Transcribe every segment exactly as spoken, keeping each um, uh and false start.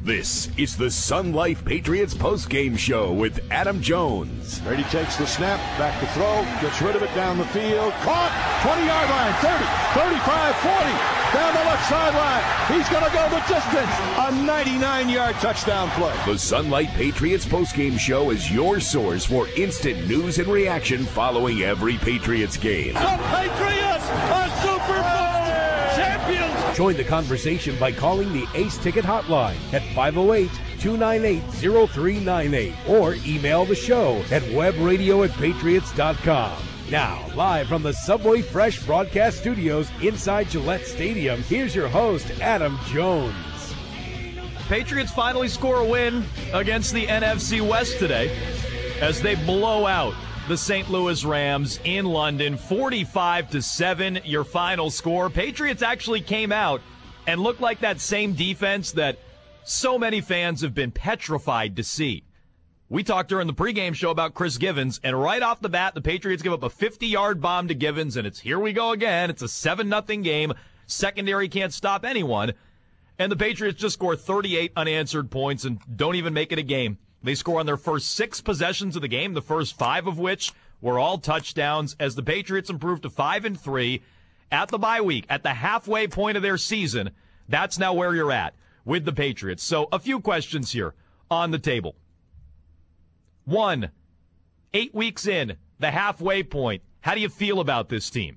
This is the Sun Life Patriots postgame show with Adam Jones. Brady takes the snap, back to throw, gets rid of it down the field. Caught, twenty-yard line, thirty, thirty-five, forty, down the left sideline. He's going to go the distance. A ninety-nine-yard touchdown play. The Sun Life Patriots postgame show is your source for instant news and reaction following every Patriots game. The Patriots are Super Bowl champions. Join the conversation by calling the Ace Ticket hotline at five oh eight, two nine eight, oh three nine eight or email the show at webradio at patriots dot com. Now, live from the Subway Fresh broadcast studios inside Gillette Stadium, here's your host, Adam Jones. Patriots finally score a win against the N F C West today as they blow out the Saint Louis Rams in London, forty-five to seven, your final score. Patriots actually came out and looked like that same defense that so many fans have been petrified to see. We talked during the pregame show about Chris Givens, and right off the bat, the Patriots give up a fifty-yard bomb to Givens, and it's here we go again. It's a seven nothing game. Secondary can't stop anyone. And the Patriots just score thirty-eight unanswered points and don't even make it a game. They score on their first six possessions of the game, the first five of which were all touchdowns, as the Patriots improved to five and three at the bye week, at the halfway point of their season. That's now where you're at with the Patriots. So a few questions here on the table. One, eight weeks in, the halfway point, how do you feel about this team?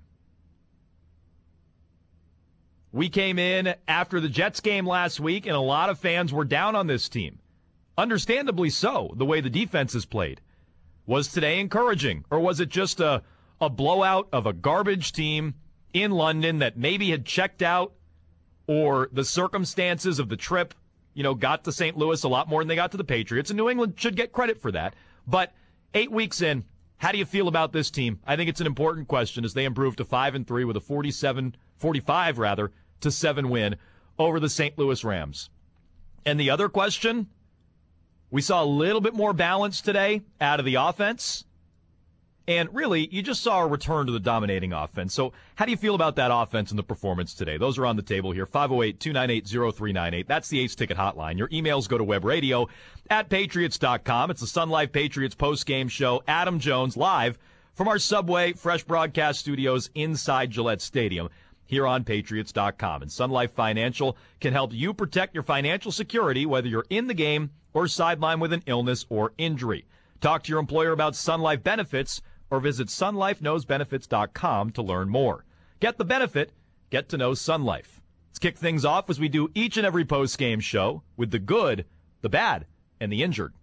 We came in after the Jets game last week, and a lot of fans were down on this team. Understandably so, the way the defense is played. Was today encouraging, or was it just a, a blowout of a garbage team in London that maybe had checked out, or the circumstances of the trip, you know, got to Saint Louis a lot more than they got to the Patriots, and New England should get credit for that. But eight weeks in, how do you feel about this team? I think it's an important question as they improve to five and three with a forty-seven, forty-five rather, to seven win over the Saint Louis Rams. And the other question, we saw a little bit more balance today out of the offense. And really, you just saw a return to the dominating offense. So how do you feel about that offense and the performance today? Those are on the table here. five oh eight, two nine eight, oh three nine eight. That's the Ace Ticket hotline. Your emails go to webradio at patriots dot com. It's the Sun Life Patriots postgame show. Adam Jones live from our Subway Fresh broadcast studios inside Gillette Stadium here on patriots dot com. And Sun Life Financial can help you protect your financial security, whether you're in the game or sidelined with an illness or injury. Talk to your employer about Sun Life benefits or visit sun life knows benefits dot com to learn more. Get the benefit, get to know Sun Life. Let's kick things off as we do each and every post-game show with the good, the bad, and the injured.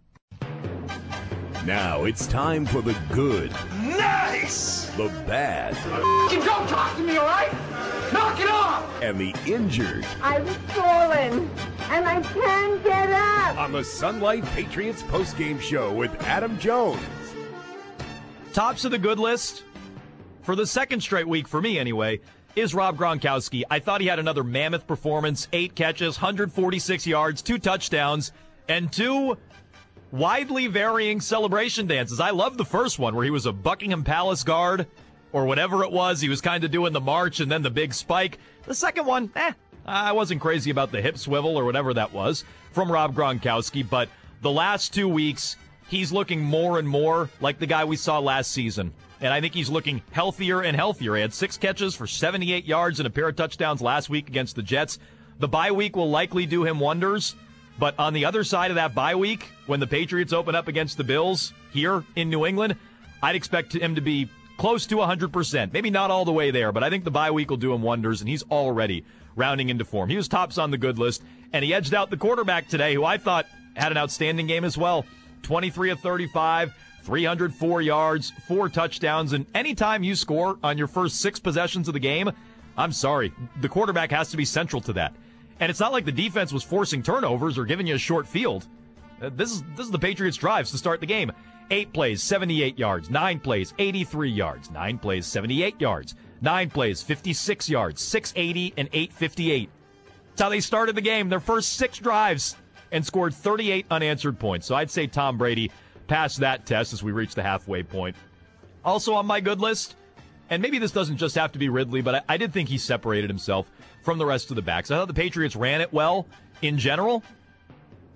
Now it's time for the good, Nice! the bad, You don't talk to me, all right? Knock it off! and the injured I've fallen, and I can't get up. on the Sun Life Patriots postgame show with Adam Jones. Tops of the good list, for the second straight week, for me anyway, is Rob Gronkowski. I thought he had another mammoth performance, eight catches, one hundred forty-six yards, two touchdowns, and two widely varying celebration dances. I loved the first one where he was a Buckingham Palace guard or whatever it was. He was kind of doing the march and then the big spike. The second one, eh, I wasn't crazy about the hip swivel or whatever that was from Rob Gronkowski, but the last two weeks, he's looking more and more like the guy we saw last season. And I think he's looking healthier and healthier. He had six catches for seventy-eight yards and a pair of touchdowns last week against the Jets. The bye week will likely do him wonders. But on the other side of that bye week, when the Patriots open up against the Bills here in New England, I'd expect him to be close to one hundred percent. Maybe not all the way there, but I think the bye week will do him wonders, and he's already rounding into form. He was tops on the good list, and he edged out the quarterback today, who I thought had an outstanding game as well. twenty-three of thirty-five, three hundred four yards, four touchdowns, and anytime you score on your first six possessions of the game, I'm sorry, the quarterback has to be central to that. And it's not like the defense was forcing turnovers or giving you a short field. Uh, this is this is the Patriots' drives to start the game. Eight plays, seventy-eight yards. Nine plays, eighty-three yards. Nine plays, seventy-eight yards. Nine plays, fifty-six yards. six eighty and eight fifty-eight. That's how they started the game, their first six drives, and scored thirty-eight unanswered points. So I'd say Tom Brady passed that test as we reach the halfway point. Also on my good list, and maybe this doesn't just have to be Ridley, but I, I did think he separated himself from the rest of the backs. I thought the Patriots ran it well in general,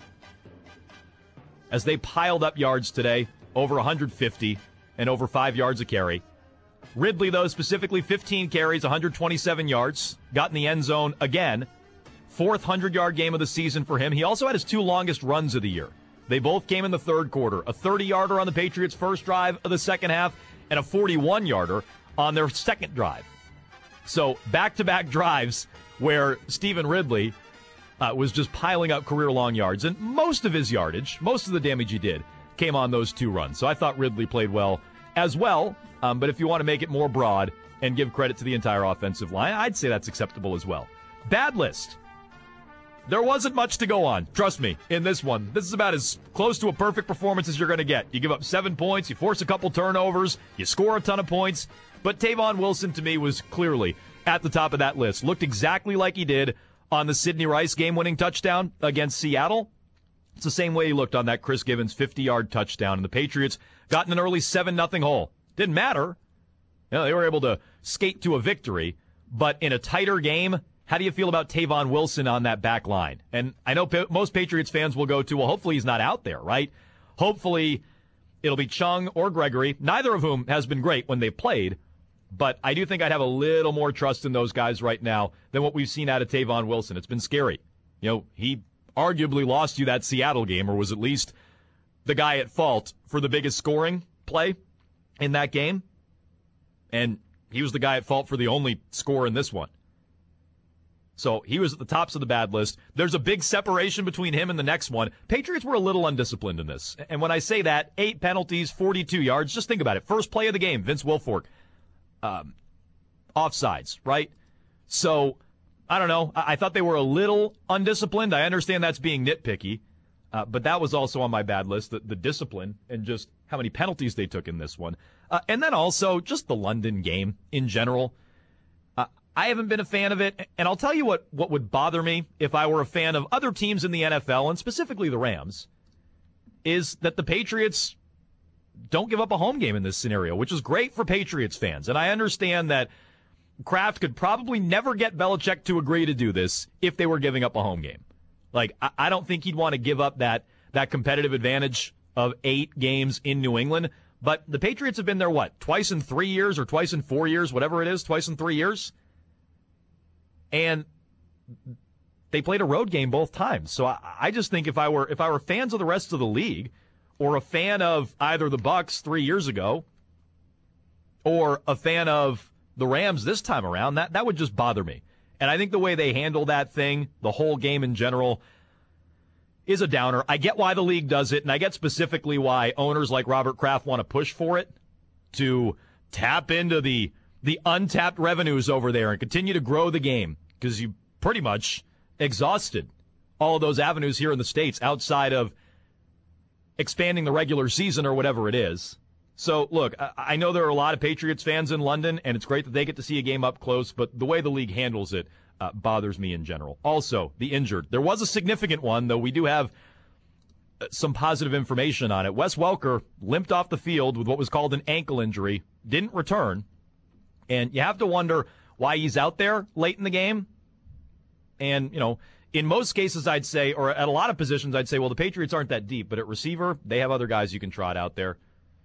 as they piled up yards today, over one hundred fifty and over five yards a carry. Ridley, though, specifically fifteen carries, one hundred twenty-seven yards, got in the end zone again. Fourth hundred-yard game of the season for him. He also had his two longest runs of the year. They both came in the third quarter. A thirty-yarder on the Patriots' first drive of the second half and a forty-one-yarder on their second drive. So back-to-back drives where Stephen Ridley uh, was just piling up career-long yards. And most of his yardage, most of the damage he did, came on those two runs. So I thought Ridley played well as well. Um, but if you want to make it more broad and give credit to the entire offensive line, I'd say that's acceptable as well. Bad list. There wasn't much to go on, trust me, in this one. This is about as close to a perfect performance as you're going to get. You give up seven points, you force a couple turnovers, you score a ton of points. But Tavon Wilson, to me, was clearly at the top of that list. Looked exactly like he did on the Sidney Rice game-winning touchdown against Seattle. It's the same way he looked on that Chris Givens fifty-yard touchdown. And the Patriots got in an early seven nothing hole. Didn't matter. You know, they were able to skate to a victory. But in a tighter game, how do you feel about Tavon Wilson on that back line? And I know pa- most Patriots fans will go to, well, hopefully he's not out there, right? Hopefully it'll be Chung or Gregory, neither of whom has been great when they played. But I do think I'd have a little more trust in those guys right now than what we've seen out of Tavon Wilson. It's been scary. You know, he arguably lost you that Seattle game, or was at least the guy at fault for the biggest scoring play in that game. And he was the guy at fault for the only score in this one. So he was at the tops of the bad list. There's a big separation between him and the next one. Patriots were a little undisciplined in this. And when I say that, eight penalties, forty-two yards, just think about it. First play of the game, Vince Wilfork. Um, offsides, right? So, I don't know. I-, I thought they were a little undisciplined. I understand that's being nitpicky. Uh, but that was also on my bad list, the, the discipline and just how many penalties they took in this one. Uh, and then also just the London game in general. Uh, I haven't been a fan of it. And I'll tell you what, what would bother me if I were a fan of other teams in the N F L, and specifically the Rams, is that the Patriots don't give up a home game in this scenario, which is great for Patriots fans. And I understand that Kraft could probably never get Belichick to agree to do this if they were giving up a home game. Like, I, I don't think he'd want to give up that, that competitive advantage of eight games in New England. But the Patriots have been there, what, twice in three years or twice in four years, whatever it is, twice in three years? And they played a road game both times. So I, I just think if I were if I were fans of the rest of the league, or a fan of either the Bucs three years ago, or a fan of the Rams this time around, that, that would just bother me. And I think the way they handle that thing, the whole game in general, is a downer. I get why the league does it, and I get specifically why owners like Robert Kraft want to push for it, to tap into the the untapped revenues over there and continue to grow the game, because you pretty much exhausted all of those avenues here in the States outside of expanding the regular season or whatever it is. So, look, I know there are a lot of Patriots fans in London, and it's great that they get to see a game up close, but the way the league handles it uh, bothers me in general. Also, the injured. There was a significant one, though we do have some positive information on it. Wes Welker limped off the field with what was called an ankle injury, didn't return, and you have to wonder why he's out there late in the game. And, you know, in most cases, I'd say, or at a lot of positions, I'd say, well, the Patriots aren't that deep. But at receiver, they have other guys you can trot out there.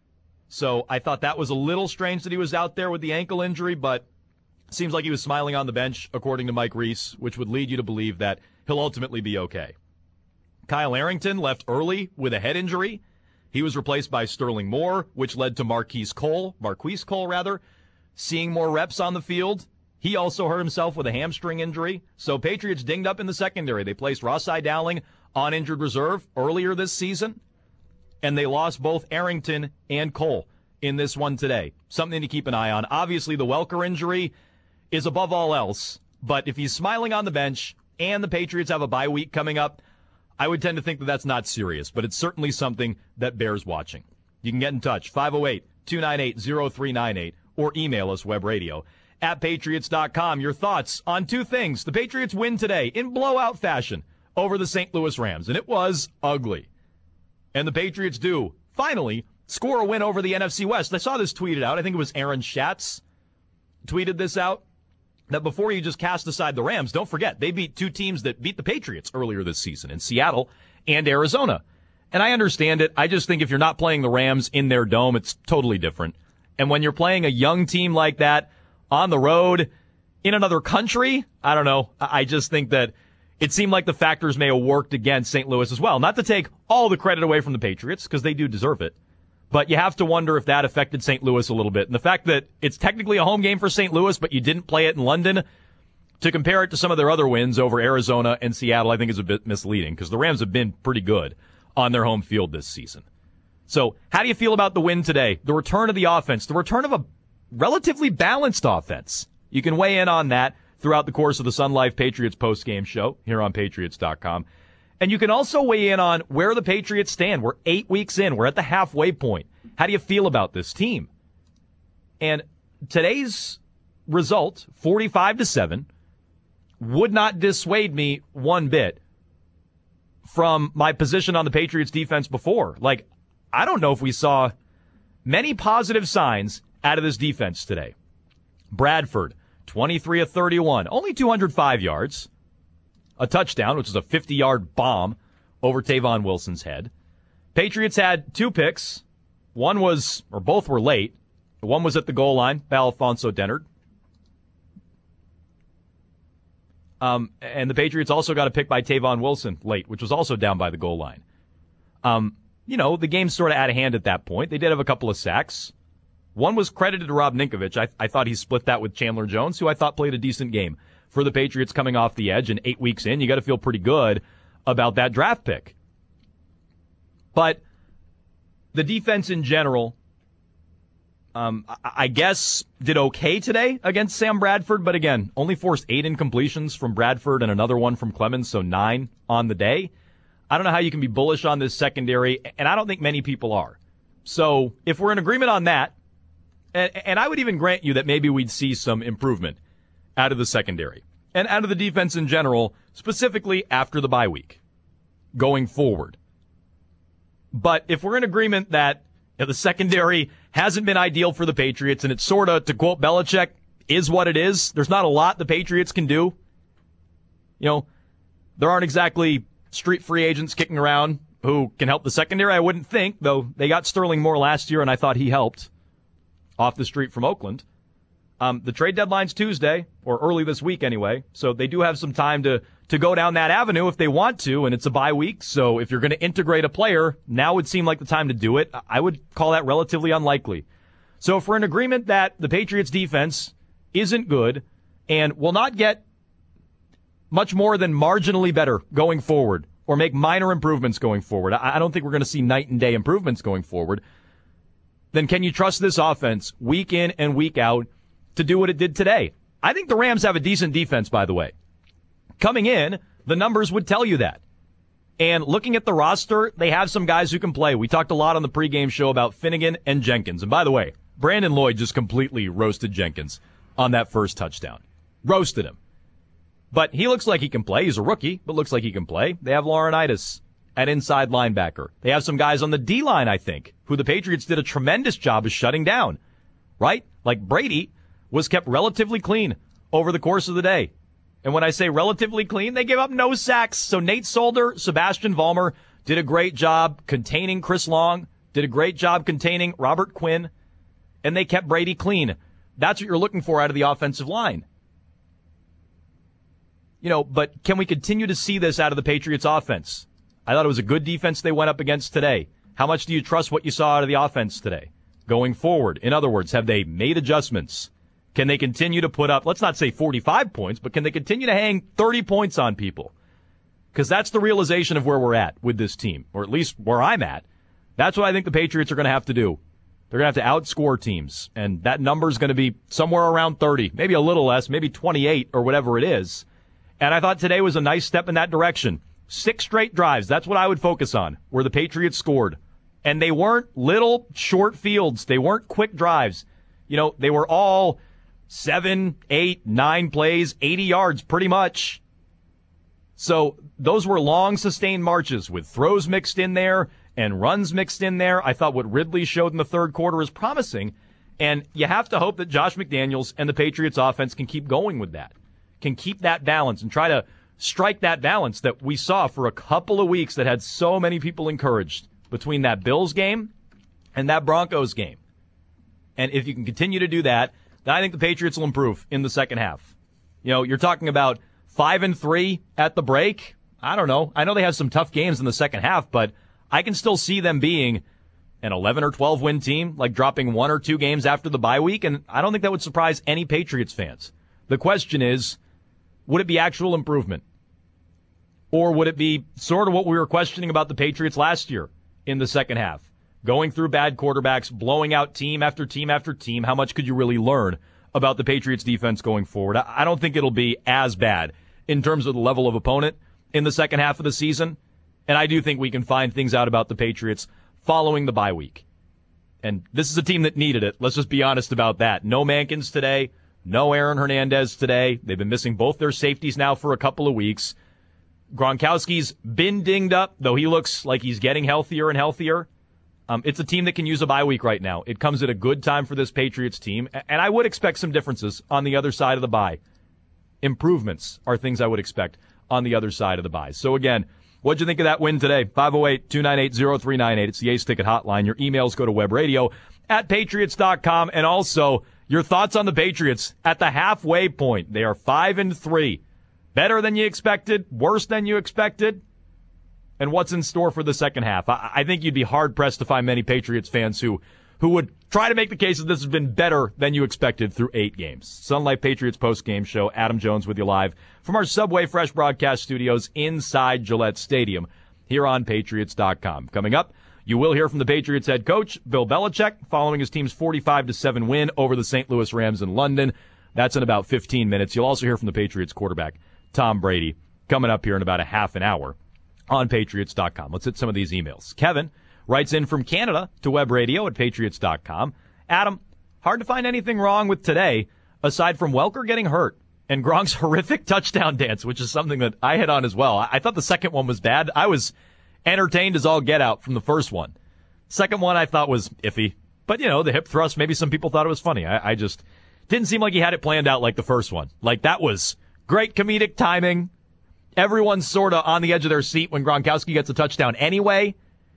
So I thought that was a little strange that he was out there with the ankle injury, but it seems like he was smiling on the bench, according to Mike Reese, which would lead you to believe that he'll ultimately be okay. Kyle Arrington left early with a head injury. He was replaced by Sterling Moore, which led to Marquise Cole, Marquise Cole, rather, seeing more reps on the field. He also hurt himself with a hamstring injury. So Patriots dinged up in the secondary. They placed Rossai Dowling on injured reserve earlier this season, and they lost both Arrington and Cole in this one today. Something to keep an eye on. Obviously, the Welker injury is above all else, but if he's smiling on the bench and the Patriots have a bye week coming up, I would tend to think that that's not serious, but it's certainly something that bears watching. You can get in touch, five oh eight, two nine eight, oh three nine eight, or email us, webradio at patriots dot com. Your thoughts on two things. The Patriots win today in blowout fashion over the Saint Louis Rams, and it was ugly. And the Patriots do, finally, score a win over the N F C West. I saw this tweeted out. I think it was Aaron Schatz tweeted this out, that before you just cast aside the Rams, don't forget, they beat two teams that beat the Patriots earlier this season in Seattle and Arizona. And I understand it. I just think if you're not playing the Rams in their dome, it's totally different. And when you're playing a young team like that on the road in another country, I don't know. I just think that it seemed like the factors may have worked against Saint Louis as well. Not to take all the credit away from the Patriots, because they do deserve it. But you have to wonder if that affected Saint Louis a little bit. And the fact that it's technically a home game for Saint Louis, but you didn't play it in London, to compare it to some of their other wins over Arizona and Seattle, I think is a bit misleading, because the Rams have been pretty good on their home field this season. So how do you feel about the win today? The return of the offense, the return of a relatively balanced offense. You can weigh in on that throughout the course of the Sun Life Patriots postgame show here on Patriots dot com. And you can also weigh in on where the Patriots stand. We're eight weeks in. We're at the halfway point. How do you feel about this team? And today's result, forty-five to seven, would not dissuade me one bit from my position on the Patriots defense before. Like, I don't know if we saw many positive signs out of this defense today. Bradford, twenty-three of thirty-one, only two hundred five yards, a touchdown, which is a fifty-yard bomb over Tavon Wilson's head. Patriots had two picks. One was, or both were late. One was at the goal line by Alfonso Dennard. Um, and the Patriots also got a pick by Tavon Wilson late, which was also down by the goal line. Um, you know, the game's sort of out of hand at that point. They did have a couple of sacks. One was credited to Rob Ninkovich. I, I thought he split that with Chandler Jones, who I thought played a decent game for the Patriots coming off the edge. And eight weeks in, you got to feel pretty good about that draft pick. But the defense in general, Um, I guess, did okay today against Sam Bradford, but again, only forced eight incompletions from Bradford and another one from Clemens, so nine on the day. I don't know how you can be bullish on this secondary, and I don't think many people are. So if we're in agreement on that, and, and I would even grant you that maybe we'd see some improvement out of the secondary and out of the defense in general, specifically after the bye week, going forward. But if we're in agreement that you know, the secondary hasn't been ideal for the Patriots, and it's sort of, to quote Belichick, is what it is. There's not a lot the Patriots can do. You know, there aren't exactly street free agents kicking around who can help the secondary, I wouldn't think, though they got Sterling Moore last year, and I thought he helped off the street from Oakland. Um, the trade deadline's Tuesday, or early this week anyway, so they do have some time to, to go down that avenue if they want to, and it's a bye week, so if you're going to integrate a player, now would seem like the time to do it. I would call that relatively unlikely. So if we're in agreement that the Patriots defense isn't good and will not get much more than marginally better going forward, or make minor improvements going forward, I, I don't think we're going to see night and day improvements going forward, then can you trust this offense week in and week out to do what it did today? I think the Rams have a decent defense, by the way. Coming in, the numbers would tell you that. And looking at the roster, they have some guys who can play. We talked a lot on the pregame show about Finnegan and Jenkins. And by the way, Brandon Lloyd just completely roasted Jenkins on that first touchdown. Roasted him. But he looks like he can play. He's a rookie, but looks like he can play. They have Laurinaitis at inside linebacker. They have some guys on the D-line, I think, who the Patriots did a tremendous job of shutting down. Right? Like Brady was kept relatively clean over the course of the day. And when I say relatively clean, they gave up no sacks. So Nate Solder, Sebastian Vollmer did a great job containing Chris Long, did a great job containing Robert Quinn, and they kept Brady clean. That's what you're looking for out of the offensive line. You know, but can we continue to see this out of the Patriots offense? I thought it was a good defense they went up against today. How much do you trust what you saw out of the offense today? Going forward, in other words, have they made adjustments? Can they continue to put up, let's not say forty-five points, but can they continue to hang thirty points on people? Because that's the realization of where we're at with this team, or at least where I'm at. That's what I think the Patriots are going to have to do. They're going to have to outscore teams, and that number is going to be somewhere around thirty, maybe a little less, maybe twenty-eight or whatever it is. And I thought today was a nice step in that direction. Six straight drives, that's what I would focus on, where the Patriots scored. And they weren't little short fields. They weren't quick drives. You know, they were all seven, eight, nine plays, eighty yards pretty much. So those were long, sustained marches with throws mixed in there and runs mixed in there. I thought what Ridley showed in the third quarter is promising. And you have to hope that Josh McDaniels and the Patriots offense can keep going with that, can keep that balance and try to strike that balance that we saw for a couple of weeks that had so many people encouraged between that Bills game and that Broncos game. And if you can continue to do that, then I think the Patriots will improve in the second half. You know, you're talking about five and three at the break. I don't know. I know they have some tough games in the second half, but I can still see them being an eleven or twelve win team, like dropping one or two games after the bye week, and I don't think that would surprise any Patriots fans. The question is, would it be actual improvement? Or would it be sort of what we were questioning about the Patriots last year in the second half? Going through bad quarterbacks, blowing out team after team after team. How much could you really learn about the Patriots defense going forward? I don't think it'll be as bad in terms of the level of opponent in the second half of the season. And I do think we can find things out about the Patriots following the bye week. And this is a team that needed it. Let's just be honest about that. No Mankins today. No Aaron Hernandez today. They've been missing both their safeties now for a couple of weeks. Gronkowski's been dinged up, though he looks like he's getting healthier and healthier. Um, it's a team that can use a bye week right now. It comes at a good time for this Patriots team, and I would expect some differences on the other side of the bye. Improvements are things I would expect on the other side of the bye. So again, what'd you think of that win today? five oh eight, two nine eight, oh three nine eight. It's the Ace Ticket Hotline. Your emails go to webradio at patriots dot com, and also your thoughts on the Patriots at the halfway point. They are five and three. Better than you expected? Worse than you expected? And what's in store for the second half? I, I think you'd be hard-pressed to find many Patriots fans who, who would try to make the case that this has been better than you expected through eight games. Sun Life Patriots post-game show. Adam Jones with you live from our Subway Fresh broadcast studios inside Gillette Stadium here on patriots dot com. Coming up, you will hear from the Patriots head coach, Bill Belichick, following his team's forty-five to seven win over the Saint Louis Rams in London. That's in about fifteen minutes. You'll also hear from the Patriots quarterback, Tom Brady, coming up here in about a half an hour on patriots dot com. Let's hit some of these emails. Kevin writes in from Canada to webradio at patriots dot com. Adam, hard to find anything wrong with today aside from Welker getting hurt and Gronk's horrific touchdown dance, which is something that I hit on as well. I thought the second one was bad. I was entertained as all get out from the first one. Second one I thought was iffy. But, you know, the hip thrust, maybe some people thought it was funny. I, I just didn't seem like he had it planned out like the first one. Like, that was great comedic timing. Everyone's sort of on the edge of their seat when Gronkowski gets a touchdown anyway.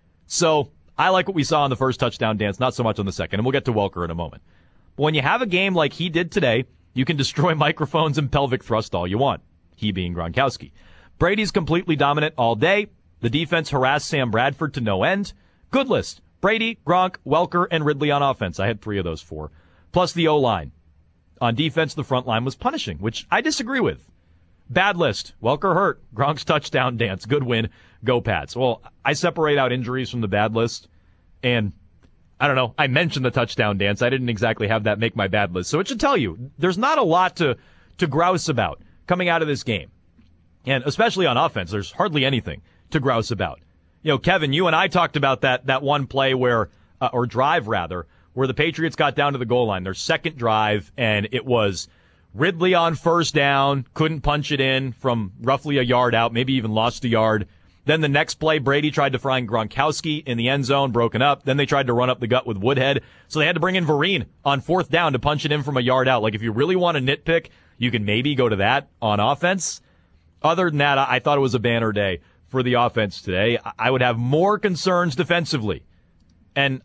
So I like what we saw on the first touchdown dance, not so much on the second. And we'll get to Welker in a moment. But when you have a game like he did today, you can destroy microphones and pelvic thrust all you want. He being Gronkowski. Brady's completely dominant all day. The defense harassed Sam Bradford to no end. Good list. Brady, Gronk, Welker, and Ridley on offense. I had three of those four. Plus the O-line. On defense, the front line was punishing, which I disagree with. Bad list. Welker hurt. Gronk's touchdown dance. Good win. Go Pats. Well, I separate out injuries from the bad list. And I don't know. I mentioned the touchdown dance. I didn't exactly have that make my bad list. So it should tell you there's not a lot to, to grouse about coming out of this game. And especially on offense, there's hardly anything to grouse about. You know, Kevin, you and I talked about that that one play where, uh, or drive rather, where the Patriots got down to the goal line, their second drive, and it was Ridley on first down, couldn't punch it in from roughly a yard out, maybe even lost a yard. Then the next play, Brady tried to find Gronkowski in the end zone, broken up. Then they tried to run up the gut with Woodhead. So they had to bring in Vereen on fourth down to punch it in from a yard out. Like, if you really want to nitpick, you can maybe go to that on offense. Other than that, I thought it was a banner day for the offense today. I would have more concerns defensively. And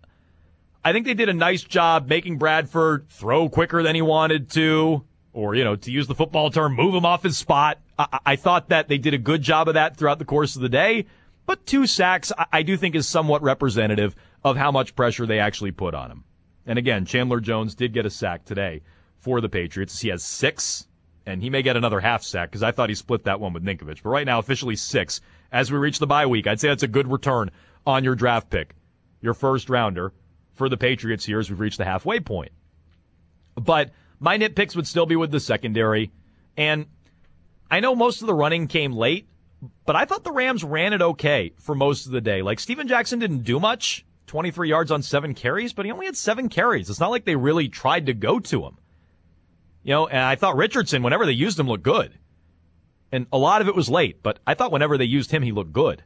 I think they did a nice job making Bradford throw quicker than he wanted to, or, you know, to use the football term, move him off his spot. I, I thought that they did a good job of that throughout the course of the day. But two sacks, I, I do think, is somewhat representative of how much pressure they actually put on him. And again, Chandler Jones did get a sack today for the Patriots. He has six. And he may get another half sack because I thought he split that one with Ninkovich. But right now, officially six. As we reach the bye week, I'd say that's a good return on your draft pick, your first rounder for the Patriots here as we've reached the halfway point. But my nitpicks would still be with the secondary. And I know most of the running came late, but I thought the Rams ran it okay for most of the day. Like, Steven Jackson didn't do much, twenty-three yards on seven carries, but he only had seven carries. It's not like they really tried to go to him. You know, and I thought Richardson, whenever they used him, looked good. And a lot of it was late, but I thought whenever they used him, he looked good.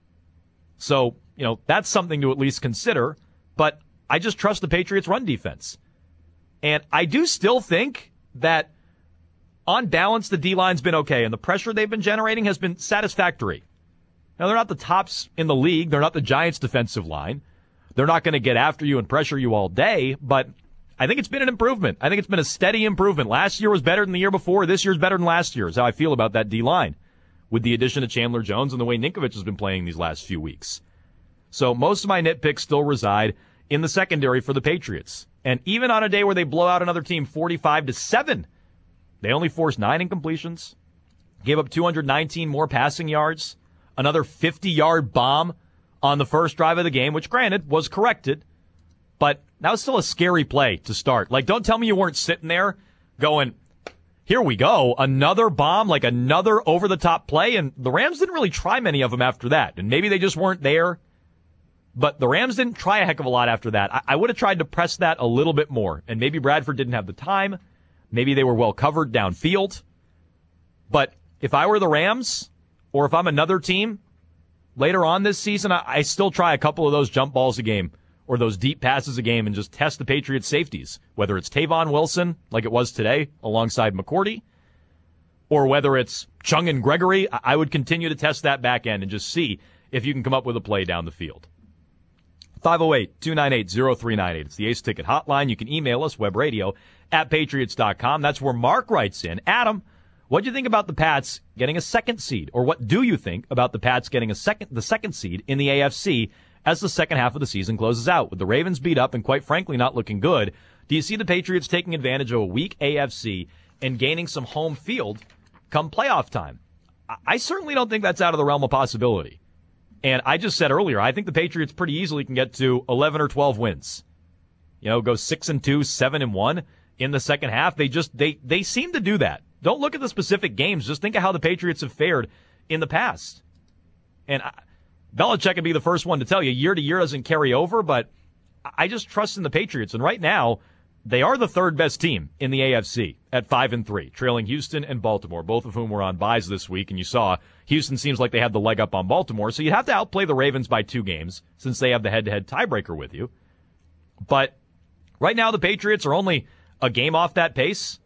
So, you know, that's something to at least consider. But I just trust the Patriots' run defense. And I do still think that on balance, the D-line's been okay, and the pressure they've been generating has been satisfactory. Now, they're not the tops in the league. They're not the Giants' defensive line. They're not going to get after you and pressure you all day, but I think it's been an improvement. I think it's been a steady improvement. Last year was better than the year before. This year's better than last year is how I feel about that D-line with the addition of Chandler Jones and the way Ninkovich has been playing these last few weeks. So most of my nitpicks still reside in the secondary for the Patriots. And even on a day where they blow out another team forty-five to seven, they only forced nine incompletions, gave up two hundred nineteen more passing yards, another fifty-yard bomb on the first drive of the game, which granted was corrected, but that was still a scary play to start. Like, don't tell me you weren't sitting there going, here we go, another bomb, like another over-the-top play, and the Rams didn't really try many of them after that, and maybe they just weren't there, but the Rams didn't try a heck of a lot after that. I, I would have tried to press that a little bit more, and maybe Bradford didn't have the time, maybe they were well covered downfield, but if I were the Rams, or if I'm another team, later on this season, I, I still try a couple of those jump balls a game, or those deep passes a game, and just test the Patriots' safeties, whether it's Tavon Wilson, like it was today, alongside McCourty, or whether it's Chung and Gregory. I would continue to test that back end and just see if you can come up with a play down the field. five oh eight, two nine eight, oh three nine eight. It's the Ace Ticket Hotline. You can email us, webradio at patriots dot com. That's where Mark writes in. Adam, what do you think about the Pats getting a second seed? Or what do you think about the Pats getting a second, the second seed in the A F C as the second half of the season closes out? With the Ravens beat up and quite frankly not looking good, do you see the Patriots taking advantage of a weak A F C and gaining some home field come playoff time? I certainly don't think that's out of the realm of possibility. And I just said earlier, I think the Patriots pretty easily can get to eleven or twelve wins. You know, go six and two, seven and one in the second half. They just, they, they seem to do that. Don't look at the specific games. Just think of how the Patriots have fared in the past. And I, Belichick would be the first one to tell you year to year doesn't carry over, but I just trust in the Patriots. And right now, they are the third best team in the A F C at five and three, trailing Houston and Baltimore, both of whom were on byes this week. And you saw Houston seems like they had the leg up on Baltimore. So you'd have to outplay the Ravens by two games since they have the head-to-head tiebreaker with you. But right now, the Patriots are only a game off that pace.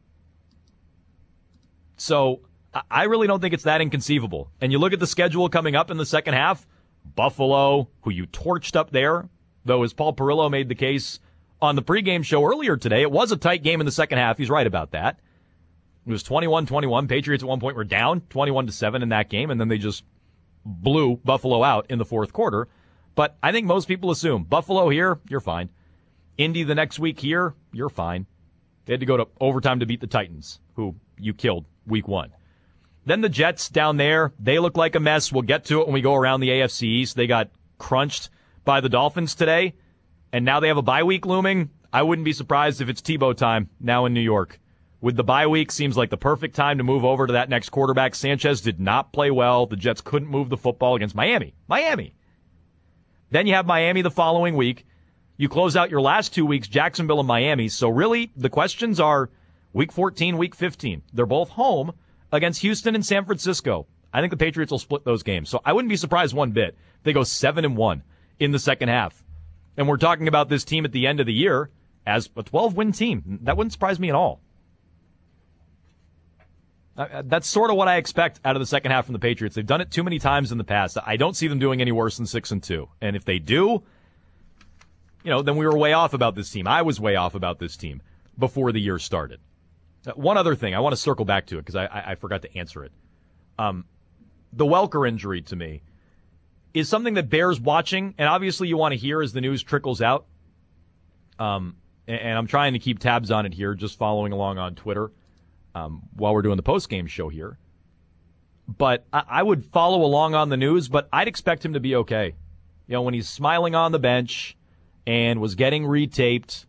So I really don't think it's that inconceivable. And you look at the schedule coming up in the second half, Buffalo, who you torched up there, though as Paul Perillo made the case on the pregame show earlier today, it was a tight game in the second half. He's right about that. It was twenty-one twenty-one. Patriots at one point were down twenty-one to seven in that game, and then they just blew Buffalo out in the fourth quarter. But I think most people assume Buffalo here, you're fine. Indy the next week here, you're fine. They had to go to overtime to beat the Titans, who you killed week one. Then the Jets down there, they look like a mess. We'll get to it when we go around the A F C East. They got crunched by the Dolphins today, and now they have a bye week looming. I wouldn't be surprised if it's Tebow time now in New York. With the bye week, seems like the perfect time to move over to that next quarterback. Sanchez did not play well. The Jets couldn't move the football against Miami. Miami. Then you have Miami the following week. You close out your last two weeks, Jacksonville and Miami. So really, the questions are week fourteen, week fifteen. They're both home against Houston and San Francisco. I think the Patriots will split those games. So I wouldn't be surprised one bit if they go seven and one in the second half. And we're talking about this team at the end of the year as a twelve-win team. That wouldn't surprise me at all. That's sort of what I expect out of the second half from the Patriots. They've done it too many times in the past. I don't see them doing any worse than six and two. And if they do, you know, then we were way off about this team. I was way off about this team before the year started. One other thing, I want to circle back to it because I, I, I forgot to answer it. Um, the Welker injury to me is something that bears watching, and obviously you want to hear as the news trickles out. Um, and, and I'm trying to keep tabs on it here, just following along on Twitter um, while we're doing the post-game show here. But I, I would follow along on the news, but I'd expect him to be okay. You know, when he's smiling on the bench and was getting retaped,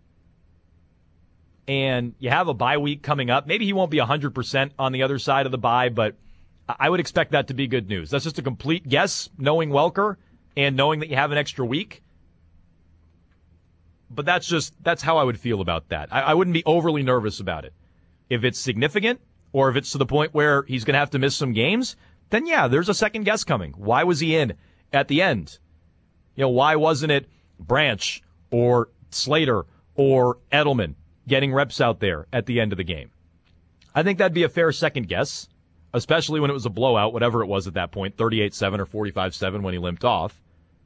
and you have a bye week coming up. Maybe he won't be one hundred percent on the other side of the bye, but I would expect that to be good news. That's just a complete guess, knowing Welker and knowing that you have an extra week. But that's just, that's how I would feel about that. I, I wouldn't be overly nervous about it. If it's significant, or if it's to the point where he's going to have to miss some games, then yeah, there's a second guess coming. Why was he in at the end? You know, why wasn't it Branch or Slater or Edelman getting reps out there at the end of the game? I think that'd be a fair second guess, especially when it was a blowout, whatever it was at that point, thirty-eight seven or forty-five seven when he limped off.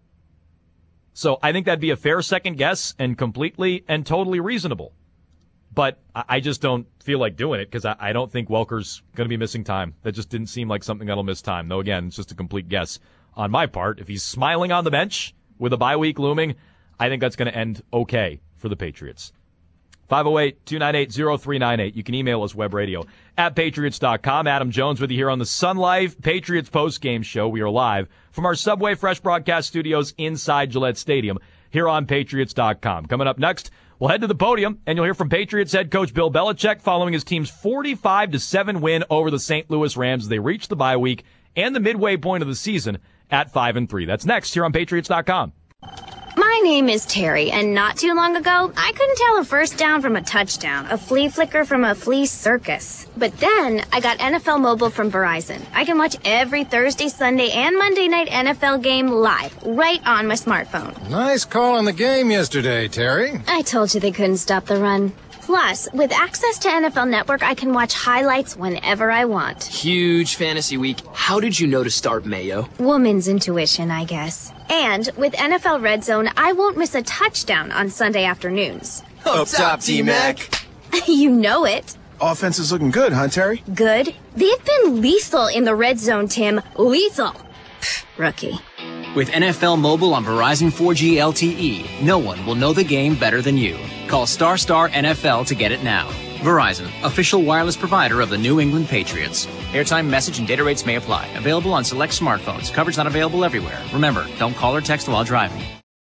So I think that'd be a fair second guess and completely and totally reasonable. But I just don't feel like doing it because I don't think Welker's going to be missing time. That just didn't seem like something that'll miss time. Though, again, it's just a complete guess on my part. If he's smiling on the bench with a bye week looming, I think that's going to end okay for the Patriots. five oh eight, two nine eight, oh three nine eight. You can email us, webradio at patriots dot com. Adam Jones with you here on the Sun Life Patriots postgame show. We are live from our Subway Fresh broadcast studios inside Gillette Stadium here on patriots dot com. Coming up next, we'll head to the podium, and you'll hear from Patriots head coach Bill Belichick following his team's forty-five to seven win over the Saint Louis Rams as they reach the bye week and the midway point of the season at five and three. That's next here on patriots dot com. My name is Terry, and not too long ago, I couldn't tell a first down from a touchdown, a flea flicker from a flea circus. But then, I got N F L Mobile from Verizon. I can watch every Thursday, Sunday, and Monday night N F L game live, right on my smartphone. Nice call on the game yesterday, Terry. I told you they couldn't stop the run. Plus, with access to N F L Network, I can watch highlights whenever I want. Huge fantasy week. How did you know to start Mayo? Woman's intuition, I guess. And with N F L Red Zone, I won't miss a touchdown on Sunday afternoons. Up top, T-Mac. You know it. Offense is looking good, huh, Terry? Good? They've been lethal in the Red Zone, Tim. Lethal. Pfft, rookie. With N F L Mobile on Verizon four G L T E, no one will know the game better than you. Call Star Star N F L to get it now. Verizon, official wireless provider of the New England Patriots. Airtime, message, and data rates may apply. Available on select smartphones. Coverage not available everywhere. Remember, don't call or text while driving.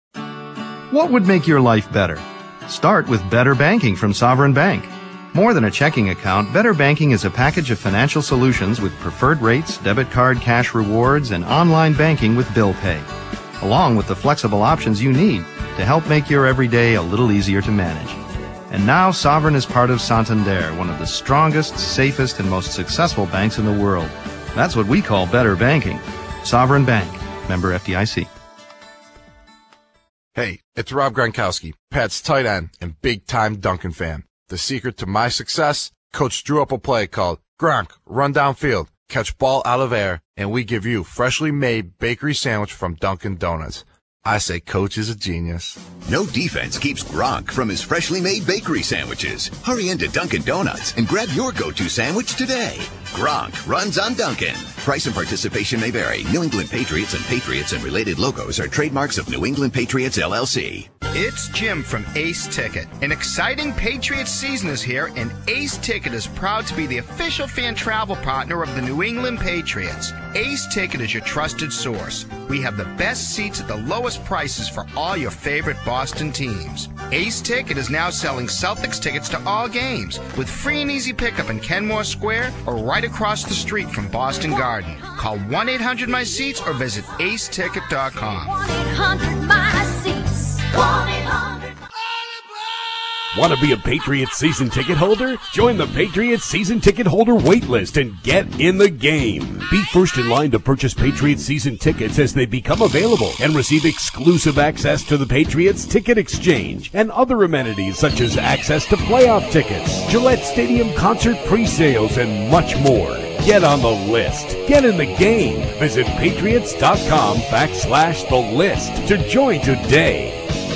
What would make your life better? Start with Better Banking from Sovereign Bank. More than a checking account, Better Banking is a package of financial solutions with preferred rates, debit card cash rewards, and online banking with bill pay, along with the flexible options you need to help make your everyday a little easier to manage. And now Sovereign is part of Santander, one of the strongest, safest, and most successful banks in the world. That's what we call better banking. Sovereign Bank. Member F D I C. Hey, it's Rob Gronkowski, Pat's tight end and big-time Duncan fan. The secret to my success? Coach drew up a play called Gronk, Run Downfield, Catch Ball Out of Air, and we give you freshly made bakery sandwich from Dunkin' Donuts. I say Coach is a genius. No defense keeps Gronk from his freshly made bakery sandwiches. Hurry into Dunkin' Donuts and grab your go-to sandwich today. Gronk runs on Dunkin'. Price and participation may vary. New England Patriots and Patriots and related logos are trademarks of New England Patriots, L L C. It's Jim from Ace Ticket. An exciting Patriots season is here, and Ace Ticket is proud to be the official fan travel partner of the New England Patriots. Ace Ticket is your trusted source. We have the best seats at the lowest prices for all your favorite Boston teams. Ace Ticket is now selling Celtics tickets to all games with free and easy pickup in Kenmore Square or right across the street from Boston Garden. Call one eight hundred my seats or visit ace ticket dot com. one eight hundred my seats. one eight hundred Want to be a Patriots season ticket holder? Join the Patriots season ticket holder wait list and get in the game. Be first in line to purchase Patriots season tickets as they become available and receive exclusive access to the Patriots Ticket Exchange and other amenities such as access to playoff tickets, Gillette Stadium concert pre-sales, and much more. Get on the list. Get in the game. Visit patriots.com backslash the list to join today.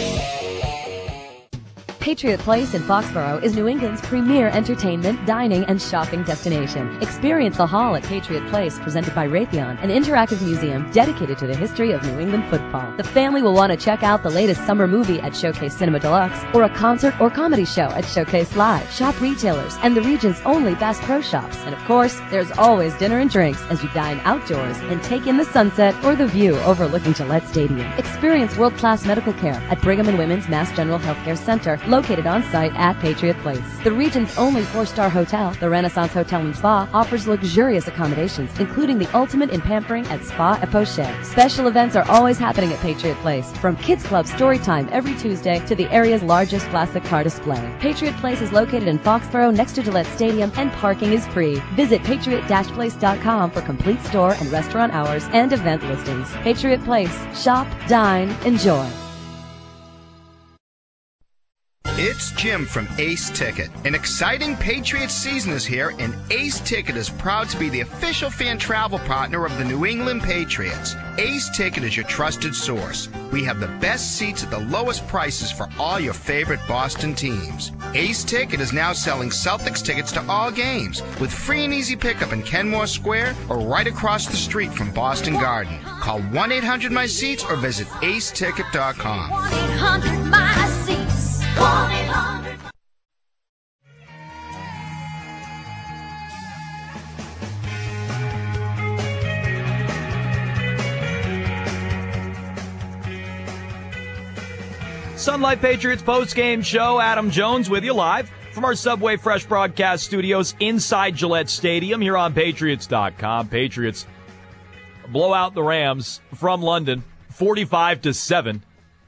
Patriot Place in Foxborough is New England's premier entertainment, dining, and shopping destination. Experience the Hall at Patriot Place, presented by Raytheon, an interactive museum dedicated to the history of New England football. The family will want to check out the latest summer movie at Showcase Cinema Deluxe or a concert or comedy show at Showcase Live. Shop retailers and the region's only Bass Pro Shops. And of course, there's always dinner and drinks as you dine outdoors and take in the sunset or the view overlooking Gillette Stadium. Experience world-class medical care at Brigham and Women's Mass General Healthcare Center, located on site at Patriot Place. The region's only four-star hotel, the Renaissance Hotel and Spa, offers luxurious accommodations, including the ultimate in pampering at Spa et Poche. Special events are always happening at Patriot Place, from Kids Club Story Time every Tuesday to the area's largest classic car display. Patriot Place is located in Foxborough next to Gillette Stadium, and parking is free. Visit patriot dash place dot com for complete store and restaurant hours and event listings. Patriot Place. Shop, dine, enjoy. It's Jim from Ace Ticket. An exciting Patriots season is here, and Ace Ticket is proud to be the official fan travel partner of the New England Patriots. Ace Ticket is your trusted source. We have the best seats at the lowest prices for all your favorite Boston teams. Ace Ticket is now selling Celtics tickets to all games with free and easy pickup in Kenmore Square or right across the street from Boston Garden. Call one eight hundred my seats or visit ace ticket dot com. one eight hundred my seats. one eight hundred Sun Life Patriots post-game show. Adam Jones with you live from our Subway Fresh broadcast studios inside Gillette Stadium here on Patriots dot com. Patriots blow out the Rams from London, forty-five to seven.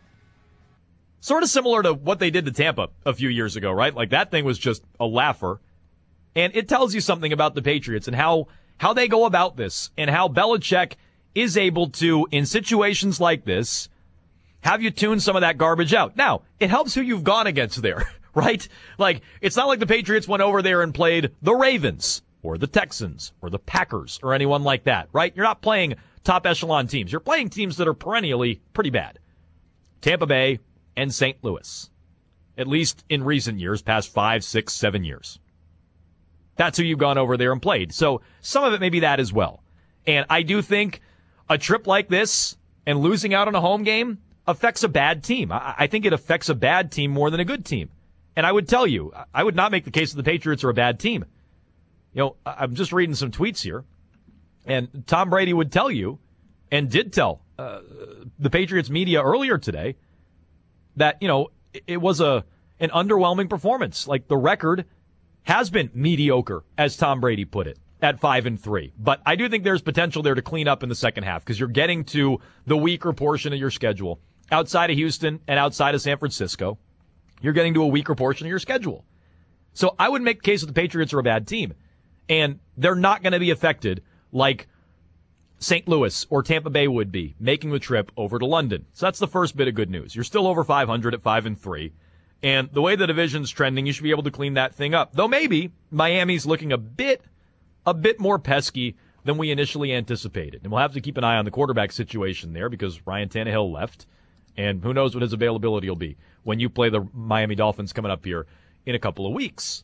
Sort of similar to what they did to Tampa a few years ago, right? Like that thing was just a laugher. And it tells you something about the Patriots and how, how they go about this and how Belichick is able to, in situations like this, have you tune some of that garbage out. Now, it helps who you've gone against there, right? Like, it's not like the Patriots went over there and played the Ravens or the Texans or the Packers or anyone like that, right? You're not playing top echelon teams. You're playing teams that are perennially pretty bad. Tampa Bay and Saint Louis, at least in recent years, past five, six, seven years. That's who you've gone over there and played. So some of it may be that as well. And I do think a trip like this and losing out on a home game affects a bad team. I think it affects a bad team more than a good team. And I would tell you, I would not make the case that the Patriots are a bad team. You know, I'm just reading some tweets here, and Tom Brady would tell you, and did tell uh, the Patriots media earlier today, that, you know, it was a an underwhelming performance. Like, the record has been mediocre, as Tom Brady put it, at five and three. But I do think there's potential there to clean up in the second half, because you're getting to the weaker portion of your schedule. Outside of Houston and outside of San Francisco, you're getting to a weaker portion of your schedule. So I would make the case that the Patriots are a bad team. And they're not going to be affected like Saint Louis or Tampa Bay would be, making the trip over to London. So that's the first bit of good news. You're still over five hundred at five and three. And the way the division's trending, you should be able to clean that thing up. Though maybe Miami's looking a bit, a bit more pesky than we initially anticipated. And we'll have to keep an eye on the quarterback situation there, because Ryan Tannehill left. And who knows what his availability will be when you play the Miami Dolphins coming up here in a couple of weeks.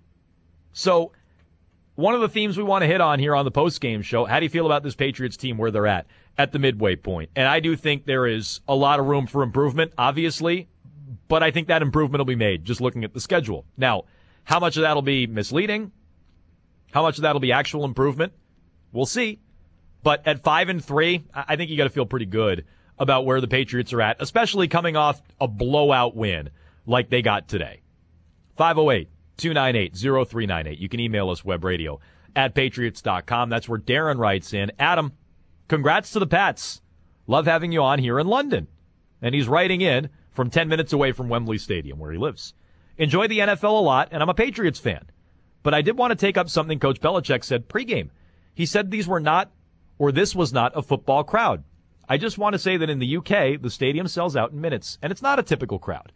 So one of the themes we want to hit on here on the post-game show, how do you feel about this Patriots team where they're at, at the midway point? And I do think there is a lot of room for improvement, obviously, but I think that improvement will be made just looking at the schedule. Now, how much of that will be misleading? How much of that will be actual improvement? We'll see. But at five and three, I think you got to feel pretty good about where the Patriots are at, especially coming off a blowout win like they got today. five oh eight, two nine eight, oh three nine eight. You can email us, webradio at patriots dot com. That's where Darren writes in, Adam, congrats to the Pats. Love having you on here in London. And he's writing in from ten minutes away from Wembley Stadium, where he lives. Enjoy the N F L a lot, and I'm a Patriots fan. But I did want to take up something Coach Belichick said pregame. He said these were not, or this was not, a football crowd. I just want to say that in the U K, the stadium sells out in minutes, and it's not a typical crowd.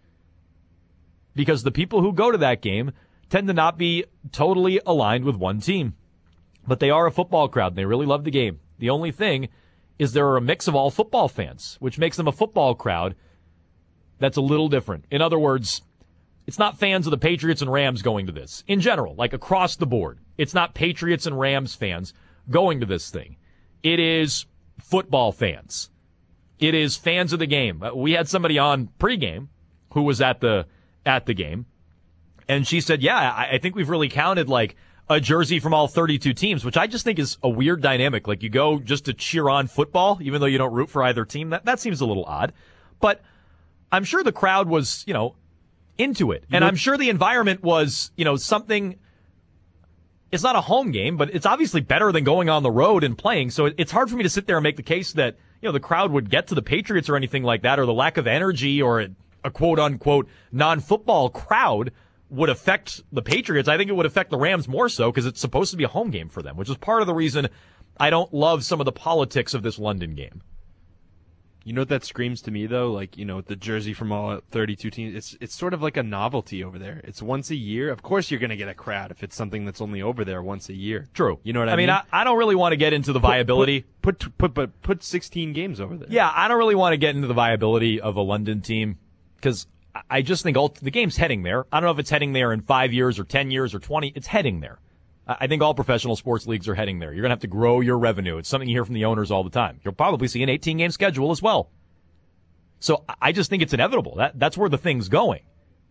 Because the people who go to that game tend to not be totally aligned with one team. But they are a football crowd, and they really love the game. The only thing is there are a mix of all football fans, which makes them a football crowd that's a little different. In other words, it's not fans of the Patriots and Rams going to this. In general, like across the board, it's not Patriots and Rams fans going to this thing. It is football fans. It is fans of the game. We had somebody on pregame who was at the at the game, and she said, yeah, I, I think we've really counted like a jersey from all thirty-two teams, which I just think is a weird dynamic. Like, you go just to cheer on football, even though you don't root for either team. That that seems a little odd. But I'm sure the crowd was, you know, into it. And I'm sure the environment was, you know, something. It's not a home game, but it's obviously better than going on the road and playing. So it's hard for me to sit there and make the case that, you know, the crowd would get to the Patriots or anything like that, or the lack of energy or a, a quote-unquote non-football crowd would affect the Patriots. I think it would affect the Rams more so because it's supposed to be a home game for them, which is part of the reason I don't love some of the politics of this London game. You know what that screams to me, though? Like, you know, the jersey from all thirty-two teams, it's it's sort of like a novelty over there. It's once a year. Of course you're going to get a crowd if it's something that's only over there once a year. True. You know what I, I mean? mean, I, I don't really want to get into the viability. Put put, put, put, put sixteen games over there. Yeah, I don't really want to get into the viability of a London team because I just think all, the game's heading there. I don't know if it's heading there in five years or ten years or twenty. It's heading there. I think all professional sports leagues are heading there. You're going to have to grow your revenue. It's something you hear from the owners all the time. You'll probably see an eighteen-game schedule as well. So I just think it's inevitable. That That's where the thing's going.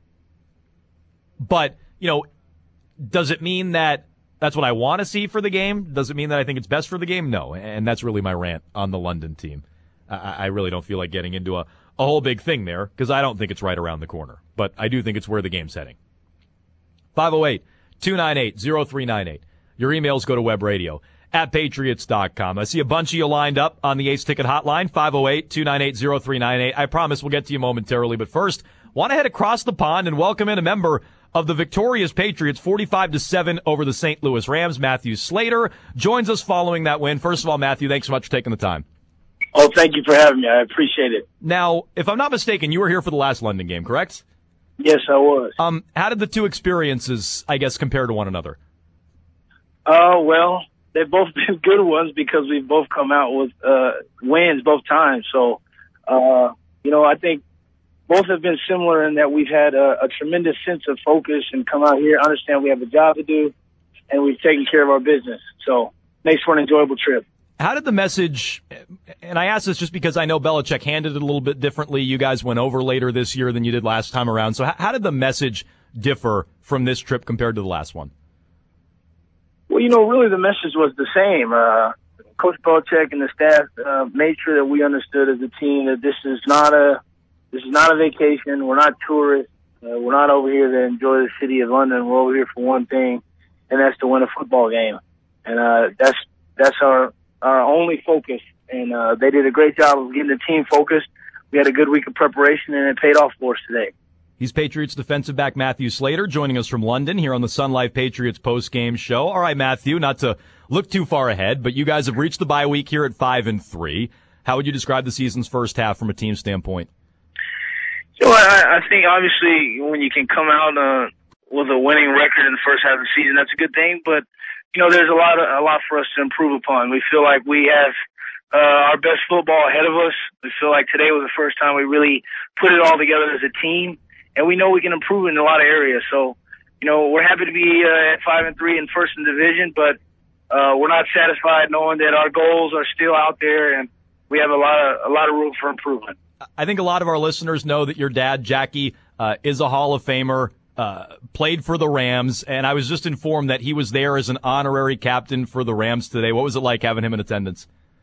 But, you know, does it mean that that's what I want to see for the game? Does it mean that I think it's best for the game? No. And that's really my rant on the London team. I, I really don't feel like getting into a, a whole big thing there because I don't think it's right around the corner. But I do think it's where the game's heading. five oh eight, two nine eight, oh three nine eight. Your emails go to web radio at patriots dot com. I see a bunch of you lined up on the Ace Ticket Hotline, five oh eight, two nine eight, oh three nine eight. I promise we'll get to you momentarily, but first, want to head across the pond and welcome in a member of the victorious Patriots, forty-five to seven over the Saint Louis Rams. Matthew Slater joins us following that win. First of all, Matthew, thanks so much for taking the time. Oh, thank you for having me. I appreciate it. Now, if I'm not mistaken, you were here for the last London game, correct? Yes, I was. Um, how did the two experiences, I guess, compare to one another? Uh, well, they've both been good ones because we've both come out with uh, wins both times. So, uh, you know, I think both have been similar in that we've had a, a tremendous sense of focus and come out here, understand we have a job to do, and we've taken care of our business. So, makes for an enjoyable trip. How did the message, and I ask this just because I know Belichick handled it a little bit differently. You guys went over later this year than you did last time around. So how did the message differ from this trip compared to the last one? Well, you know, really the message was the same. Uh, Coach Belichick and the staff uh, made sure that we understood as a team that this is not a this is not a vacation. We're not tourists. Uh, we're not over here to enjoy the city of London. We're over here for one thing, and that's to win a football game. And uh, that's that's our our only focus. And uh, they did a great job of getting the team focused. We had a good week of preparation, and it paid off for us today. He's Patriots defensive back Matthew Slater joining us from London here on the Sun Life Patriots post-game show. All right, Matthew, not to look too far ahead, but you guys have reached the bye week here at five and three. How would you describe the season's first half from a team standpoint? So I, I think obviously when you can come out uh, with a winning record in the first half of the season, that's a good thing. But you know, there's a lot of, a lot for us to improve upon. We feel like we have uh, our best football ahead of us. We feel like today was the first time we really put it all together as a team. And we know we can improve in a lot of areas. So, you know, we're happy to be uh, at five and three and first in division, but uh, we're not satisfied knowing that our goals are still out there and we have a lot of a lot of room for improvement. I think a lot of our listeners know that your dad, Jackie, uh, is a Hall of Famer, uh, played for the Rams, and I was just informed that he was there as an honorary captain for the Rams today. What was it like having him in attendance?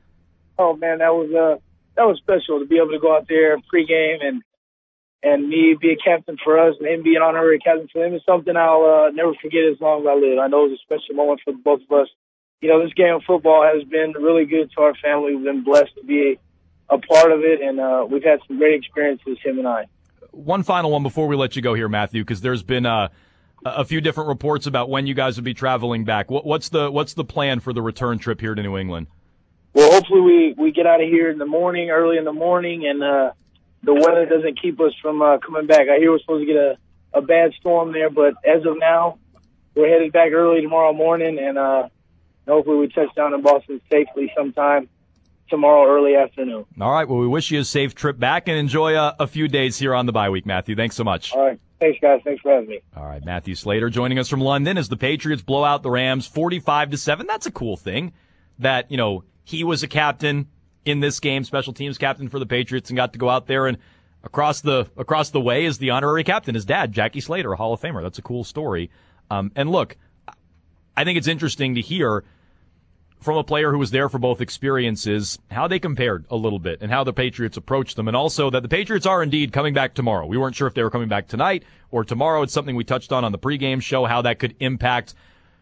Oh man, that was uh, that was special to be able to go out there pregame and. And me be a captain for us and him be an honorary captain for him is something I'll uh, never forget as long as I live. I know it was a special moment for both of us. You know, this game of football has been really good to our family. We've been blessed to be a part of it, and uh, we've had some great experiences, him and I. One final one before we let you go here, Matthew, because there's been uh, a few different reports about when you guys would be traveling back. What, what's the what's the plan for the return trip here to New England? Well, hopefully we, we get out of here in the morning, early in the morning, and uh, the weather doesn't keep us from uh, coming back. I hear we're supposed to get a, a bad storm there, but as of now, we're headed back early tomorrow morning, and uh, hopefully we touch down in Boston safely sometime tomorrow early afternoon. All right. Well, we wish you a safe trip back and enjoy a, a few days here on the bye week, Matthew. Thanks so much. All right. Thanks, guys. Thanks for having me. All right. Matthew Slater joining us from London as the Patriots blow out the Rams forty-five to seven. That's a cool thing that, you know, he was a captain in this game, special teams captain for the Patriots, and got to go out there and across the across the way is the honorary captain, his dad, Jackie Slater, a Hall of Famer. That's a cool story. Um, and look, I think it's interesting to hear from a player who was there for both experiences how they compared a little bit and how the Patriots approached them, and also that the Patriots are indeed coming back tomorrow. We weren't sure if they were coming back tonight or tomorrow. It's something we touched on on the pregame show, how that could impact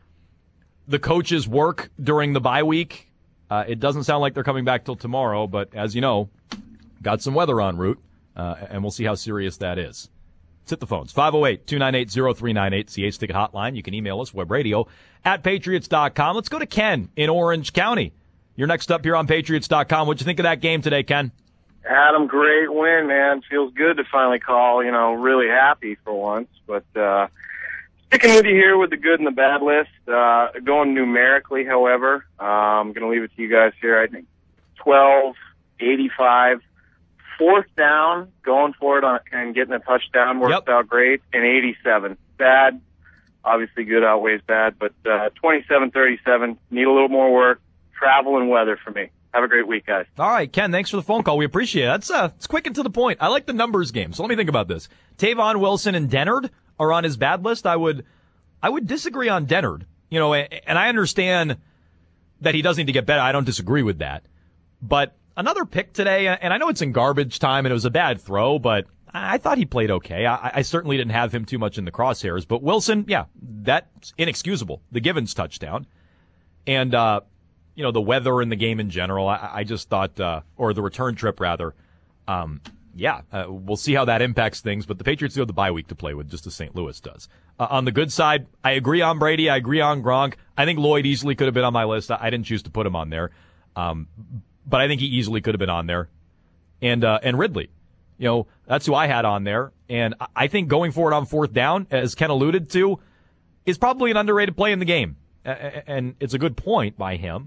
the coach's work during the bye week. Uh, it doesn't sound like they're coming back till tomorrow, but as you know, got some weather en route, uh, and we'll see how serious that is. Let's hit the phones. five oh eight, two nine eight, oh three nine eight, the Ace Ticket Hotline. You can email us, webradio at patriots dot com. Let's go to Ken in Orange County. You're next up here on patriots dot com. What'd you think of that game today, Ken? Adam, great win, man. Feels good to finally call, you know, really happy for once. But uh, sticking with you here with the good and the bad list, uh, going numerically, however, uh, I'm going to leave it to you guys here. I think twelve, eighty-five, fourth down, going for it on, and getting a touchdown works yep. out great, and eighty-seven. Bad, obviously good outweighs bad, but uh, twenty-seven thirty-seven, need a little more work, travel and weather for me. Have a great week, guys. All right, Ken, thanks for the phone call. We appreciate it. That's uh, it's quick and to the point. I like the numbers game. So let me think about this. Tavon Wilson and Dennard are on his bad list. I would I would disagree on Dennard. You know, and I understand that he does need to get better. I don't disagree with that. But another pick today, and I know it's in garbage time and it was a bad throw, but I thought he played okay. I, I certainly didn't have him too much in the crosshairs. But Wilson, yeah, that's inexcusable. The Givens touchdown. And, uh, you know, the weather in the game in general, I, I just thought, uh, or the return trip rather, um, yeah, uh, we'll see how that impacts things, but the Patriots do have the bye week to play with, just as Saint Louis does. Uh, on the good side, I agree on Brady, I agree on Gronk. I think Lloyd easily could have been on my list. I, I didn't choose to put him on there. Um, but I think he easily could have been on there. And, uh, and Ridley, you know, that's who I had on there. And I think going forward on fourth down, as Ken alluded to, is probably an underrated play in the game. And it's a good point by him.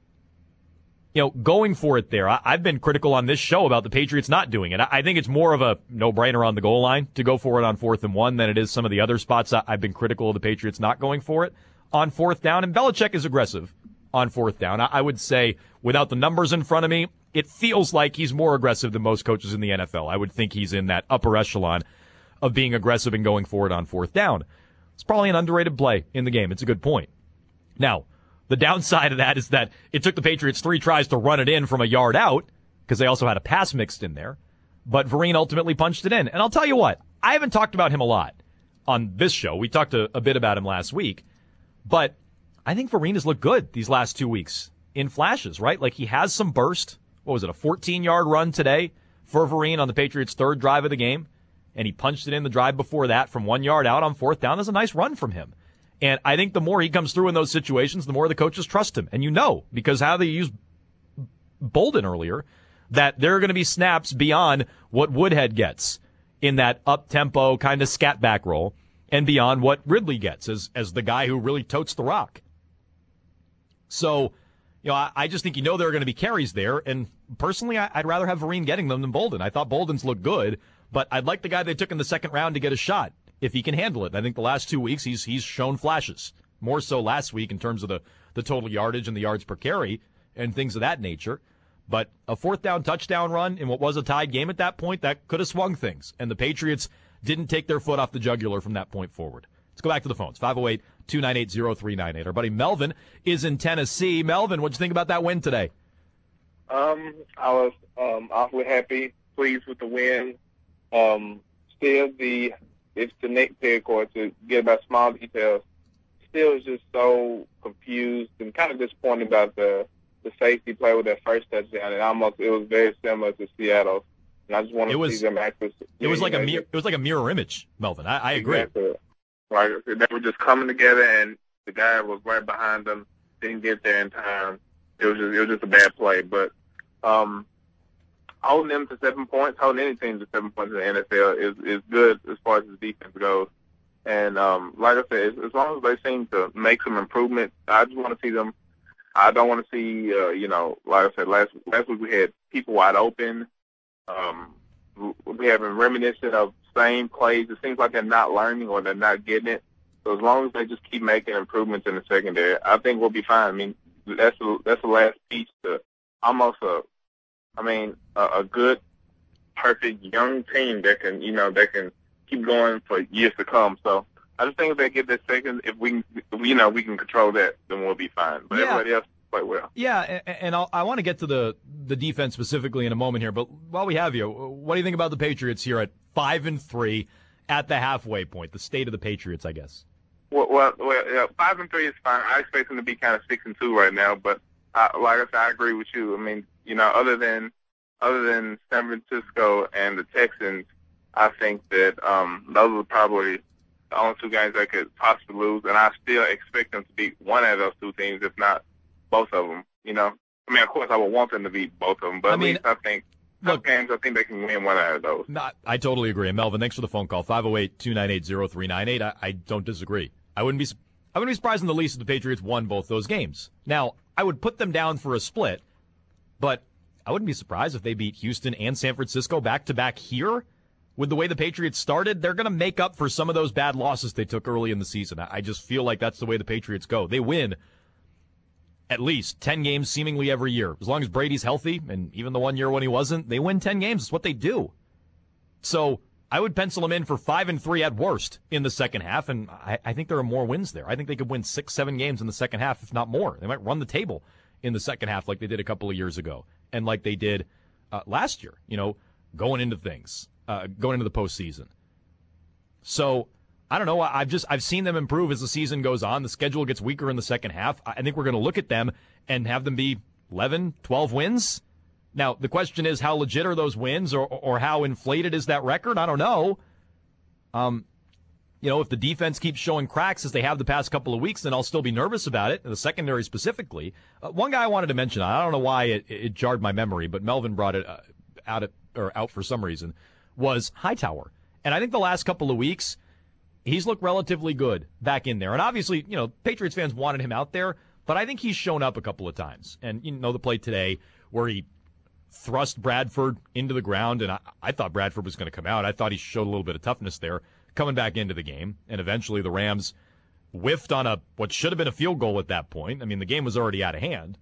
You know, going for it there, I, I've been critical on this show about the Patriots not doing it. I, I think it's more of a no-brainer on the goal line to go for it on fourth and one than it is some of the other spots. I, I've been critical of the Patriots not going for it on fourth down. And Belichick is aggressive on fourth down. I, I would say, without the numbers in front of me, it feels like he's more aggressive than most coaches in the N F L. I would think he's in that upper echelon of being aggressive and going for it on fourth down. It's probably an underrated play in the game. It's a good point. Now, the downside of that is that it took the Patriots three tries to run it in from a yard out because they also had a pass mixed in there. But Vereen ultimately punched it in. And I'll tell you what, I haven't talked about him a lot on this show. We talked a, a bit about him last week. But I think Vereen has looked good these last two weeks in flashes, right? Like he has some burst. What was it, a fourteen-yard run today for Vereen on the Patriots' third drive of the game? And he punched it in the drive before that from one yard out on fourth down. That's a nice run from him. And I think the more he comes through in those situations, the more the coaches trust him. And you know, because how they used Bolden earlier, that there are going to be snaps beyond what Woodhead gets in that up-tempo kind of scat back role and beyond what Ridley gets as, as the guy who really totes the rock. So, you know, I, I just think you know there are going to be carries there. And personally, I, I'd rather have Vereen getting them than Bolden. I thought Bolden's looked good, but I'd like the guy they took in the second round to get a shot, if he can handle it. I think the last two weeks he's he's shown flashes. More so last week in terms of the, the total yardage and the yards per carry and things of that nature. But a fourth down touchdown run in what was a tied game at that point, that could have swung things. And the Patriots didn't take their foot off the jugular from that point forward. Let's go back to the phones. five oh eight, two nine eight, oh three nine eight. Our buddy Melvin is in Tennessee. Melvin, what'd you think about that win today? Um, I was um, awfully happy, pleased with the win. Um, still the... It's the nitpick or to get about small details. Still is just so confused and kind of disappointed about the the safety play with that first touchdown. And almost it was very similar to Seattle. And I just want to see them access. It was like a mirror. It was like a mirror image, Melvin. I, I agree. Exactly. Like they were just coming together, and the guy was right behind them. Didn't get there in time. It was just it was just a bad play. But um, holding them to seven points, holding any team to seven points in the N F L is, is good as far as the defense goes. And um, like I said, as, as long as they seem to make some improvement, I just want to see them. I don't want to see, uh, you know, like I said, last last week we had people wide open. Um, we have been reminiscent of same plays. It seems like they're not learning or they're not getting it. So as long as they just keep making improvements in the secondary, I think we'll be fine. I mean, that's the, that's the last piece to almost a, I mean, a, a good, perfect young team that can, you know, that can keep going for years to come. So I just think if they get that second, if we, if, you know, we can control that, then we'll be fine. But yeah. Everybody else quite well. Yeah, and, and I'll, I want to get to the the defense specifically in a moment here. But while we have you, what do you think about the Patriots here at five and three at the halfway point? The state of the Patriots, I guess. Well, well, well yeah, five and three is fine. I expect them to be kind of six and two right now. But uh, like I said, I agree with you. I mean, you know, other than other than San Francisco and the Texans, I think that um, those are probably the only two games they could possibly lose, and I still expect them to beat one of those two teams, if not both of them. You know, I mean, of course, I would want them to beat both of them, but I at mean, least I think tough games, I think they can win one out of those. Not, I totally agree. And Melvin, thanks for the phone call. five oh eight, two nine eight, oh three nine eight. I, I don't disagree. I wouldn't be I wouldn't be surprised in the least if the Patriots won both those games. Now, I would put them down for a split, but I wouldn't be surprised if they beat Houston and San Francisco back-to-back here. With the way the Patriots started, they're going to make up for some of those bad losses they took early in the season. I just feel like that's the way the Patriots go. They win at least ten games seemingly every year. As long as Brady's healthy, and even the one year when he wasn't, they win ten games. It's what they do. So I would pencil them in for five and three at worst in the second half, and I, I think there are more wins there. I think they could win six, seven games in the second half, if not more. They might run the table in the second half like they did a couple of years ago, and like they did uh, last year, you know, going into things, uh, going into the postseason. So I don't know. I've just I've seen them improve as the season goes on. The schedule gets weaker in the second half. I think we're going to look at them and have them be eleven, twelve wins. Now, the question is, how legit are those wins, or or how inflated is that record? I don't know. Um, you know, if the defense keeps showing cracks as they have the past couple of weeks, then I'll still be nervous about it, the secondary specifically. Uh, one guy I wanted to mention, I don't know why it, it jarred my memory, but Melvin brought it uh, out, of, or out for some reason, was Hightower. And I think the last couple of weeks, he's looked relatively good back in there. And obviously, you know, Patriots fans wanted him out there, but I think he's shown up a couple of times. And you know the play today where he thrust Bradford into the ground, and I, I thought Bradford was going to come out. I thought he showed a little bit of toughness there coming back into the game. And eventually the Rams whiffed on a what should have been a field goal at that point. I mean, the game was already out of hand.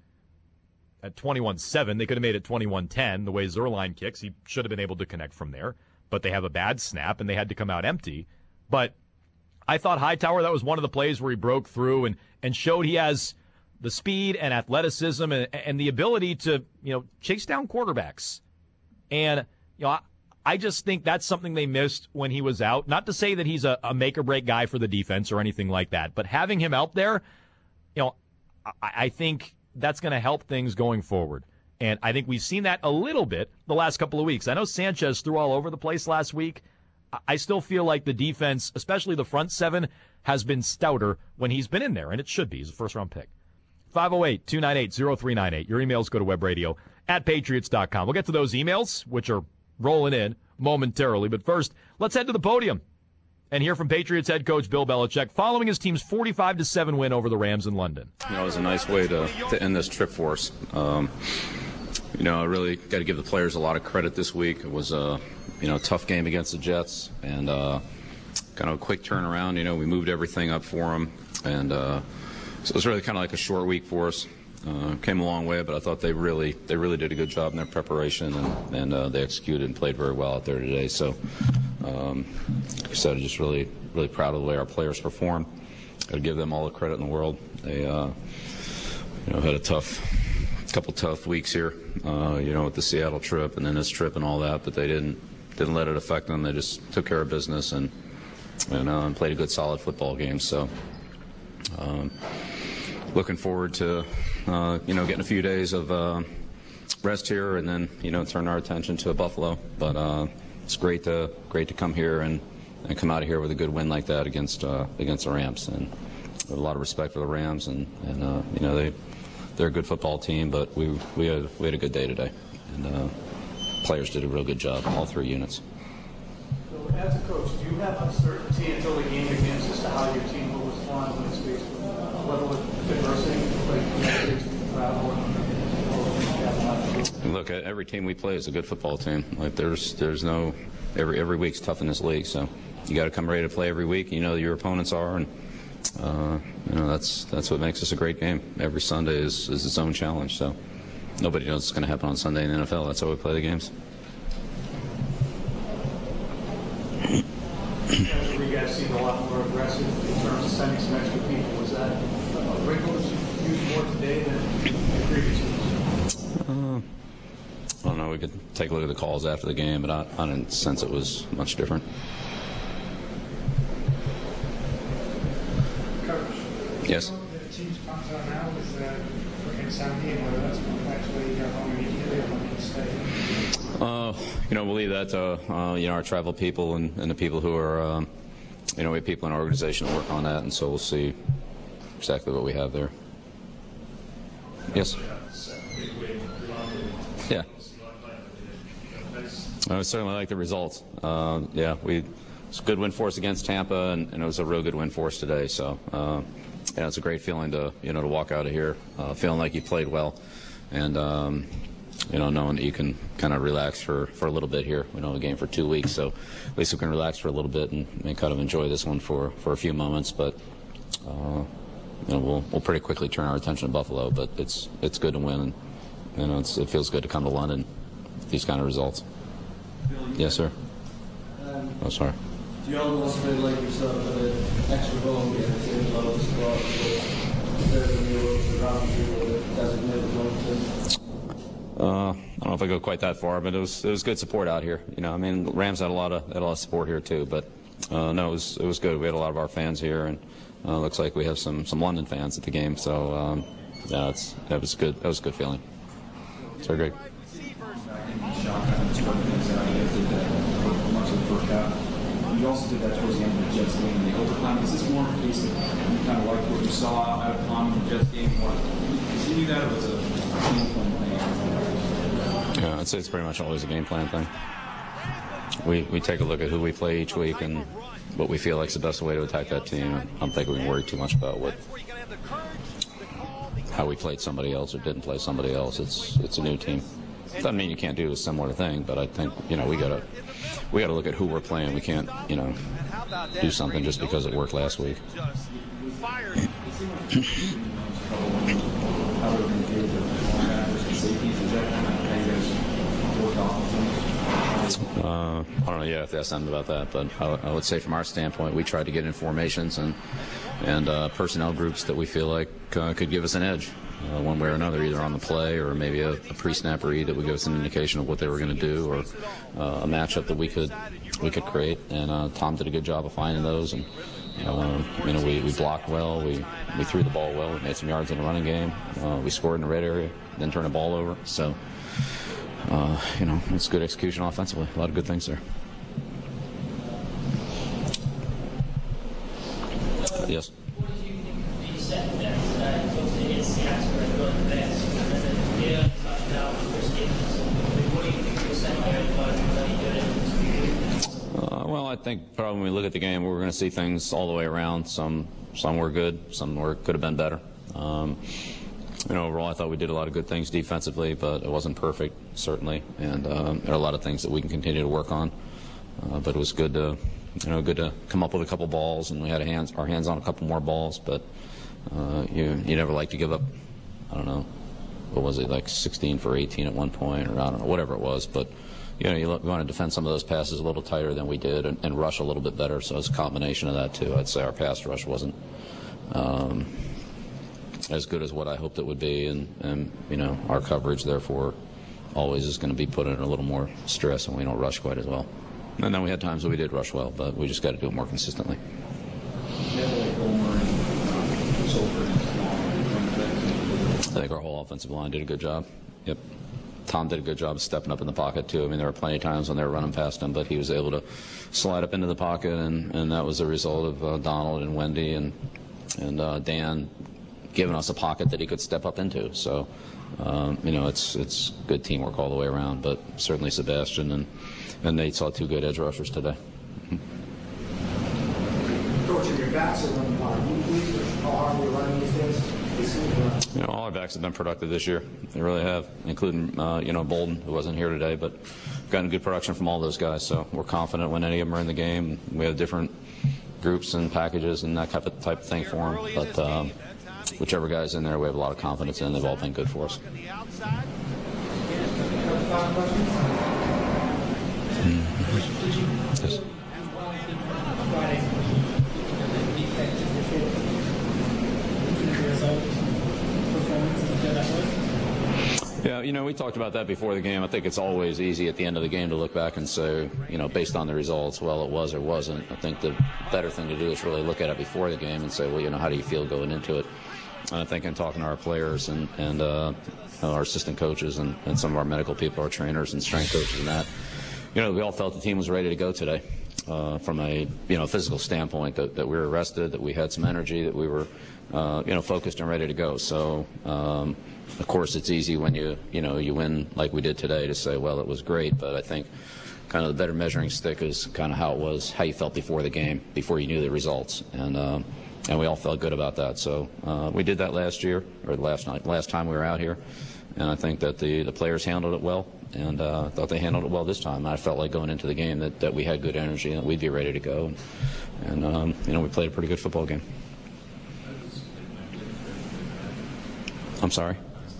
At twenty-one seven, they could have made it twenty-one ten. The way Zuerlein kicks, he should have been able to connect from there. But they have a bad snap, and they had to come out empty. But I thought Hightower, that was one of the plays where he broke through and, and showed he has the speed and athleticism and, and the ability to, you know, chase down quarterbacks. And, you know, I, I just think that's something they missed when he was out. Not to say that he's a, a make-or-break guy for the defense or anything like that, but having him out there, you know, I, I think that's going to help things going forward. And I think we've seen that a little bit the last couple of weeks. I know Sanchez threw all over the place last week. I still feel like the defense, especially the front seven, has been stouter when he's been in there, and it should be. He's a first-round pick. five oh eight, two nine eight, oh three nine eight. Your emails go to webradio at patriots dot com. We'll get to those emails, which are rolling in momentarily. But first, let's head to the podium and hear from Patriots head coach Bill Belichick following his team's forty-five to seven win over the Rams in London. You know, it was a nice way to, to end this trip for us. Um, you know, I really got to give the players a lot of credit this week. It was a, you know, tough game against the Jets and uh, kind of a quick turnaround. You know, we moved everything up for them. And uh, so it was really kind of like a short week for us. Uh, came a long way, but I thought they really they really did a good job in their preparation, and, and uh, they executed and played very well out there today. So, um, like I said, I'm just really, really proud of the way our players performed. Got to give them all the credit in the world. They, uh, you know, had a tough, couple tough weeks here, uh, you know, with the Seattle trip and then this trip and all that, but they didn't didn't let it affect them. They just took care of business and and, uh, and played a good, solid football game. So, um, looking forward to. Uh, you know, getting a few days of uh, rest here, and then you know, turn our attention to Buffalo. But uh, it's great to great to come here and, and come out of here with a good win like that against uh, against the Rams. And a lot of respect for the Rams, and, and uh, you know they they're a good football team. But we we had we had a good day today, and uh, players did a real good job, all three units. So, as a coach, do you have uncertainty until the game begins as to how your team will respond when it's faced with a level of adversity? Look, every team we play is a good football team. Like there's there's no every every week's tough in this league, so you got to come ready to play every week. You know who your opponents are, and uh, you know that's that's what makes us a great game. Every Sunday is, is its own challenge. So nobody knows what's going to happen on Sunday in the N F L. That's how we play the games. You guys seem a lot more aggressive in terms of sending some extra people. Was that a wrinkle that you used more today than the previous weeks? Uh, I don't know. We could take a look at the calls after the game, but I, I didn't sense it was much different. Coach, yes. The team's pumped on now with uh, against Saudi, and whether that's going to actually go home immediately or going to stay. Uh, you know, we'll leave that to uh, you know our travel people and, and the people who are um, you know we have people in our organization to work on that, and so we'll see exactly what we have there. Yes. Yeah. I certainly like the results. Uh, yeah, we it's a good win for us against Tampa, and, and it was a real good win for us today. So, uh, yeah, it's a great feeling to you know to walk out of here uh, feeling like you played well, and um, you know knowing that you can kind of relax for, for a little bit here. We don't have a game for two weeks, so at least we can relax for a little bit and, and kind of enjoy this one for, for a few moments. But uh, you know we'll we'll pretty quickly turn our attention to Buffalo. But it's it's good to win, and you know it's, it feels good to come to London with these kind of results. Yes, sir. Um, oh, sorry. Do you almost feel like yourself at an extra home game? It's in the low squad, but than you were around you with designated one. Uh, I don't know if I go quite that far, but it was it was good support out here. You know, I mean, Rams had a lot of had a lot of support here too. But uh, no, it was it was good. We had a lot of our fans here, and uh, looks like we have some some London fans at the game. So um, yeah, it's that was good. That was a good feeling. So great. You also did that towards the end of the Jets game in the overtime. Is this more a case that you kind of like what you saw out of Tom in the Jets game? Or continue that, or was it a game plan thing? Yeah, I'd say it's pretty much always a game plan thing. We we take a look at who we play each week and what we feel like is the best way to attack that team. I don't think we can worry too much about what how we played somebody else or didn't play somebody else. It's it's a new team. Doesn't mean you can't do a similar thing, but I think you know we gotta we gotta look at who we're playing. We can't you know do something just because it worked last week. Uh, I don't know. Yeah, if that's something about that, but I, I would say from our standpoint, we tried to get in formations and and uh, personnel groups that we feel like uh, could give us an edge, uh, one way or another, either on the play or maybe a, a pre-snap read that would give us an indication of what they were going to do, or uh, a matchup that we could we could create. And uh, Tom did a good job of finding those. And uh, you know, we, we blocked well, we we threw the ball well, we made some yards in the running game, uh, we scored in the red area, then turned the ball over. So. Uh, you know, it's good execution offensively. A lot of good things there. Yes. What did you think of the second half? Uh, you talked to his stats were really fast. And then the other touchdown first game. What do you think of the second half? Uh, well, I think probably when we look at the game, we're going to see things all the way around. Some some were good, some were could have been better. Um, You know, overall, I thought we did a lot of good things defensively, but it wasn't perfect, certainly. And um, there are a lot of things that we can continue to work on. Uh, but it was good to, you know, good to come up with a couple balls, and we had a hands, our hands on a couple more balls. But uh, you, you never like to give up. I don't know, what was it, like sixteen for eighteen at one point, or I don't know, whatever it was. But you know, you want to defend some of those passes a little tighter than we did, and, and rush a little bit better. So it's a combination of that too. I'd say our pass rush wasn't. Um, as good as what I hoped it would be, and, and you know, our coverage therefore always is going to be put in a little more stress, and we don't rush quite as well. And then we had times that we did rush well, but we just got to do it more consistently. I think our whole offensive line did a good job. Yep. Tom did a good job of stepping up in the pocket too. I mean, there were plenty of times when they were running past him, but he was able to slide up into the pocket, and, and that was a result of uh, Donald and Wendy and and uh, Dan giving us a pocket that he could step up into. So, um, you know, it's it's good teamwork all the way around, but certainly Sebastian and, and Nate saw two good edge rushers today. Coach, your backs are running hard. Can you please push how hard we're running these days? You know, all our backs have been productive this year. They really have, including, uh, you know, Bolden, who wasn't here today, but gotten good production from all those guys. So we're confident when any of them are in the game. We have different groups and packages and that type of, type of thing for them. But um, whichever guy's in there, we have a lot of confidence in. They've all been good for us. Mm-hmm. Yes. Yeah, you know, we talked about that before the game. I think it's always easy at the end of the game to look back and say, you know, based on the results, well, it was or wasn't. I think the better thing to do is really look at it before the game and say, well, you know, how do you feel going into it? And I think in talking to our players and, and uh, our assistant coaches and, and some of our medical people, our trainers and strength coaches and that, you know, we all felt the team was ready to go today. Uh, from a, you know, physical standpoint, that, that we were rested, that we had some energy, that we were, uh, you know, focused and ready to go. So, um, of course, it's easy when you, you know, you win like we did today to say, well, it was great. But I think kind of the better measuring stick is kind of how it was, how you felt before the game, before you knew the results, and um, and we all felt good about that. So uh, we did that last year, or last night, last time we were out here, and I think that the the players handled it well, and uh, I thought they handled it well this time. I felt like going into the game that, that we had good energy and that we'd be ready to go, and, and um, you know, we played a pretty good football game. I'm sorry.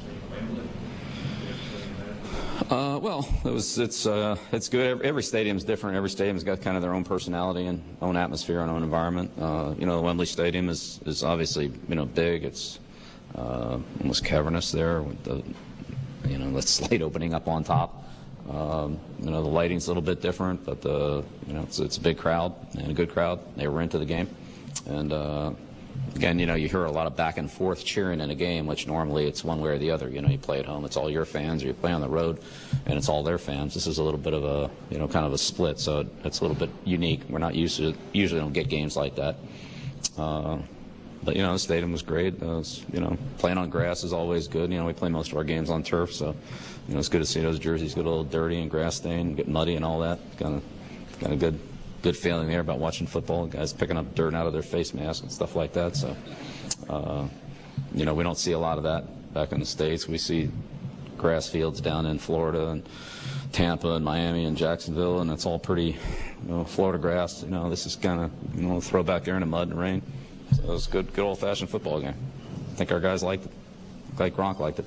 Uh, well, it was, it's uh, it's good. Every, every stadium's different. Every stadium's got kind of their own personality and own atmosphere and own environment. Uh, you know, the Wembley Stadium is, is obviously, you know, big. It's uh, almost cavernous there with the, you know, the slate opening up on top. Um, you know, the lighting's a little bit different, but the, you know, it's, it's a big crowd and a good crowd. They were into the game, and uh, again, you know, you hear a lot of back and forth cheering in a game, which normally it's one way or the other. You know, you play at home, it's all your fans, or you play on the road, and it's all their fans. This is a little bit of a, you know, kind of a split, so it's a little bit unique. We're not used to, usually don't get games like that. Uh, but, you know, the stadium was great. Uh, was, you know, playing on grass is always good. You know, we play most of our games on turf, so, you know, it's good to see those jerseys get a little dirty and grass stained, get muddy and all that. Kind of, kind of good. Good feeling there about watching football, guys picking up dirt out of their face masks and stuff like that. So, uh, you know, we don't see a lot of that back in the States. We see grass fields down in Florida and Tampa and Miami and Jacksonville, and it's all pretty, you know, Florida grass. You know, this is kind of, you know, throw back there in the mud and rain. So it was a good, good old-fashioned football game. I think our guys liked it, like Gronk liked it.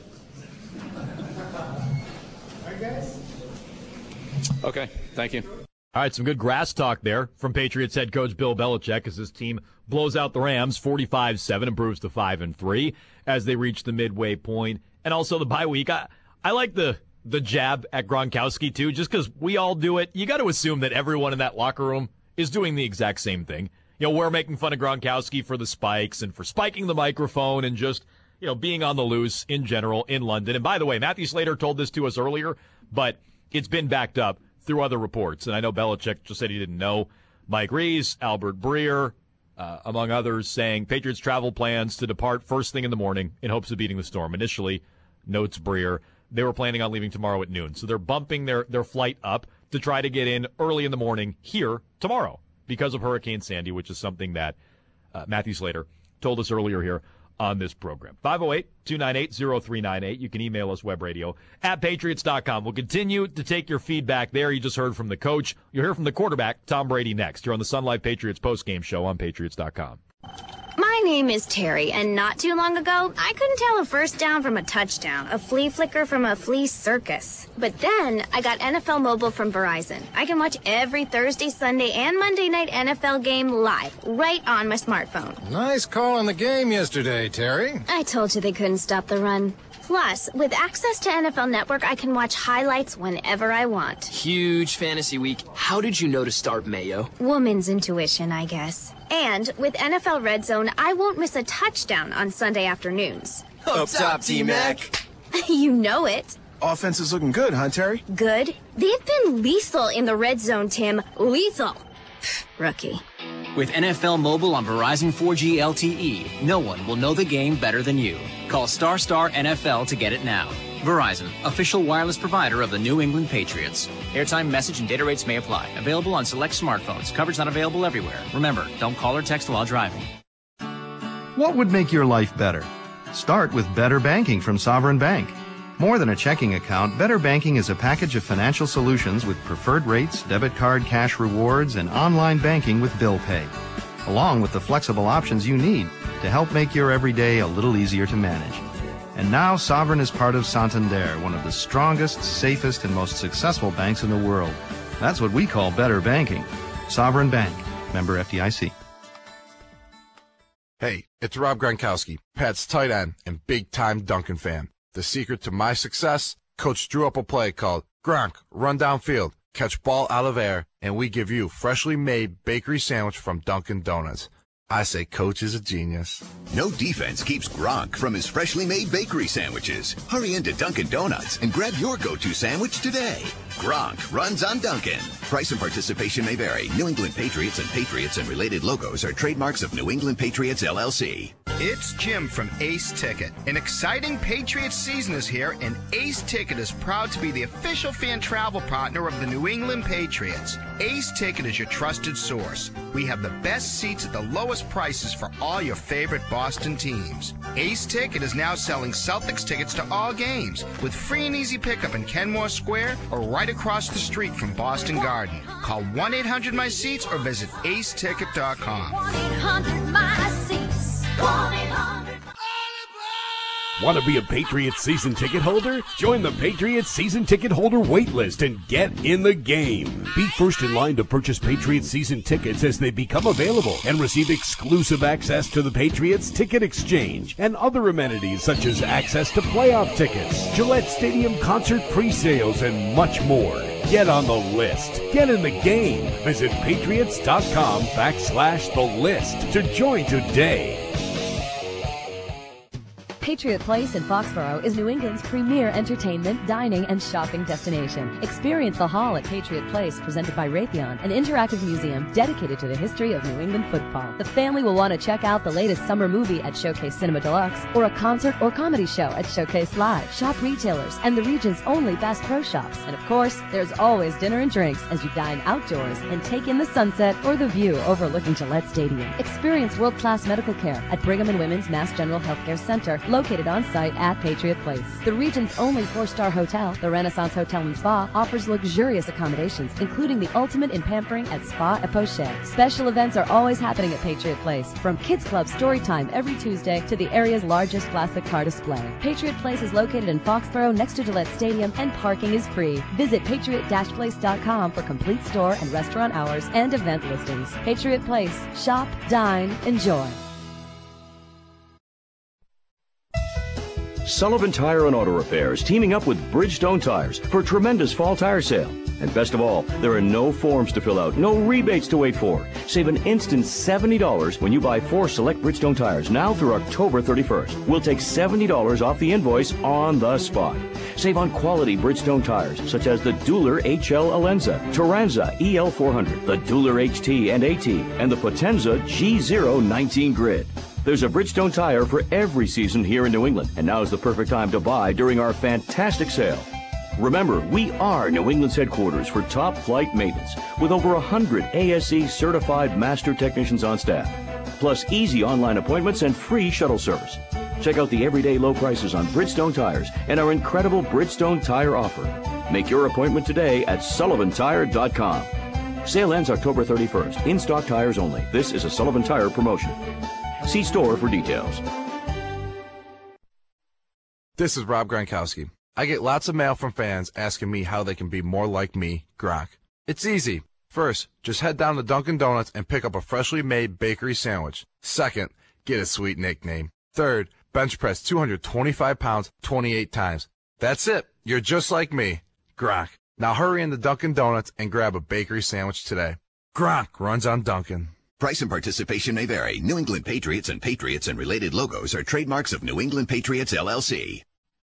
Okay, thank you. All right, some good grass talk there from Patriots head coach Bill Belichick as his team blows out the Rams forty-five seven, improves to five and three as they reach the midway point, and also the bye week. I, I like the the jab at Gronkowski too, just because we all do it. You got to assume that everyone in that locker room is doing the exact same thing. You know, we're making fun of Gronkowski for the spikes and for spiking the microphone and just, you know, being on the loose in general in London. And by the way, Matthew Slater told this to us earlier, but it's been backed up through other reports. And I know Belichick just said he didn't know. Mike Reese, Albert Breer, uh, among others, saying Patriots travel plans to depart first thing in the morning in hopes of beating the storm. Initially, notes Breer, they were planning on leaving tomorrow at noon. So they're bumping their, their flight up to try to get in early in the morning here tomorrow because of Hurricane Sandy, which is something that uh, Matthew Slater told us earlier here on this program. five oh eight, two nine eight, oh three nine eight. You can email us, webradio at patriots dot com. We'll continue to take your feedback there. You just heard from the coach. You'll hear from the quarterback, Tom Brady, next. You're on the Sun Life Patriots postgame show on patriots dot com. My name is Terry, and not too long ago, I couldn't tell a first down from a touchdown, a flea flicker from a flea circus. But then, I got N F L Mobile from Verizon. I can watch every Thursday, Sunday, and Monday night N F L game live, right on my smartphone. Nice call on the game yesterday, Terry. I told you they couldn't stop the run. Plus, with access to N F L Network, I can watch highlights whenever I want. Huge fantasy week. How did you know to start Mayo? Woman's intuition, I guess. And with N F L Red Zone, I won't miss a touchdown on Sunday afternoons. Up top, T-Mac. You know it. Offense is looking good, huh, Terry? Good? They've been lethal in the Red Zone, Tim. Lethal. Rookie. With N F L Mobile on Verizon four G L T E, no one will know the game better than you. Call Star Star N F L to get it now. Verizon, official wireless provider of the New England Patriots. Airtime, message, and data rates may apply. Available on select smartphones. Coverage not available everywhere. Remember, don't call or text while driving. What would make your life better? Start with Better Banking from Sovereign Bank. More than a checking account, Better Banking is a package of financial solutions with preferred rates, debit card cash rewards, and online banking with bill pay, along with the flexible options you need to help make your everyday a little easier to manage. And now Sovereign is part of Santander, one of the strongest, safest, and most successful banks in the world. That's what we call Better Banking. Sovereign Bank. Member F D I C. Hey, it's Rob Gronkowski, Pat's tight end and big-time Duncan fan. The secret to my success? Coach drew up a play called Gronk, run downfield, catch ball out of air, and we give you freshly made bakery sandwich from Dunkin' Donuts. I say Coach is a genius. No defense keeps Gronk from his freshly made bakery sandwiches. Hurry into Dunkin' Donuts and grab your go-to sandwich today. Gronk runs on Duncan. Price and participation may vary. New England Patriots and Patriots and related logos are trademarks of New England Patriots, L L C. It's Jim from Ace Ticket. An exciting Patriots season is here, and Ace Ticket is proud to be the official fan travel partner of the New England Patriots. Ace Ticket is your trusted source. We have the best seats at the lowest prices for all your favorite Boston teams. Ace Ticket is now selling Celtics tickets to all games with free and easy pickup in Kenmore Square or right across the street from Boston Garden. Call one eight hundred my seats or visit ace ticket dot com. one eight hundred my seats. one eight hundred Want to be a Patriots season ticket holder? Join the Patriots season ticket holder wait list and get in the game. Be first in line to purchase Patriots season tickets as they become available and receive exclusive access to the Patriots Ticket Exchange and other amenities such as access to playoff tickets, Gillette Stadium concert pre-sales, and much more. Get on the list. Get in the game. Visit patriots.com backslash the list to join today. Patriot Place in Foxborough is New England's premier entertainment, dining, and shopping destination. Experience the Hall at Patriot Place, presented by Raytheon, an interactive museum dedicated to the history of New England football. The family will want to check out the latest summer movie at Showcase Cinema Deluxe, or a concert or comedy show at Showcase Live. Shop retailers and the region's only Bass Pro Shops. And of course, there's always dinner and drinks as you dine outdoors and take in the sunset or the view overlooking Gillette Stadium. Experience world-class medical care at Brigham and Women's Mass General Healthcare Center, located on site at Patriot Place. The region's only four-star hotel, the Renaissance Hotel and Spa, offers luxurious accommodations, including the ultimate in pampering at Spa et Poche. Special events are always happening at Patriot Place, from Kids Club story time every Tuesday to the area's largest classic car display. Patriot Place is located in Foxborough next to Gillette Stadium, and parking is free. Visit patriot dash place dot com for complete store and restaurant hours and event listings. Patriot Place. Shop, dine, enjoy. Sullivan Tire and Auto Repair is teaming up with Bridgestone Tires for a tremendous fall tire sale. And best of all, there are no forms to fill out, no rebates to wait for. Save an instant seventy dollars when you buy four select Bridgestone tires now through October thirty-first. We'll take seventy dollars off the invoice on the spot. Save on quality Bridgestone tires such as the Dueler H L Alenza, Turanza E L four hundred, the Dueler H T and AT, and the Potenza G zero nineteen Grid. There's a Bridgestone tire for every season here in New England, and now is the perfect time to buy during our fantastic sale. Remember, we are New England's headquarters for top flight maintenance, with over one hundred A S E certified master technicians on staff, plus easy online appointments and free shuttle service. Check out the everyday low prices on Bridgestone tires and our incredible Bridgestone tire offer. Make your appointment today at sullivan tire dot com. Sale ends October thirty-first. In-stock tires only. This is a Sullivan Tire promotion. See store for details. This is Rob Gronkowski. I get lots of mail from fans asking me how they can be more like me, Gronk. It's easy. First, just head down to Dunkin' Donuts and pick up a freshly made bakery sandwich. Second, get a sweet nickname. Third, bench press two hundred twenty-five pounds twenty-eight times. That's it. You're just like me, Gronk. Now hurry into Dunkin' Donuts and grab a bakery sandwich today. Gronk runs on Dunkin'. Price and participation may vary. New England Patriots and Patriots and related logos are trademarks of New England Patriots, L L C.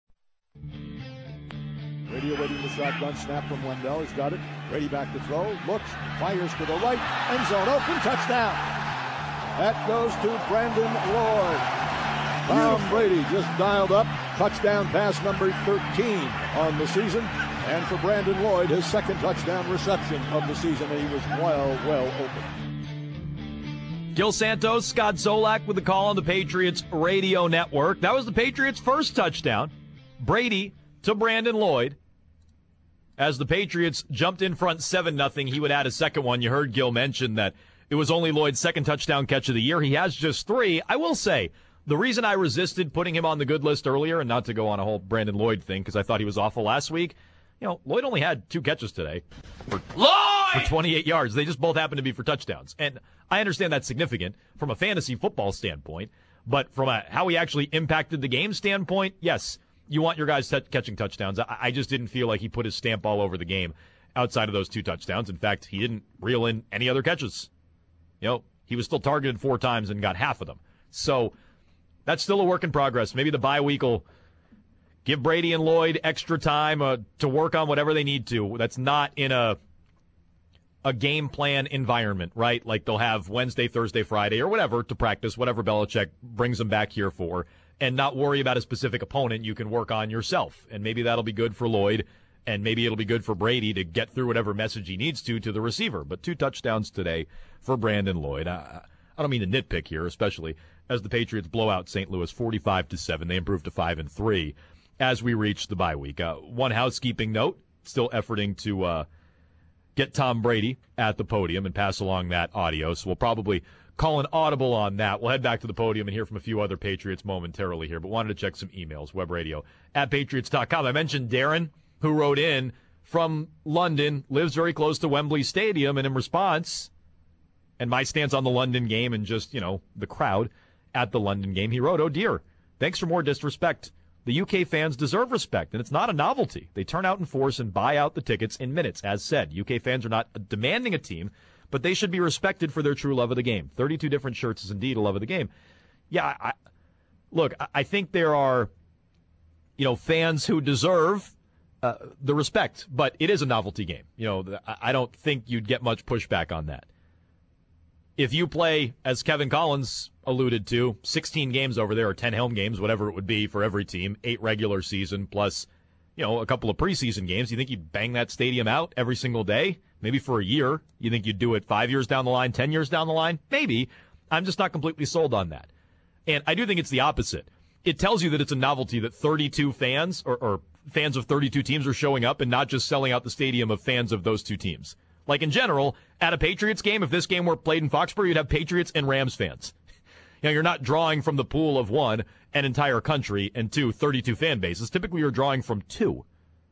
Brady awaiting the shotgun snap from Wendell. He's got it. Brady back to throw. Looks. Fires to the right. End zone open. Touchdown. That goes to Brandon Lloyd. Tom Brady just dialed up. Touchdown pass number thirteen on the season. And for Brandon Lloyd, his second touchdown reception of the season. And he was well, well open. Gil Santos, Scott Zolak with the call on the Patriots radio network. That was the Patriots' first touchdown. Brady to Brandon Lloyd. As the Patriots jumped in front seven nothing, he would add a second one. You heard Gil mention that it was only Lloyd's second touchdown catch of the year. He has just three. I will say, the reason I resisted putting him on the good list earlier, and not to go on a whole Brandon Lloyd thing, because I thought he was awful last week, you know, Lloyd only had two catches today. For, Lloyd! For twenty-eight yards. They just both happened to be for touchdowns. And I understand that's significant from a fantasy football standpoint, but from a how he actually impacted the game standpoint, yes, you want your guys t- catching touchdowns. I, I just didn't feel like he put his stamp all over the game outside of those two touchdowns. In fact, he didn't reel in any other catches. You know, he was still targeted four times and got half of them. So that's still a work in progress. Maybe the bye week will Give Brady and Lloyd extra time uh, to work on whatever they need to. That's not in a a game plan environment, right? Like they'll have Wednesday, Thursday, Friday, or whatever to practice, whatever Belichick brings them back here for, and not worry about a specific opponent you can work on yourself. And maybe that'll be good for Lloyd, and maybe it'll be good for Brady to get through whatever message he needs to to the receiver. But two touchdowns today for Brandon Lloyd. I, I don't mean to nitpick here, especially as the Patriots blow out Saint Louis forty-five to seven. They improved to five and three as we reach the bye week. Uh, one housekeeping note, still efforting to uh, get Tom Brady at the podium and pass along that audio. So we'll probably call an audible on that. We'll head back to the podium and hear from a few other Patriots momentarily here, but wanted to check some emails, web radio at patriots dot com. I mentioned Darren, who wrote in from London, lives very close to Wembley Stadium, and in response, and my stance on the London game and just, you know, the crowd at the London game, he wrote, "Oh dear, thanks for more disrespect. The U K fans deserve respect, and it's not a novelty. They turn out in force and buy out the tickets in minutes. As said, U K fans are not demanding a team, but they should be respected for their true love of the game. thirty-two different shirts is indeed a love of the game." Yeah, I, look, I think there are, you know, fans who deserve uh, the respect, but it is a novelty game. You know, I don't think you'd get much pushback on that. If you play, as Kevin Collins alluded to, sixteen games over there, or ten home games, whatever it would be for every team, eight regular season plus, you know, a couple of preseason games, you think you'd bang that stadium out every single day? Maybe for a year. You think you'd do it five years down the line, ten years down the line? Maybe. I'm just not completely sold on that. And I do think it's the opposite. It tells you that it's a novelty that thirty-two fans, or, or fans of thirty-two teams, are showing up and not just selling out the stadium of fans of those two teams. Like in general, at a Patriots game, if this game were played in Foxborough, you'd have Patriots and Rams fans. You know, you're not drawing from the pool of one, an entire country, and two, thirty-two fan bases. Typically, you're drawing from two.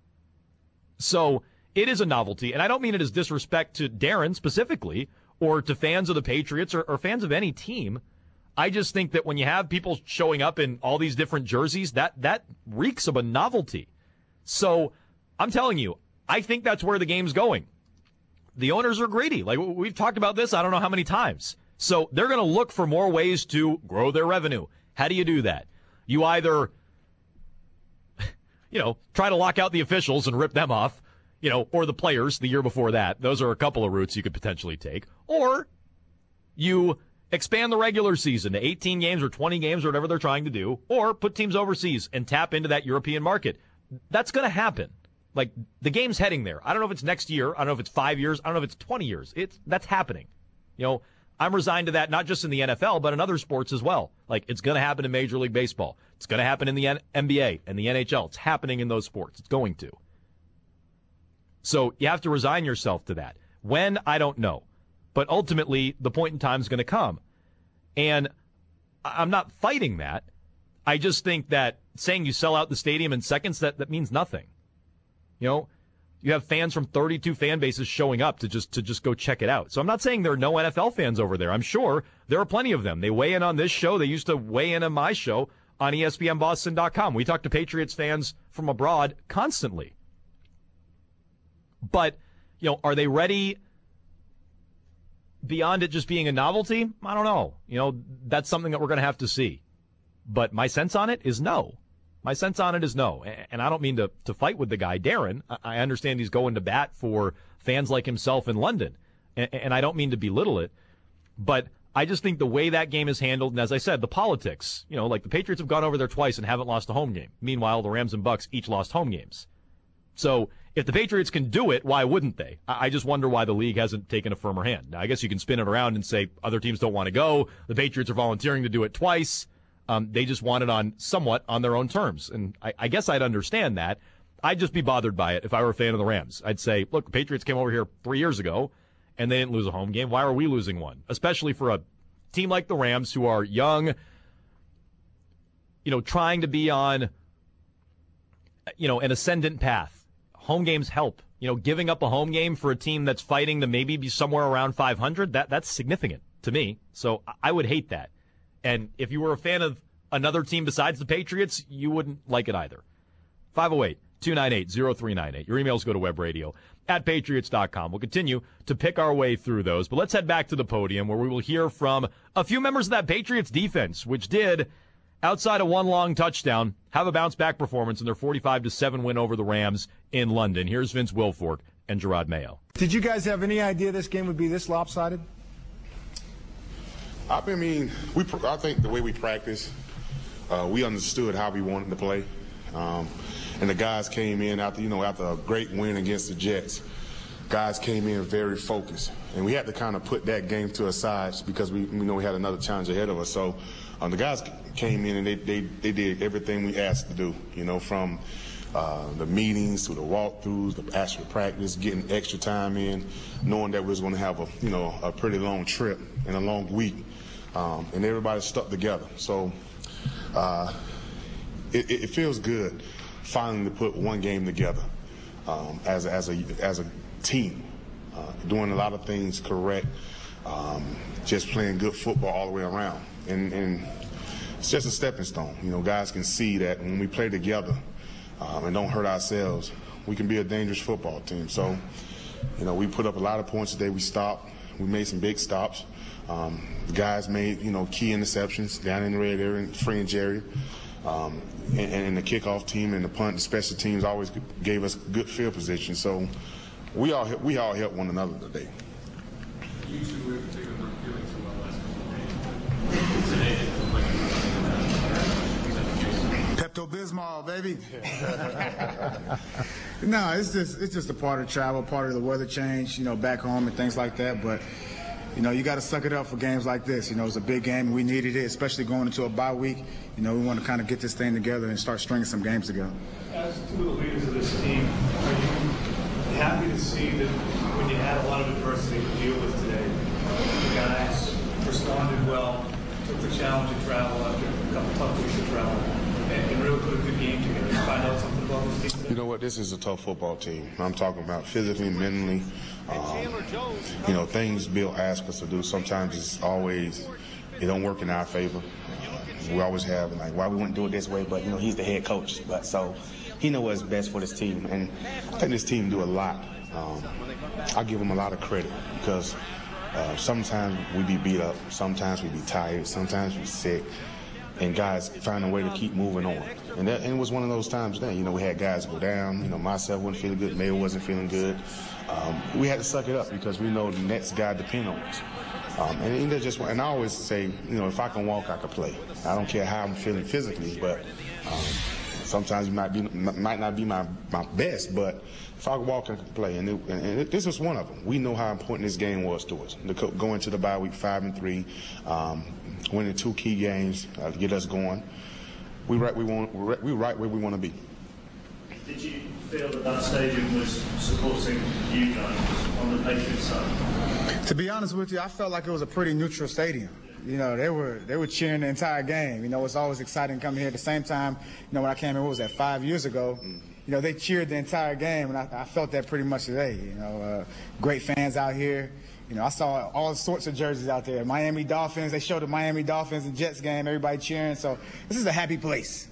So it is a novelty, and I don't mean it as disrespect to Darren specifically, or to fans of the Patriots, or, or fans of any team. I just think that when you have people showing up in all these different jerseys, that that reeks of a novelty. So I'm telling you, I think that's where the game's going. The owners are greedy. Like, we've talked about this I don't know how many times. So they're going to look for more ways to grow their revenue. How do you do that? You either, you know, try to lock out the officials and rip them off, you know, or the players the year before that. Those are a couple of routes you could potentially take. Or you expand the regular season to eighteen games or twenty games or whatever they're trying to do, or put teams overseas and tap into that European market. That's going to happen. Like, the game's heading there. I don't know if it's next year. I don't know if it's five years. I don't know if it's twenty years. It's that's happening. You know, I'm resigned to that, not just in the N F L, but in other sports as well. Like, it's going to happen in Major League Baseball. It's going to happen in the N B A and the N H L. It's happening in those sports. It's going to. So you have to resign yourself to that. When, I don't know. But ultimately, the point in time is going to come. And I'm not fighting that. I just think that saying you sell out the stadium in seconds, that, that means nothing. You know, you have fans from thirty-two fan bases showing up to just to just go check it out. So I'm not saying there are no N F L fans over there. I'm sure there are plenty of them. They weigh in on this show. They used to weigh in on my show on E S P N Boston dot com. We talk to Patriots fans from abroad constantly. But, you know, are they ready beyond it just being a novelty? I don't know. You know, that's something that we're going to have to see. But my sense on it is no. My sense on it is no. And I don't mean to, to fight with the guy, Darren. I understand he's going to bat for fans like himself in London. And, and I don't mean to belittle it. But I just think the way that game is handled, and as I said, the politics, you know, like the Patriots have gone over there twice and haven't lost a home game. Meanwhile, the Rams and Bucks each lost home games. So if the Patriots can do it, why wouldn't they? I just wonder why the league hasn't taken a firmer hand. Now, I guess you can spin it around and say other teams don't want to go. The Patriots are volunteering to do it twice. Um, they just want it on somewhat on their own terms. And I, I guess I'd understand that. I'd just be bothered by it if I were a fan of the Rams. I'd say, look, the Patriots came over here three years ago, and they didn't lose a home game. Why are we losing one? Especially for a team like the Rams, who are young, you know, trying to be on, you know, an ascendant path. Home games help. You know, giving up a home game for a team that's fighting to maybe be somewhere around five hundred, that that's significant to me. So I would hate that. And if you were a fan of another team besides the Patriots, you wouldn't like it either. five oh eight, two nine eight, oh three nine eight. Your emails go to webradio at patriots dot com. We'll continue to pick our way through those. But let's head back to the podium where we will hear from a few members of that Patriots defense, which did outside of one long touchdown, have a bounce-back performance in their forty-five to seven win over the Rams in London. Here's Vince Wilfork and Gerard Mayo. Did you guys have any idea this game would be this lopsided? I mean, we. I think the way we practice, uh, we understood how we wanted to play, um, and the guys came in after you know after a great win against the Jets. Guys came in very focused, and we had to kind of put that game to a side because we, we know we had another challenge ahead of us. So um, the guys came in and they, they they did everything we asked to do. You know, from uh, the meetings to the walkthroughs, the actual practice, getting extra time in, knowing that we was going to have a you know a pretty long trip and a long week. Um, and everybody stuck together. So uh, it, it feels good finally to put one game together um, as, as, a, as a team, uh, doing a lot of things correct, um, just playing good football all the way around. And, and it's just a stepping stone. You know, guys can see that when we play together um, and don't hurt ourselves, we can be a dangerous football team. So, you know, we put up a lot of points today. We stopped. We made some big stops. Um, the guys made, you know, key interceptions down in the red area, fringe area. Um, and, and the kickoff team and the punt, the special teams always gave us good field position. So we all we all helped one another today. You two were particularly not feeling too well last couple of days. Today it looked like Pepto-Bismol, baby. No, it's just it's just a part of travel, part of the weather change, you know, back home and things like that. But you know, you got to suck it up for games like this. You know, it's a big game, and we needed it, especially going into a bye week. You know, we want to kind of get this thing together and start stringing some games together. As two of the leaders of this team, are you happy to see that when you had a lot of adversity to deal with today, the guys responded well, took the challenge of travel after a couple tough weeks of travel, and, and really put a good game together? You find out something about this team today? You know what? This is a tough football team. I'm talking about physically, mentally. Um, you know, things Bill asks us to do, sometimes it's always, it don't work in our favor. We always have, like, why we wouldn't do it this way, but, you know, he's the head coach. But so he knows what's best for this team. And I think this team do a lot. Um, I give them a lot of credit because uh, sometimes we be beat up, sometimes we be tired, sometimes we sick. And guys find a way to keep moving on. And, that, and it was one of those times then, you know, we had guys go down. You know, myself wasn't feeling good, Mayo wasn't feeling good. Um, we had to suck it up because we know the next guy depend on us. Um, and, and, just, and I always say, you know, if I can walk, I can play. I don't care how I'm feeling physically, but um, sometimes it might, be, might not be my, my best, but if I can walk, I can play. And, it, and it, this was one of them. We know how important this game was to us. To go into the bye week five and three, um, winning two key games uh, to get us going. We right, we want, we're right, we're right where we want to be. Did you feel that that stadium was supporting you guys on the Patriots side? To be honest with you, I felt like it was a pretty neutral stadium. You know, they were they were cheering the entire game. You know, it's always exciting coming here. At the same time, you know, when I came here, what was that, five years ago? Mm. You know, they cheered the entire game, and I, I felt that pretty much today. You know, uh, great fans out here. You know, I saw all sorts of jerseys out there. Miami Dolphins, they showed the Miami Dolphins and Jets game, everybody cheering. So this is a happy place.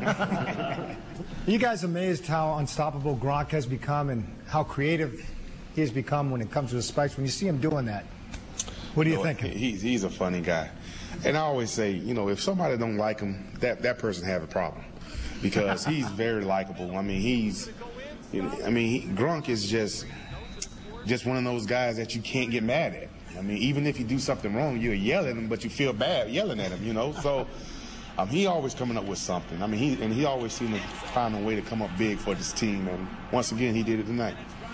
Are you guys amazed how unstoppable Gronk has become and how creative he has become when it comes to the spikes? When you see him doing that, what do you, you know, think? He's, he's a funny guy. And I always say, you know, if somebody don't like him, that, that person have a problem. Because he's very likable. I mean, he's, you know, I mean, he, Gronk is just... just one of those guys that you can't get mad at. I mean, even if you do something wrong, you yell at him, but you feel bad yelling at him, you know? So um, he always coming up with something. I mean, he and he always seemed to find a way to come up big for this team. And once again, he did it tonight.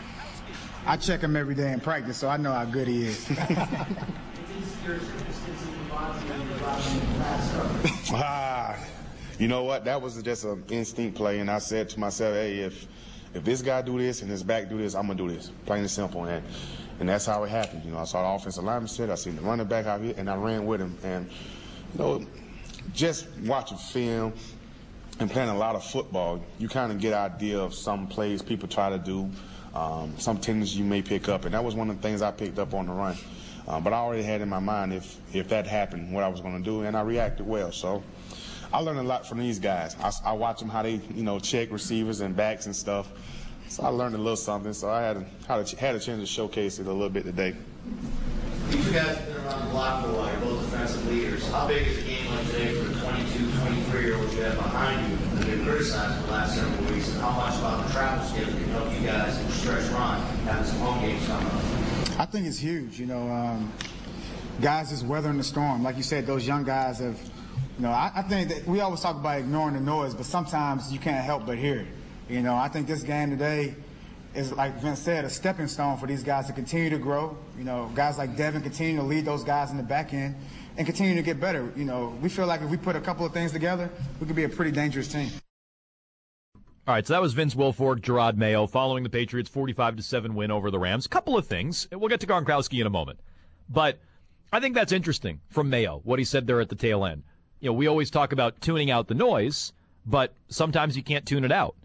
I check him every day in practice, so I know how good he is. ah, you know what? That was just an instinct play, and I said to myself, hey, if If this guy do this and his back do this, I'm going to do this. Plain and simple. And, and that's how it happened. You know, I saw the offensive lineman sit, I seen the running back out here, and I ran with him. And, you know, just watching film and playing a lot of football, you kind of get an idea of some plays people try to do, um, some tendencies you may pick up. And that was one of the things I picked up on the run. Um, but I already had in my mind if, if that happened, what I was going to do, and I reacted well. So I learned a lot from these guys. I, I watch them how they, you know, check receivers and backs and stuff. So I learned a little something. So I had a, had a, had a chance to showcase it a little bit today. You guys have been around the block for a while. You're both defensive leaders. How big is a game like today for twenty-two, twenty-three-year-old you have behind you and been criticized for the last several weeks, and how much about the travel schedule can help you guys in stretch run, having some home games coming up? I think it's huge. You know, um, guys is weathering the storm. Like you said, those young guys have, you know, I, I think that we always talk about ignoring the noise, but sometimes you can't help but hear it. You know, I think this game today is, like Vince said, a stepping stone for these guys to continue to grow. You know, guys like Devin continue to lead those guys in the back end and continue to get better. You know, we feel like if we put a couple of things together, we could be a pretty dangerous team. All right, so that was Vince Wilfork, Jerod Mayo, following the Patriots' forty-five to seven win over the Rams. Couple of things. We'll get to Gronkowski in a moment. But I think that's interesting from Mayo, what he said there at the tail end. You know, we always talk about tuning out the noise, but sometimes you can't tune it out.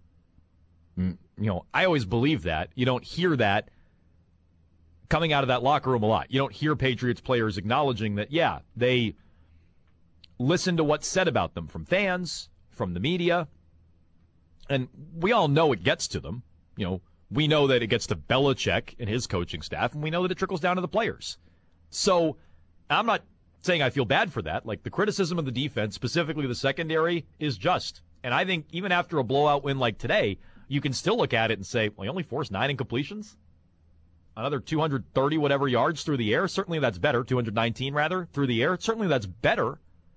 You know, I always believe that. You don't hear that coming out of that locker room a lot. You don't hear Patriots players acknowledging that, yeah, they listen to what's said about them from fans, from the media, and we all know it gets to them. You know, we know that it gets to Belichick and his coaching staff, and we know that it trickles down to the players. So I'm not saying I feel bad for that. Like, the criticism of the defense, specifically the secondary, is just. And I think even after a blowout win like today, you can still look at it and say, well, he only forced nine incompletions. Another two hundred thirty whatever yards through the air. Certainly that's better. two hundred nineteen, rather, through the air. Certainly that's better.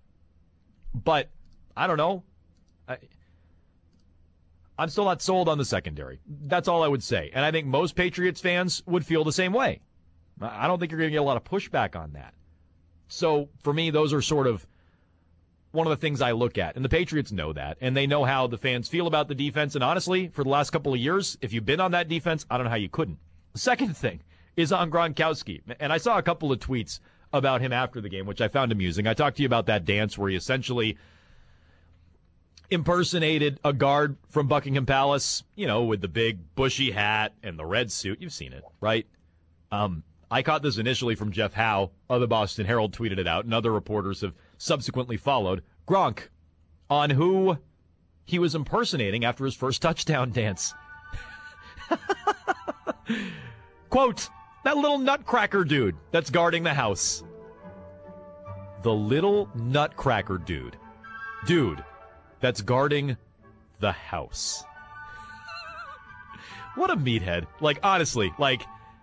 But, I don't know. I, I'm still not sold on the secondary. That's all I would say. And I think most Patriots fans would feel the same way. I don't think you're going to get a lot of pushback on that. So, for me, those are sort of one of the things I look at. And the Patriots know that. And they know how the fans feel about the defense. And honestly, for the last couple of years, if you've been on that defense, I don't know how you couldn't. The second thing is on Gronkowski. And I saw a couple of tweets about him after the game, which I found amusing. I talked to you about that dance where he essentially impersonated a guard from Buckingham Palace, you know, with the big bushy hat and the red suit. You've seen it, right? Um, I caught this initially from Jeff Howe of the Boston Herald, tweeted it out, and other reporters have subsequently followed. Gronk, on who he was impersonating after his first touchdown dance. Quote, that little nutcracker dude that's guarding the house. The little nutcracker dude. Dude that's guarding the house. What a meathead. Like, honestly, like,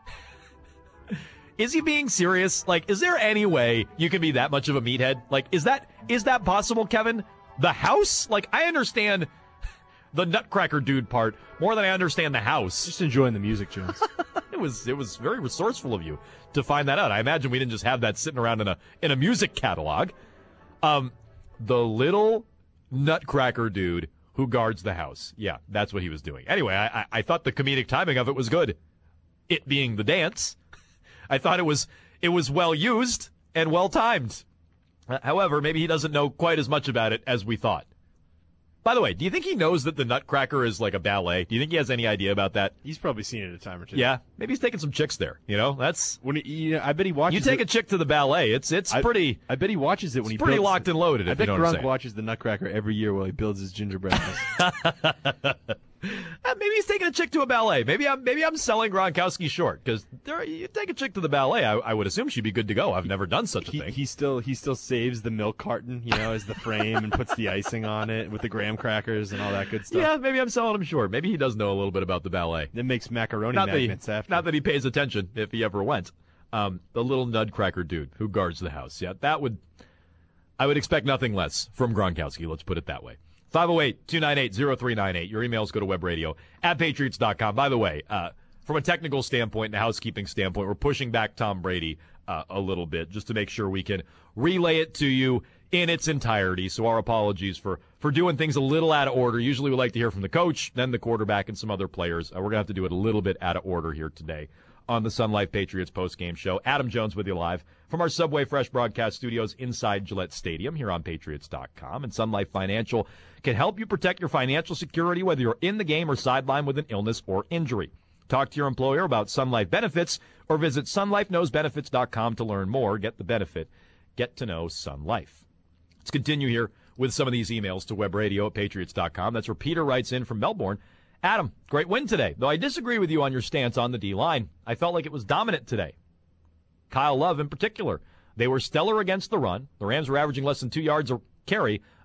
is he being serious? Like, is there any way you can be that much of a meathead? Like, is that is that possible, Kevin? The house? Like, I understand the nutcracker dude part more than I understand the house. Just enjoying the music, Jones. It was it was very resourceful of you to find that out. I imagine we didn't just have that sitting around in a in a music catalog. Um, the little nutcracker dude who guards the house. Yeah, that's what he was doing. Anyway, I, I, I thought the comedic timing of it was good. It being the dance. I thought it was it was well used and well timed. However, maybe he doesn't know quite as much about it as we thought. By the way, do you think he knows that the Nutcracker is like a ballet? Do you think he has any idea about that? He's probably seen it a time or two. Yeah, maybe he's taking some chicks there. You know, that's when he, you know, I bet he watches. You take it. a chick to the ballet, it's it's I, pretty. I bet he watches it when it's he pretty builds, locked and loaded. I if bet you know Gronk what watches the Nutcracker every year while he builds his gingerbread house. Uh, maybe he's taking a chick to a ballet. Maybe I'm maybe I'm selling Gronkowski short because you take a chick to the ballet. I, I would assume she'd be good to go. I've never done such a he, thing. He still he still saves the milk carton, you know, as the frame and puts the icing on it with the graham crackers and all that good stuff. Yeah, maybe I'm selling him short. Maybe he does know a little bit about the ballet. It makes macaroni not magnets that he, after. Not that he pays attention if he ever went. Um, the little Nutcracker dude who guards the house. Yeah, that would I would expect nothing less from Gronkowski. Let's put it that way. five oh eight, two nine eight, oh three nine eight. Your emails go to webradio at patriots dot com. By the way, uh, from a technical standpoint and a housekeeping standpoint, we're pushing back Tom Brady uh, a little bit just to make sure we can relay it to you in its entirety. So our apologies for, for doing things a little out of order. Usually we like to hear from the coach, then the quarterback, and some other players. Uh, we're going to have to do it a little bit out of order here today on the Sun Life Patriots postgame show. Adam Jones with you live from our Subway Fresh broadcast studios inside Gillette Stadium here on patriots dot com. And Sun Life Financial can help you protect your financial security whether you're in the game or sidelined with an illness or injury. Talk to your employer about Sun Life benefits or visit sun life knows benefits dot com to learn more. Get the benefit. Get to know Sun Life. Let's continue here with some of these emails to webradio at patriots dot com. That's where Peter writes in from Melbourne. Adam, great win today, though I disagree with you on your stance on the D-line. I felt like it was dominant today. Kyle Love in particular. They were stellar against the run. The Rams were averaging less than two yards a carry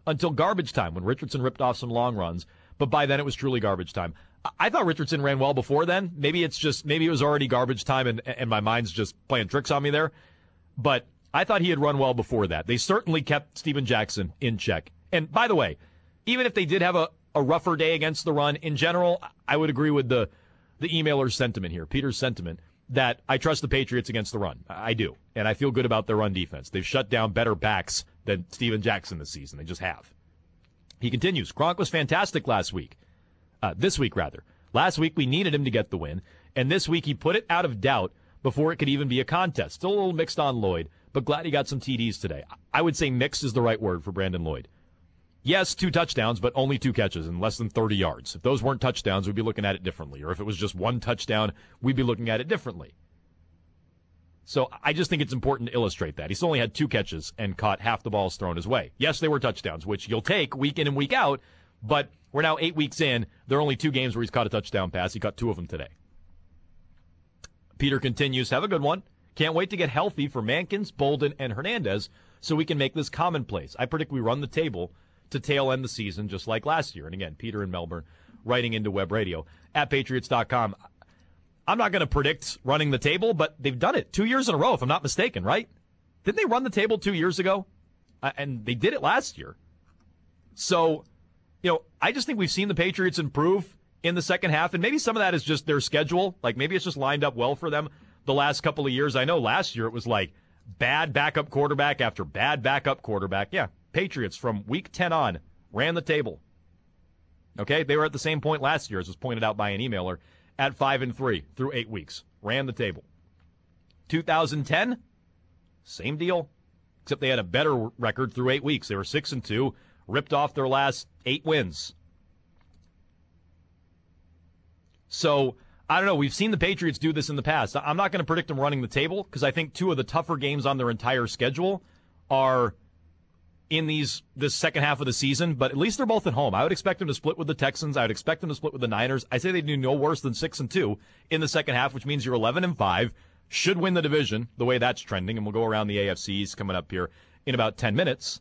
until garbage time when Richardson ripped off some long runs. But by then it was truly garbage time. I thought Richardson ran well before then. Maybe it's just, maybe it was already garbage time and, and my mind's just playing tricks on me there. But I thought he had run well before that. They certainly kept Steven Jackson in check. And by the way, even if they did have a, a rougher day against the run, in general, I would agree with the, the emailer's sentiment here, Peter's sentiment, that I trust the Patriots against the run. I do. And I feel good about their run defense. They've shut down better backs than Steven Jackson this season. They just have. He continues, Gronk was fantastic last week. Uh, this week, rather. Last week, we needed him to get the win. And this week, he put it out of doubt before it could even be a contest. Still a little mixed on Lloyd, but glad he got some T Ds today. I would say mixed is the right word for Brandon Lloyd. Yes, two touchdowns, but only two catches and less than thirty yards. If those weren't touchdowns, we'd be looking at it differently. Or if it was just one touchdown, we'd be looking at it differently. So I just think it's important to illustrate that. He's only had two catches and caught half the balls thrown his way. Yes, they were touchdowns, which you'll take week in and week out, but we're now eight weeks in. There are only two games where he's caught a touchdown pass. He caught two of them today. Peter continues, have a good one. Can't wait to get healthy for Mankins, Bolden, and Hernandez so we can make this commonplace. I predict we run the table to tail end the season just like last year. And again, Peter in Melbourne writing into Web Radio at Patriots dot com. I'm not going to predict running the table, but they've done it two years in a row, if I'm not mistaken, right? Didn't they run the table two years ago? Uh, and they did it last year. So, you know, I just think we've seen the Patriots improve in the second half, and maybe some of that is just their schedule. Like, maybe it's just lined up well for them the last couple of years. I know last year it was like bad backup quarterback after bad backup quarterback. Yeah, Patriots from week ten on ran the table. Okay, they were at the same point last year, as was pointed out by an emailer, at five and three through eight weeks. Ran the table. two thousand ten, same deal, except they had a better record through eight weeks. They were six and two, ripped off their last eight wins. So, I don't know. We've seen the Patriots do this in the past. I'm not going to predict them running the table because I think two of the tougher games on their entire schedule are in these this second half of the season, but at least they're both at home. I would expect them to split with the Texans. I would expect them to split with the Niners. I say they do no worse than six and two in the second half, which means you're eleven and five. Should win the division the way that's trending, and we'll go around the A F Cs coming up here in about ten minutes.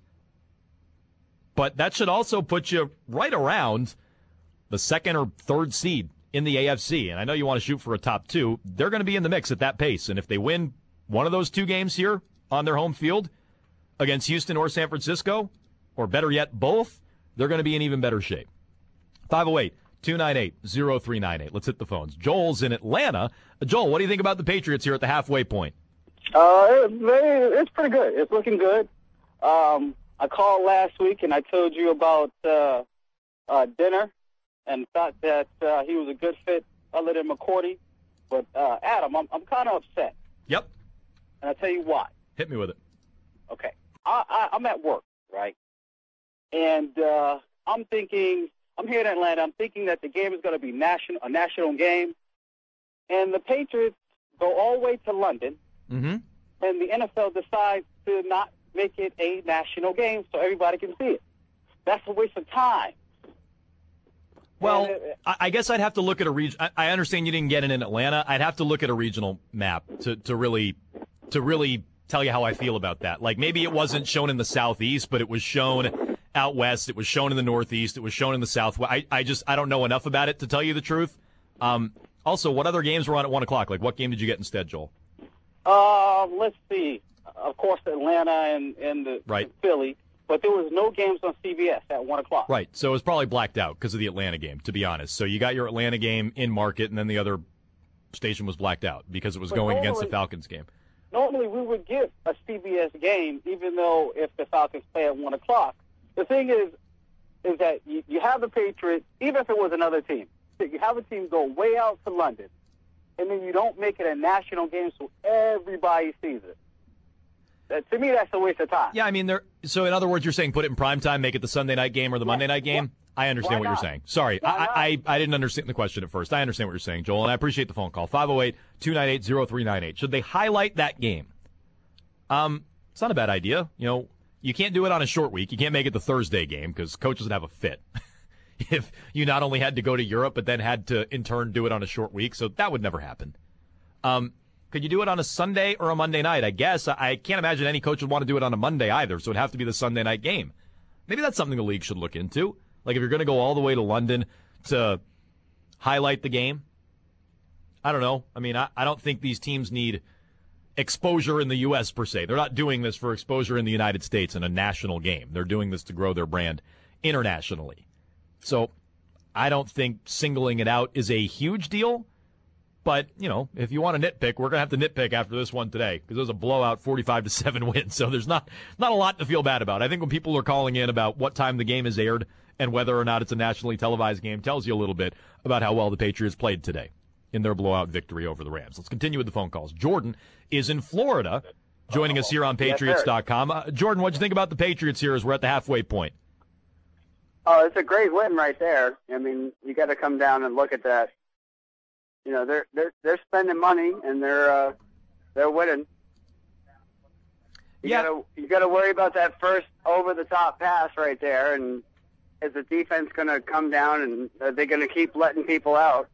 But that should also put you right around the second or third seed in the A F C. And I know you want to shoot for a top two. They're going to be in the mix at that pace. And if they win one of those two games here on their home field against Houston or San Francisco, or better yet, both, they're going to be in even better shape. five oh eight, two nine eight, oh three nine eight. Let's hit the phones. Joel's in Atlanta. Joel, what do you think about the Patriots here at the halfway point? Uh, it's pretty good. It's looking good. Um, I called last week and I told you about uh, uh, dinner and thought that uh, he was a good fit other than McCourty. But, uh, Adam, I'm, I'm kind of upset. Yep. And I'll tell you why. Hit me with it. Okay. I, I, I'm at work, right? And uh, I'm thinking, I'm here in Atlanta, I'm thinking that the game is going to be national, a national game. And the Patriots go all the way to London, mm-hmm. and the N F L decides to not make it a national game so everybody can see it. That's a waste of time. Well, I guess I'd have to look at a region. I understand you didn't get it in Atlanta. I'd have to look at a regional map to, to really to really tell you how I feel about that. Like, maybe it wasn't shown in the Southeast, but it was shown out west. It was shown in the Northeast. It was shown in the Southwest. I, I just I don't know enough about it to tell you the truth. Um, also, what other games were on at one o'clock? Like, what game did you get instead, Joel? Uh, let's see. Of course, Atlanta and, and the right. and Philly. But there was no games on C B S at one o'clock. Right, so it was probably blacked out because of the Atlanta game, to be honest. So you got your Atlanta game in market, and then the other station was blacked out because it was but going normally, against the Falcons game. Normally we would get a C B S game, even though if the Falcons play at one o'clock. The thing is, is that you, you have the Patriots, even if it was another team, you have a team go way out to London, and then you don't make it a national game so everybody sees it. That, to me, that's a waste of time. Yeah, I mean, there. So in other words, you're saying put it in prime time, make it the Sunday night game or the yeah. Monday night game? I understand what you're saying. Sorry, I, I I didn't understand the question at first. I understand what you're saying, Joel, and I appreciate the phone call. five oh eight, two nine eight, oh three nine eight. Should they highlight that game? Um, it's not a bad idea. You know, you can't do it on a short week. You can't make it the Thursday game because coaches would have a fit if you not only had to go to Europe but then had to, in turn, do it on a short week. So that would never happen. Um. Could you do it on a Sunday or a Monday night? I guess. I can't imagine any coach would want to do it on a Monday either, so it would have to be the Sunday night game. maybe that's something the league should look into. Like if you're going to go all the way to London to highlight the game, I don't know. I mean, I, I don't think these teams need exposure in the U S per se. They're not doing this for exposure in the United States in a national game. They're doing this to grow their brand internationally. So I don't think singling it out is a huge deal. But, you know, if you want to nitpick, we're going to have to nitpick after this one today because it was a blowout forty-five to seven win. So there's not not a lot to feel bad about. I think when people are calling in about what time the game is aired and whether or not it's a nationally televised game tells you a little bit about how well the Patriots played today in their blowout victory over the Rams. Let's continue with the phone calls. Jordan is in Florida joining us here on Patriots dot com. Uh, Jordan, what'd you think about the Patriots here as we're at the halfway point? Oh, it's a great win right there. I mean, you got to come down and look at that. You know, they're they're they're spending money and they're uh, they're winning. You yeah. gotta you gotta worry about that first over the top pass right there, and is the defense gonna come down and are they gonna keep letting people out?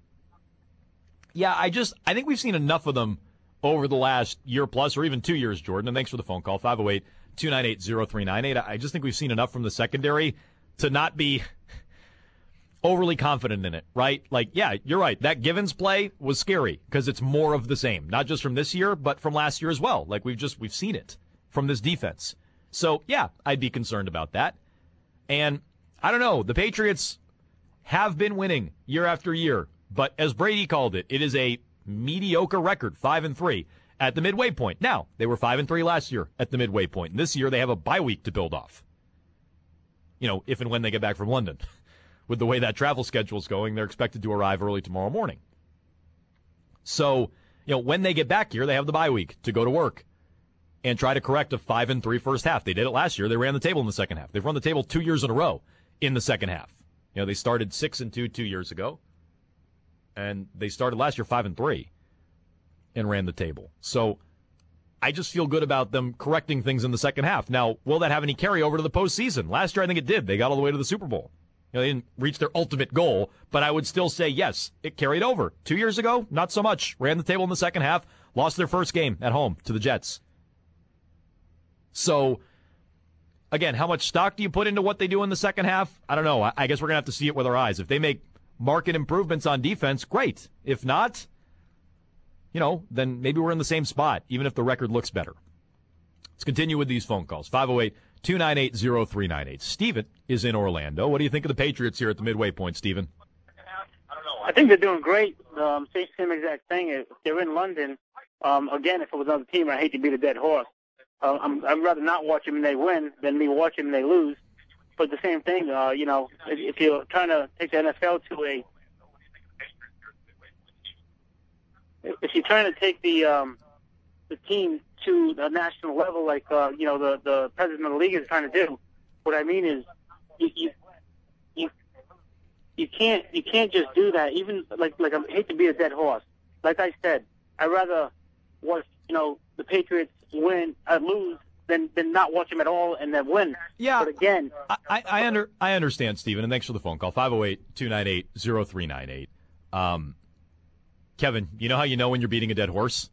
Yeah, I just I think we've seen enough of them over the last year plus or even two years, Jordan. And thanks for the phone call, five oh eight, two nine eight, oh three nine eight. I just think we've seen enough from the secondary to not be overly confident in it, right? Like, yeah, you're right. That Givens play was scary because it's more of the same, not just from this year, but from last year as well. Like we've just, we've seen it from this defense. So yeah, I'd be concerned about that. And I don't know, the Patriots have been winning year after year, but as Brady called it, it is a mediocre record, five and three at the midway point. Now, they were five and three last year at the midway point. And this year they have a bye week to build off. You know, if and when they get back from London. With the way that travel schedule is going, they're expected to arrive early tomorrow morning. So, you know, when they get back here, they have the bye week to go to work and try to correct a five and three first half. They did it last year. They ran the table in the second half. They've run the table two years in a row in the second half. You know, they started six and two two years ago, and they started last year five and three and ran the table. So I just feel good about them correcting things in the second half. Now, will that have any carryover to the postseason? Last year, I think it did. They got all the way to the Super Bowl. You know, they didn't reach their ultimate goal, but I would still say, yes, it carried over. Two years ago, not so much. Ran the table in the second half, lost their first game at home to the Jets. So, again, how much stock do you put into what they do in the second half? I don't know. I guess we're going to have to see it with our eyes. If they make market improvements on defense, great. If not, you know, then maybe we're in the same spot, even if the record looks better. Let's continue with these phone calls. five oh eight, two nine eight, oh three nine eight. Steven is in Orlando. What do you think of the Patriots here at the midway point, Steven? I think they're doing great. Um, same, same exact thing. If they're in London, um, again, if it was another team, I hate to beat a dead horse. Uh, I'm, I'd rather not watch them and they win than me watch them and they lose. But the same thing, uh, you know, if, if you're trying to take the N F L to a, if you're trying to take the um, the team to a national level, like uh, you know the the president of the league is trying to do, what I mean is, you you you, you can't you can't just do that. Even like like I hate to be a dead horse. Like I said, I'd rather watch you know the Patriots win, uh, lose. Than, than not watch them at all and then win. Yeah. But again, I, I, I under I understand, Stephen, and thanks for the phone call. five oh eight, two nine eight, oh three nine eight. Um, Kevin, you know how you know when you're beating a dead horse?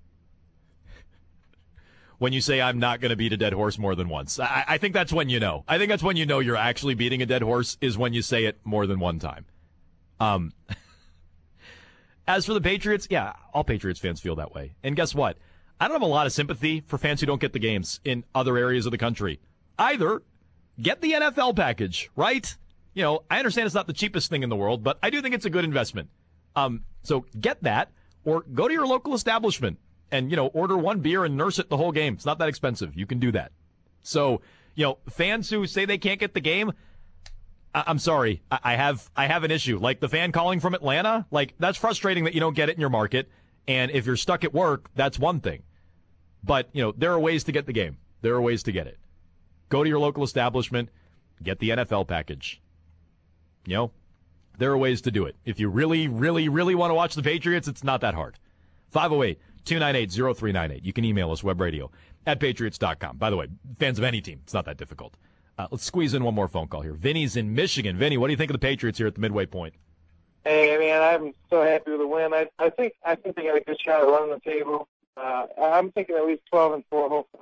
When you say, I'm not going to beat a dead horse more than once. I, I think that's when you know. I think that's when you know you're actually beating a dead horse is when you say it more than one time. Um, as for the Patriots, yeah, all Patriots fans feel that way. And guess what? I don't have a lot of sympathy for fans who don't get the games in other areas of the country. Either get the N F L package, right? You know, I understand it's not the cheapest thing in the world, but I do think it's a good investment. Um, so get that, or go to your local establishment and, you know, order one beer and nurse it the whole game. It's not that expensive. You can do that. So, you know, fans who say they can't get the game, I- I'm sorry. I-, I have I have an issue. Like the fan calling from Atlanta, like that's frustrating that you don't get it in your market. And if you're stuck at work, that's one thing. But, you know, there are ways to get the game. There are ways to get it. Go to your local establishment, get the N F L package. You know, there are ways to do it. If you really, really, really want to watch the Patriots, it's not that hard. five oh eight, two nine eight, oh three nine eight. You can email us, webradio at patriots dot com. By the way, fans of any team, it's not that difficult. Uh, let's squeeze in one more phone call here. Vinny's in Michigan. Vinny, what do you think of the Patriots here at the midway point? Hey, man, I'm so happy with the win. I, I think I think they got a good shot at running the table. Uh, I'm thinking at least twelve and four, hopefully.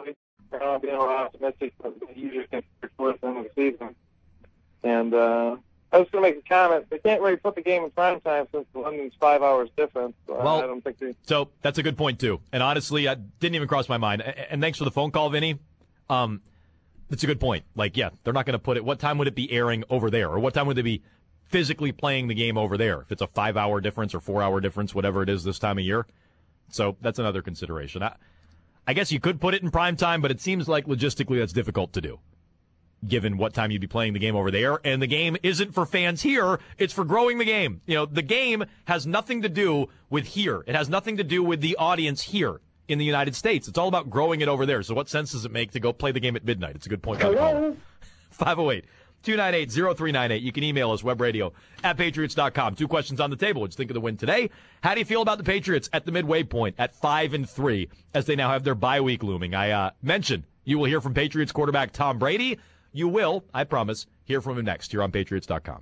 uh, being optimistic, but usually can predict towards the end of the season. And uh, I was going to make a comment. They can't really put the game in prime time since London's five hours difference. So Well, I don't think they. So that's a good point, too. And honestly, I didn't even cross my mind. And thanks for the phone call, Vinny. Um, that's a good point. Like, yeah, they're not going to put it. What time would it be airing over there? Or what time would they be physically playing the game over there? If it's a five-hour difference or four-hour difference, whatever it is this time of year. So that's another consideration. I, I guess you could put it in prime time, but it seems like logistically that's difficult to do, given what time you'd be playing the game over there. And the game isn't for fans here. It's for growing the game. You know, the game has nothing to do with here. It has nothing to do with the audience here in the United States. It's all about growing it over there. So what sense does it make to go play the game at midnight? It's a good point. five oh eight, two nine eight, oh three nine eight. You can email us, webradio at patriots dot com. Two questions on the table. What do you think of the win today? How do you feel about the Patriots at the midway point at five and three as they now have their bye week looming? I uh, mentioned you will hear from Patriots quarterback Tom Brady. You will, I promise, hear from him next here on patriots dot com.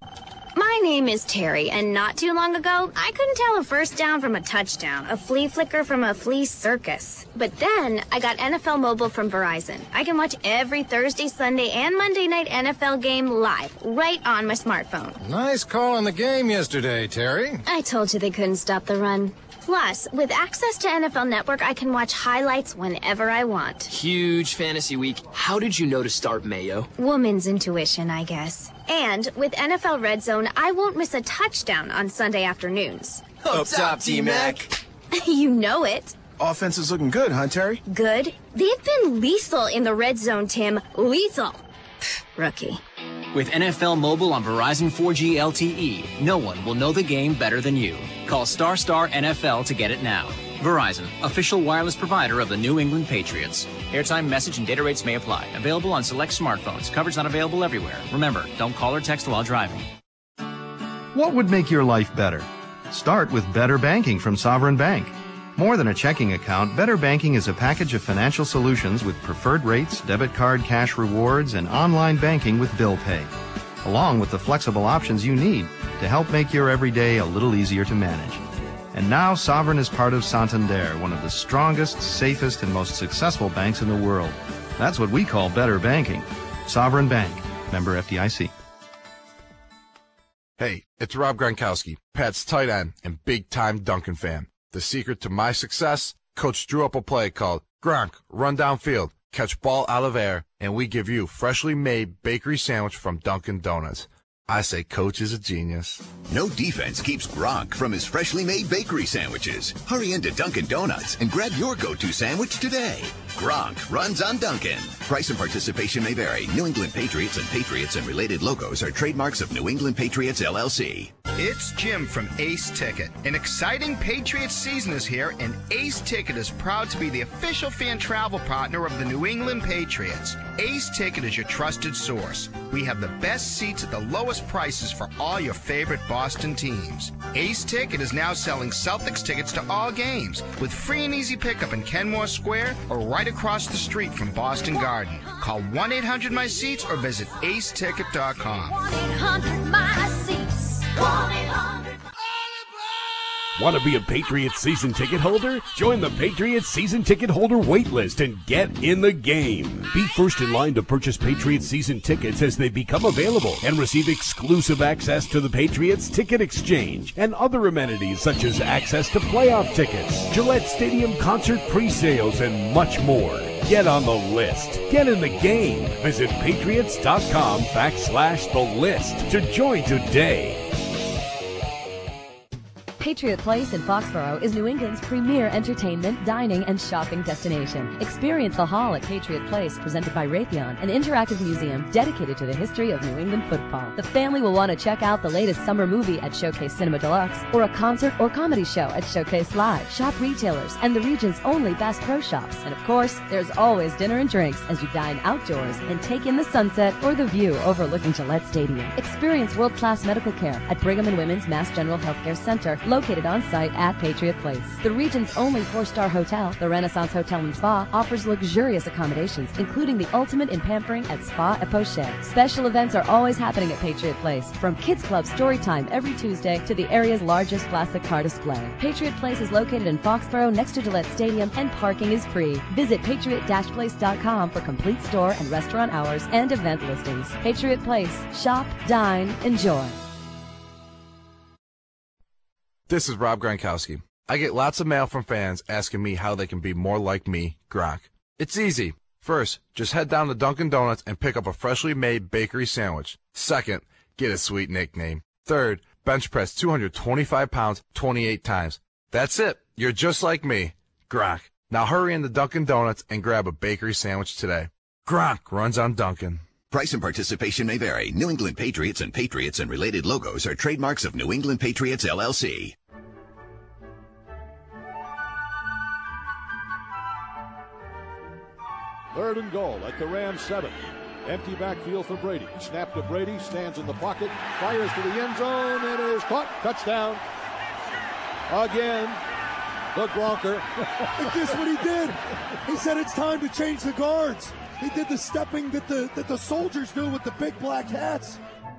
My name is Terry, and not too long ago, I couldn't tell a first down from a touchdown, a flea flicker from a flea circus. But then, I got N F L Mobile from Verizon. I can watch every Thursday, Sunday, and Monday night N F L game live, right on my smartphone. Nice call on the game yesterday, Terry. I told you they couldn't stop the run. Plus, with access to N F L Network, I can watch highlights whenever I want. Huge fantasy week. How did you know to start Mayo? Woman's intuition, I guess. And with N F L Red Zone, I won't miss a touchdown on Sunday afternoons. Up top, T-Mac. You know it. Offense is looking good, huh, Terry? Good? They've been lethal in the Red Zone, Tim. Lethal. Pfft, rookie. With N F L Mobile on Verizon four G L T E, no one will know the game better than you. Call Star Star N F L to get it now. Verizon, official wireless provider of the New England Patriots. Airtime, message, and data rates may apply. Available on select smartphones. Coverage not available everywhere. Remember, don't call or text while driving. What would make your life better? Start with Better Banking from Sovereign Bank. More than a checking account, Better Banking is a package of financial solutions with preferred rates, debit card cash rewards, and online banking with bill pay, along with the flexible options you need to help make your everyday a little easier to manage. And now Sovereign is part of Santander, one of the strongest, safest, and most successful banks in the world. That's what we call Better Banking. Sovereign Bank. Member F D I C. Hey, it's Rob Gronkowski, Pat's tight end and big-time Duncan fan. The secret to my success? Coach drew up a play called Gronk, run downfield, catch ball out of air, and we give you freshly made bakery sandwich from Dunkin' Donuts. I say Coach is a genius. No defense keeps Gronk from his freshly made bakery sandwiches. Hurry into Dunkin' Donuts and grab your go-to sandwich today. Gronk runs on Dunkin'. Price and participation may vary. New England Patriots and Patriots and related logos are trademarks of New England Patriots, L L C. It's Jim from Ace Ticket. An exciting Patriots season is here, and Ace Ticket is proud to be the official fan travel partner of the New England Patriots. Ace Ticket is your trusted source. We have the best seats at the lowest prices for all your favorite Boston teams. Ace Ticket is now selling Celtics tickets to all games with free and easy pickup in Kenmore Square or right across the street from Boston Garden. Call one eight hundred my seats or visit ace ticket dot com. one eight hundred my seats. one eight hundred Want to be a Patriots season ticket holder? Join the Patriots season ticket holder wait list and get in the game. Be first in line to purchase Patriots season tickets as they become available and receive exclusive access to the Patriots Ticket Exchange and other amenities such as access to playoff tickets, Gillette Stadium concert pre-sales, and much more. Get on the list. Get in the game. Visit patriots.com backslash the list to join today. Patriot Place in Foxborough is New England's premier entertainment, dining, and shopping destination. Experience the Hall at Patriot Place, presented by Raytheon, an interactive museum dedicated to the history of New England football. The family will want to check out the latest summer movie at Showcase Cinema Deluxe, or a concert or comedy show at Showcase Live. Shop retailers and the region's only Bass Pro Shops. And of course, there's always dinner and drinks as you dine outdoors and take in the sunset or the view overlooking Gillette Stadium. Experience world-class medical care at Brigham and Women's Mass General Healthcare Center, located on site at Patriot Place. The region's only four-star hotel, the Renaissance Hotel and Spa, offers luxurious accommodations, including the ultimate in pampering at Spa et Poche. Special events are always happening at Patriot Place, from Kids Club story time every Tuesday to the area's largest plastic car display. Patriot Place is located in Foxborough next to Gillette Stadium, and parking is free. Visit patriot place dot com for complete store and restaurant hours and event listings. Patriot Place. Shop, dine, enjoy. This is Rob Gronkowski. I get lots of mail from fans asking me how they can be more like me, Gronk. It's easy. First, just head down to Dunkin' Donuts and pick up a freshly made bakery sandwich. Second, get a sweet nickname. Third, bench press two hundred twenty-five pounds twenty-eight times. That's it. You're just like me, Gronk. Now hurry into Dunkin' Donuts and grab a bakery sandwich today. Gronk runs on Dunkin'. Price and participation may vary. New England Patriots and Patriots and related logos are trademarks of New England Patriots, L L C. Third and goal at the Rams seven. Empty backfield for Brady. Snap to Brady, stands in the pocket, fires to the end zone, and it is caught. Touchdown. Again, the Gronker. And guess what he did? He said it's time to change the guards. He did the stepping that the that the soldiers do with the big black hats.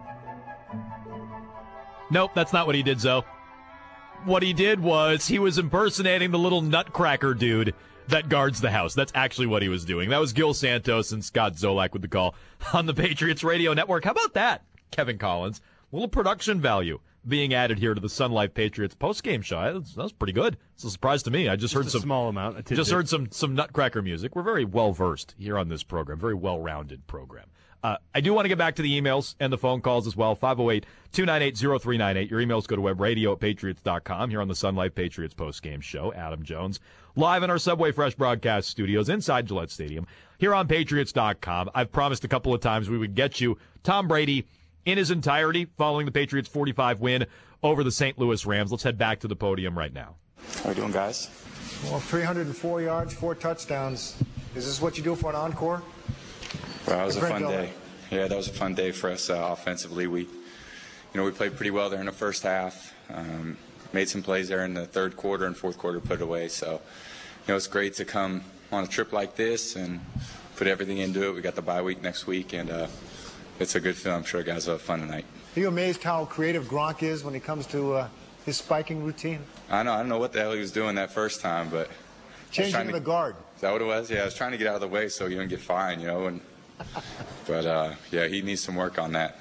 Nope, that's not what he did, Zoe. What he did was he was impersonating the little nutcracker dude that guards the house. That's actually what he was doing. That was Gil Santos and Scott Zolak with the call on the Patriots Radio Network. How about that, Kevin Collins? A little production value being added here to the Sun Life Patriots postgame show. That was, that was pretty good. It's a surprise to me. I just, just heard a some small amount. Just heard some some nutcracker music. We're very well versed here on this program. Very well rounded program. Uh, I do want to get back to the emails and the phone calls as well. five oh eight, two nine eight, oh three nine eight. Your emails go to webradio at patriots dot com here on the Sun Life Patriots postgame show. Adam Jones live in our Subway Fresh broadcast studios inside Gillette Stadium here on patriots dot com. I've promised a couple of times we would get you Tom Brady in his entirety following the Patriots' forty-five win over the Saint Louis Rams. Let's head back to the podium right now. How are we doing, guys? Well, three hundred four yards, four touchdowns. Is this what you do for an encore? Well, that was a fun Gillette. day. Yeah, that was a fun day for us uh, offensively. We, you know, we played pretty well there in the first half. Um, made some plays there in the third quarter and fourth quarter, put it away. So, you know, it's great to come on a trip like this and put everything into it. We got the bye week next week, and uh, it's a good film. I'm sure guys will have fun tonight. Are you amazed how creative Gronk is when it comes to uh, his spiking routine? I know. I don't know what the hell he was doing that first time, but Changing to, the guard. Is that what it was? Yeah, I was trying to get out of the way so you don't get fined, you know. And but uh, yeah, he needs some work on that.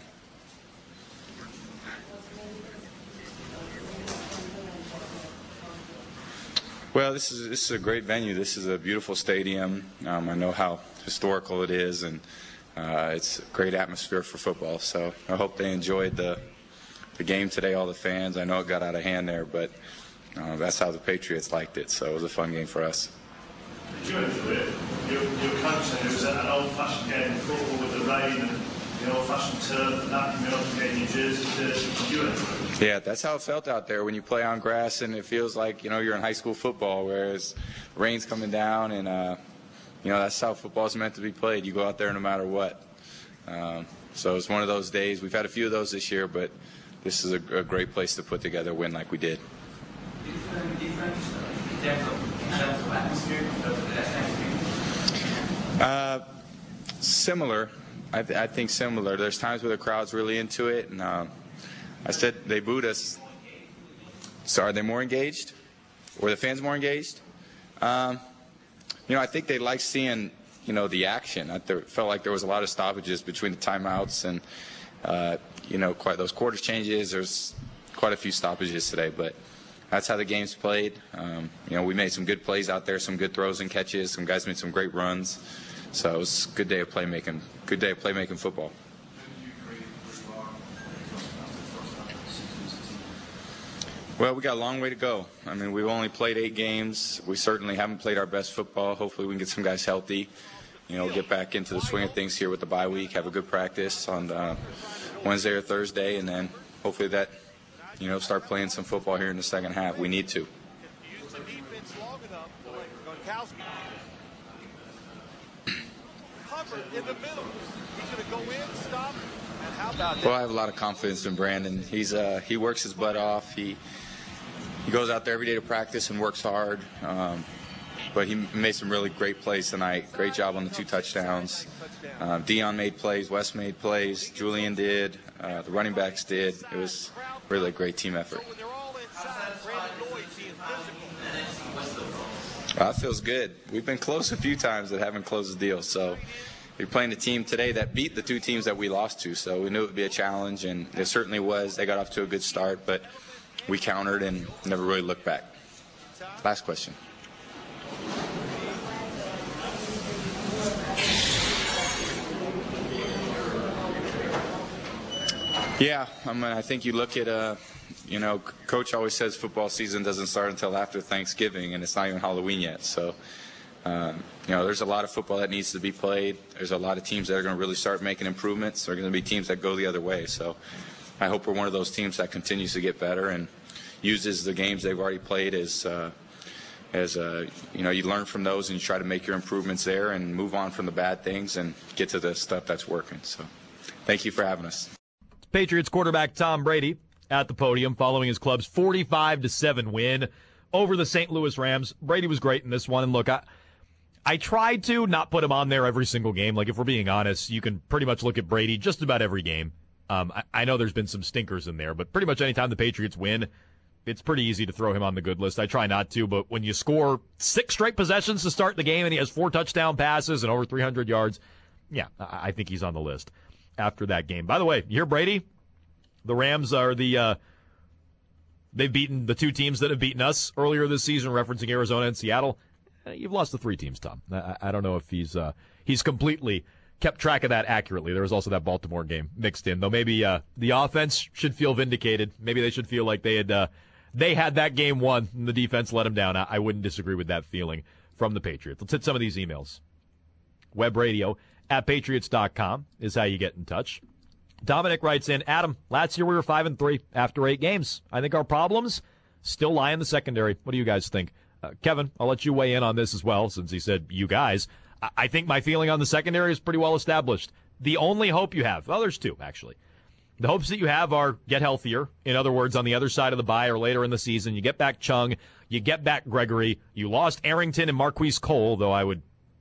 Well, this is this is a great venue. This is a beautiful stadium. Um, I know how historical it is, and uh, it's a great atmosphere for football. So I hope they enjoyed the the game today. All the fans. I know it got out of hand there, but uh, that's how the Patriots liked it. So it was a fun game for us. You enjoyed it. Your, your coach said it was an old-fashioned game of football with the rain and the old-fashioned turf and that coming up and getting your jersey dirty. You enjoyed it. Yeah, that's how it felt out there when you play on grass and it feels like, you know, you're in high school football, whereas rain's coming down and, uh, you know, that's how football's meant to be played. You go out there no matter what. Um, so it's one of those days. We've had a few of those this year, but this is a, a great place to put together a win like we did. Uh, similar. I, th- I think similar. There's times where the crowd's really into it, and uh, I said they booed us. So are they more engaged? Or the fans more engaged? Um, you know, I think they like seeing, you know, the action. I th- felt like there was a lot of stoppages between the timeouts and, uh, you know, quite those quarters changes. There's quite a few stoppages today, but that's how the game's played. Um, you know, we made some good plays out there, some good throws and catches. Some guys made some great runs. So it was a good day of playmaking, good day of playmaking football. Well, we got a long way to go. I mean, we've only played eight games. We certainly haven't played our best football. Hopefully we can get some guys healthy, you know, get back into the swing of things here with the bye week, have a good practice on uh, Wednesday or Thursday, and then hopefully that, you know, start playing some football here in the second half. We need to. In the middle. He's going to go in, stop, and how about that? Well, I have a lot of confidence in Brandon. He's uh, he works his butt off. He he goes out there every day to practice and works hard. Um, but he made some really great plays tonight. Great job on the two touchdowns. Uh, Dion made plays. Wes made plays. Julian did. Uh, the running backs did. It was really a great team effort. Well, that feels good. We've been close a few times that haven't closed the deal. So we're playing a team today that beat the two teams that we lost to. So we knew it would be a challenge, and it certainly was. They got off to a good start, but we countered and never really looked back. Last question. Yeah, I mean, I think you look at, uh, you know, Coach always says football season doesn't start until after Thanksgiving, and it's not even Halloween yet. So, um, you know, there's a lot of football that needs to be played. There's a lot of teams that are going to really start making improvements. There are going to be teams that go the other way. So I hope we're one of those teams that continues to get better and uses the games they've already played as, uh, as uh, you know, you learn from those and you try to make your improvements there and move on from the bad things and get to the stuff that's working. So thank you for having us. Patriots quarterback Tom Brady at the podium following his club's forty-five to seven win over the Saint Louis Rams. Brady was great in this one. And look, I, I tried to not put him on there every single game. Like, if we're being honest, you can pretty much look at Brady just about every game. Um, I, I know there's been some stinkers in there, but pretty much anytime the Patriots win, it's pretty easy to throw him on the good list. I try not to, but when you score six straight possessions to start the game and he has four touchdown passes and over three hundred yards, yeah, I, I think he's on the list after that game. By the way, you hear Brady? The Rams are the, uh, they've beaten the two teams that have beaten us earlier this season, referencing Arizona and Seattle. Uh, you've lost to three teams, Tom. I, I don't know if he's, uh, he's completely kept track of that accurately. There was also that Baltimore game mixed in, though maybe, uh, the offense should feel vindicated. Maybe they should feel like they had, uh, they had that game won and the defense let them down. I, I wouldn't disagree with that feeling from the Patriots. Let's hit some of these emails. Web radio at patriots dot com is how you get in touch. Dominic writes in, Adam, last year we were five and three after eight games. I think our problems still lie in the secondary. What do you guys think? Uh, Kevin, I'll let you weigh in on this as well, since he said you guys. I, I think my feeling on the secondary is pretty well established. The only hope you have, well, there's two, actually. The hopes that you have are get healthier. In other words, on the other side of the bye or later in the season, you get back Chung, you get back Gregory. You lost Arrington and Marquise Cole, though I would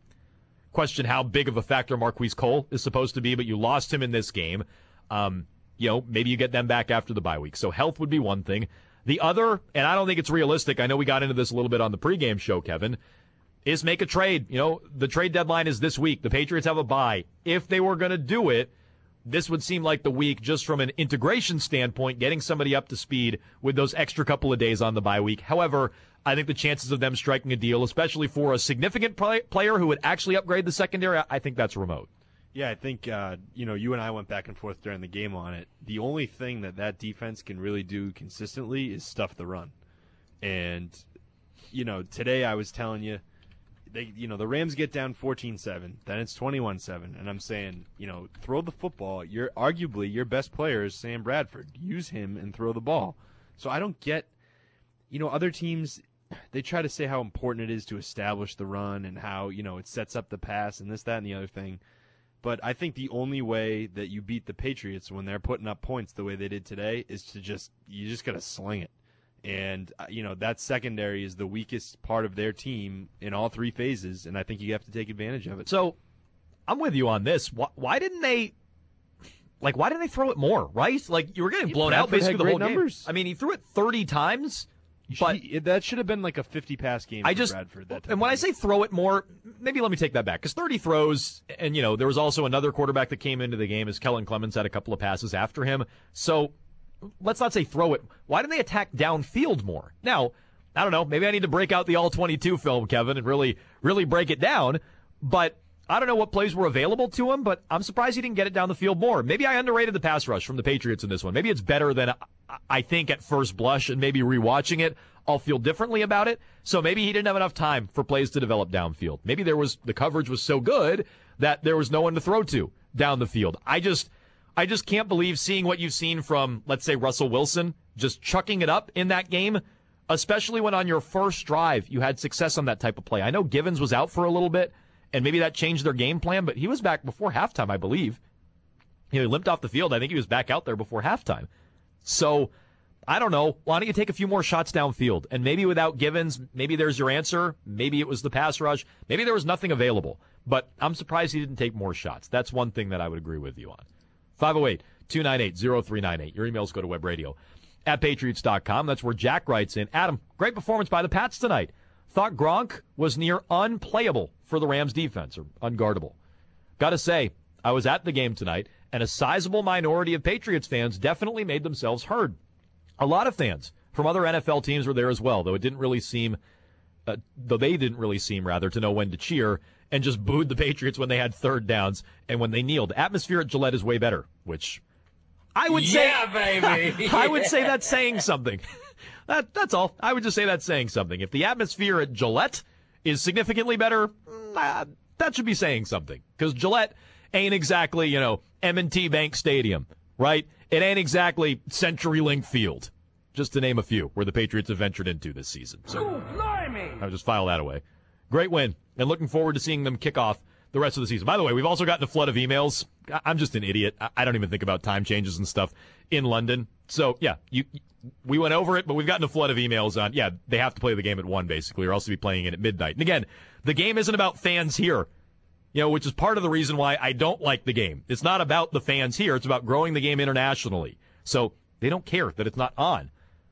question how big of a factor Marquise Cole is supposed to be, but you lost him in this game. Um, you know, maybe you get them back after the bye week. So health would be one thing. The other, and I don't think it's realistic, I know we got into this a little bit on the pregame show, Kevin, is make a trade. You know, the trade deadline is this week. The Patriots have a bye. If they were going to do it, this would seem like the week just from an integration standpoint, getting somebody up to speed with those extra couple of days on the bye week. However, I think the chances of them striking a deal, especially for a significant play- player who would actually upgrade the secondary, I think that's remote. Yeah, I think, uh, you know, you and I went back and forth during the game on it. The only thing that that defense can really do consistently is stuff the run. And, you know, today I was telling you, they, you know, the Rams get down fourteen seven, then it's twenty-one seven, and I'm saying, you know, throw the football. You're arguably your best player is Sam Bradford. Use him and throw the ball. So I don't get, you know, other teams, they try to say how important it is to establish the run and how, you know, it sets up the pass and this, that, and the other thing. But I think the only way that you beat the Patriots when they're putting up points the way they did today is to just, you just got to sling it. And, you know, that secondary is the weakest part of their team in all three phases, and I think you have to take advantage of it. So I'm with you on this. Why, why didn't they, like, why didn't they throw it more, right? Like, you were getting blown Bradford out basically had the great whole numbers. game. I mean, he threw it thirty times. But he, that should have been like a fifty-pass game I for just, Bradford. That and when I say throw it more, maybe let me take that back. Because thirty throws, and, you know, there was also another quarterback that came into the game as Kellen Clemens had a couple of passes after him. So let's not say throw it. Why didn't they attack downfield more? Now, I don't know. Maybe I need to break out the all twenty-two film, Kevin, and really, really break it down. But I don't know what plays were available to him, but I'm surprised he didn't get it down the field more. Maybe I underrated the pass rush from the Patriots in this one. Maybe it's better than I think at first blush, and maybe rewatching it, I'll feel differently about it. So maybe he didn't have enough time for plays to develop downfield. Maybe there was the coverage was so good that there was no one to throw to down the field. I just I just can't believe seeing what you've seen from, let's say, Russell Wilson, just chucking it up in that game, especially when on your first drive you had success on that type of play. I know Givens was out for a little bit, and maybe that changed their game plan, but he was back before halftime, I believe. You know, he limped off the field. I think he was back out there before halftime. So I don't know. Why don't you take a few more shots downfield? And maybe without Givens, maybe there's your answer. Maybe it was the pass rush. Maybe there was nothing available. But I'm surprised he didn't take more shots. That's one thing that I would agree with you on. five oh eight, two nine eight, oh three nine eight. Your emails go to web radio at patriots dot com. That's where Jack writes in. Adam, great performance by the Pats tonight. Thought Gronk was near unplayable for the Rams defense, or unguardable. Got to say, I was at the game tonight, and a sizable minority of Patriots fans definitely made themselves heard. A lot of fans from other N F L teams were there as well, though it didn't really seem, uh, though they didn't really seem, rather, to know when to cheer, and just booed the Patriots when they had third downs and when they kneeled. Atmosphere at Gillette is way better, which I would say, yeah, baby. I would say that's saying something. that that's all. I would just say that's saying something. If the atmosphere at Gillette is significantly better, uh, that should be saying something, because Gillette ain't exactly, you know, M and T Bank Stadium, right? It ain't exactly CenturyLink Field, just to name a few where the Patriots have ventured into this season. So I'll just file that away. Great win, and looking forward to seeing them kick off the rest of the season. By the way, we've also gotten a flood of emails. I'm just an idiot. I don't even think about time changes and stuff in London. So, yeah, you, we went over it, but we've gotten a flood of emails on, yeah, they have to play the game at one, basically, or else they'll be playing it at midnight. And again, the game isn't about fans here, you know, which is part of the reason why I don't like the game. It's not about the fans here. It's about growing the game internationally. So they don't care that it's not on.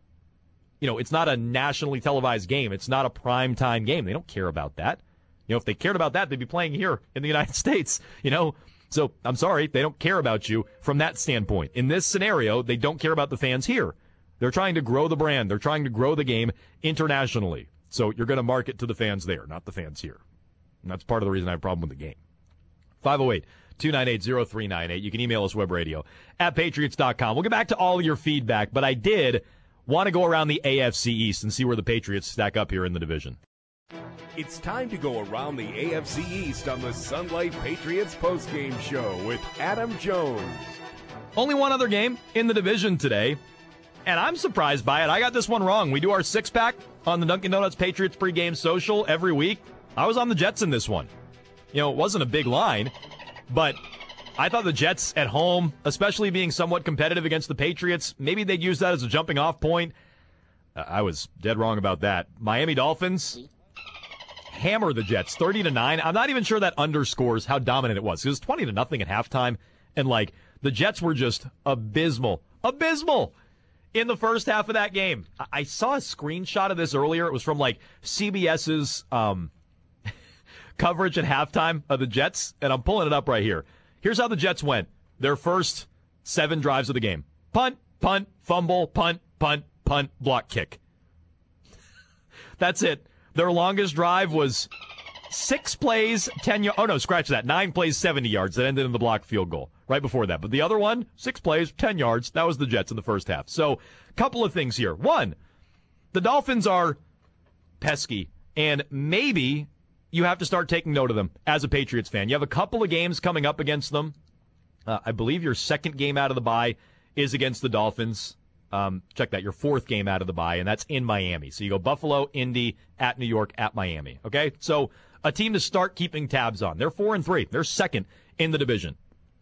You know, it's not a nationally televised game. It's not a primetime game. They don't care about that. You know, if they cared about that, they'd be playing here in the United States, you know. So I'm sorry, they don't care about you from that standpoint. In this scenario, they don't care about the fans here. They're trying to grow the brand. They're trying to grow the game internationally. So you're going to market to the fans there, not the fans here. And that's part of the reason I have a problem with the game. five oh eight, two nine eight, oh three nine eight. You can email us, webradio at patriots dot com. We'll get back to all of your feedback, but I did want to go around the A F C East and see where the Patriots stack up here in the division. It's time to go around the A F C East on the Sunlight Patriots postgame show with Adam Jones. Only one other game in the division today, and I'm surprised by it. I got this one wrong. We do our six-pack on the Dunkin' Donuts Patriots pregame social every week. I was on the Jets in this one. You know, it wasn't a big line, but I thought the Jets at home, especially being somewhat competitive against the Patriots, maybe they'd use that as a jumping-off point. Uh, I was dead wrong about that. Miami Dolphins hammer the Jets thirty to nine. I'm not even sure that underscores how dominant it was. It was twenty to nothing at halftime, and like the Jets were just abysmal, abysmal in the first half of that game. I, I saw a screenshot of this earlier. It was from like CBS's um, coverage at halftime of the Jets, and I'm pulling it up right here. Here's how the Jets went their first seven drives of the game: punt, punt, fumble, punt, punt, punt, block, kick. That's it. Their longest drive was six plays, ten yards. Oh, no, scratch that. Nine plays, seventy yards. That ended in the blocked field goal right before that. But the other one, six plays, ten yards. That was the Jets in the first half. So, a couple of things here. One, the Dolphins are pesky, and maybe you have to start taking note of them as a Patriots fan. You have a couple of games coming up against them. Uh, I believe your second game out of the bye is against the Dolphins. Um, check that, your fourth game out of the bye, and that's in Miami. So you go Buffalo, Indy, at New York, at Miami. Okay? So a team to start keeping tabs on. They're four and three. They're second in the division.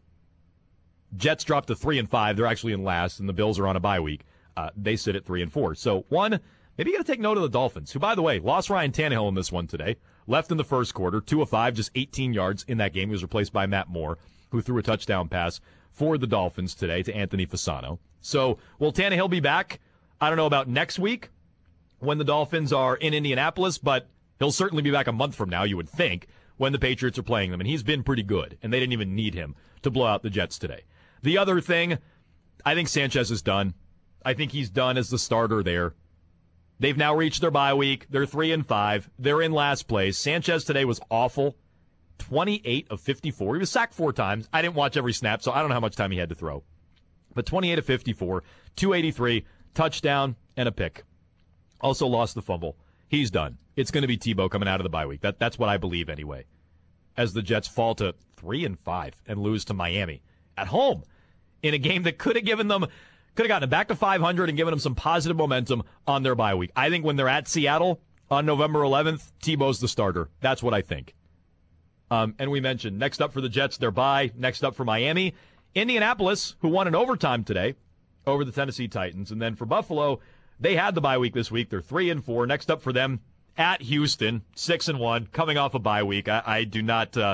Jets dropped to three and five. They're actually in last, and the Bills are on a bye week. Uh, they sit at three and four. So one, maybe you got to take note of the Dolphins, who, by the way, lost Ryan Tannehill in this one today. Left in the first quarter, two of five, just eighteen yards in that game. He was replaced by Matt Moore, who threw a touchdown pass for the Dolphins today to Anthony Fasano. So will Tannehill be back? I don't know about next week when the Dolphins are in Indianapolis, but he'll certainly be back a month from now, you would think, when the Patriots are playing them. And he's been pretty good, and they didn't even need him to blow out the Jets today. The other thing, I think Sanchez is done. I think he's done as the starter there. They've now reached their bye week. They're three and five. They're in last place. Sanchez today was awful. twenty-eight of fifty-four. He was sacked four times. I didn't watch every snap, so I don't know how much time he had to throw. But twenty-eight of fifty-four, two eighty-three, touchdown, and a pick. Also lost the fumble. He's done. It's going to be Tebow coming out of the bye week. That, that's what I believe anyway. As the Jets fall to three and five and lose to Miami at home in a game that could have given them, could have gotten them back to five hundred and given them some positive momentum on their bye week. I think when they're at Seattle on November eleventh, Tebow's the starter. That's what I think. Um, and we mentioned next up for the Jets, their bye. Next up for Miami, Indianapolis, who won in overtime today over the Tennessee Titans. And then for Buffalo, they had the bye week this week. They're three and four. Next up for them at Houston, six and one, coming off a bye week. I, I do not uh,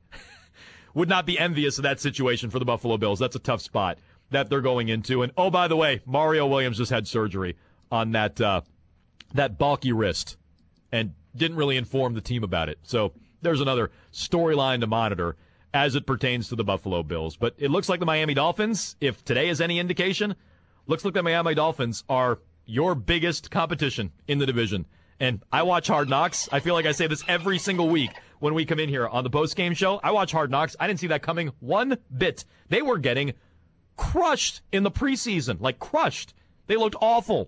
would not be envious of that situation for the Buffalo Bills. That's a tough spot that they're going into. And oh, by the way, Mario Williams just had surgery on that uh, that bulky wrist and didn't really inform the team about it. So there's another storyline to monitor as it pertains to the Buffalo Bills. But it looks like the Miami Dolphins, if today is any indication, looks like the Miami Dolphins are your biggest competition in the division. And I watch Hard Knocks. I feel like I say this every single week when we come in here on the post-game show. I watch Hard Knocks. I didn't see that coming one bit. They were getting crushed in the preseason, like crushed. They looked awful.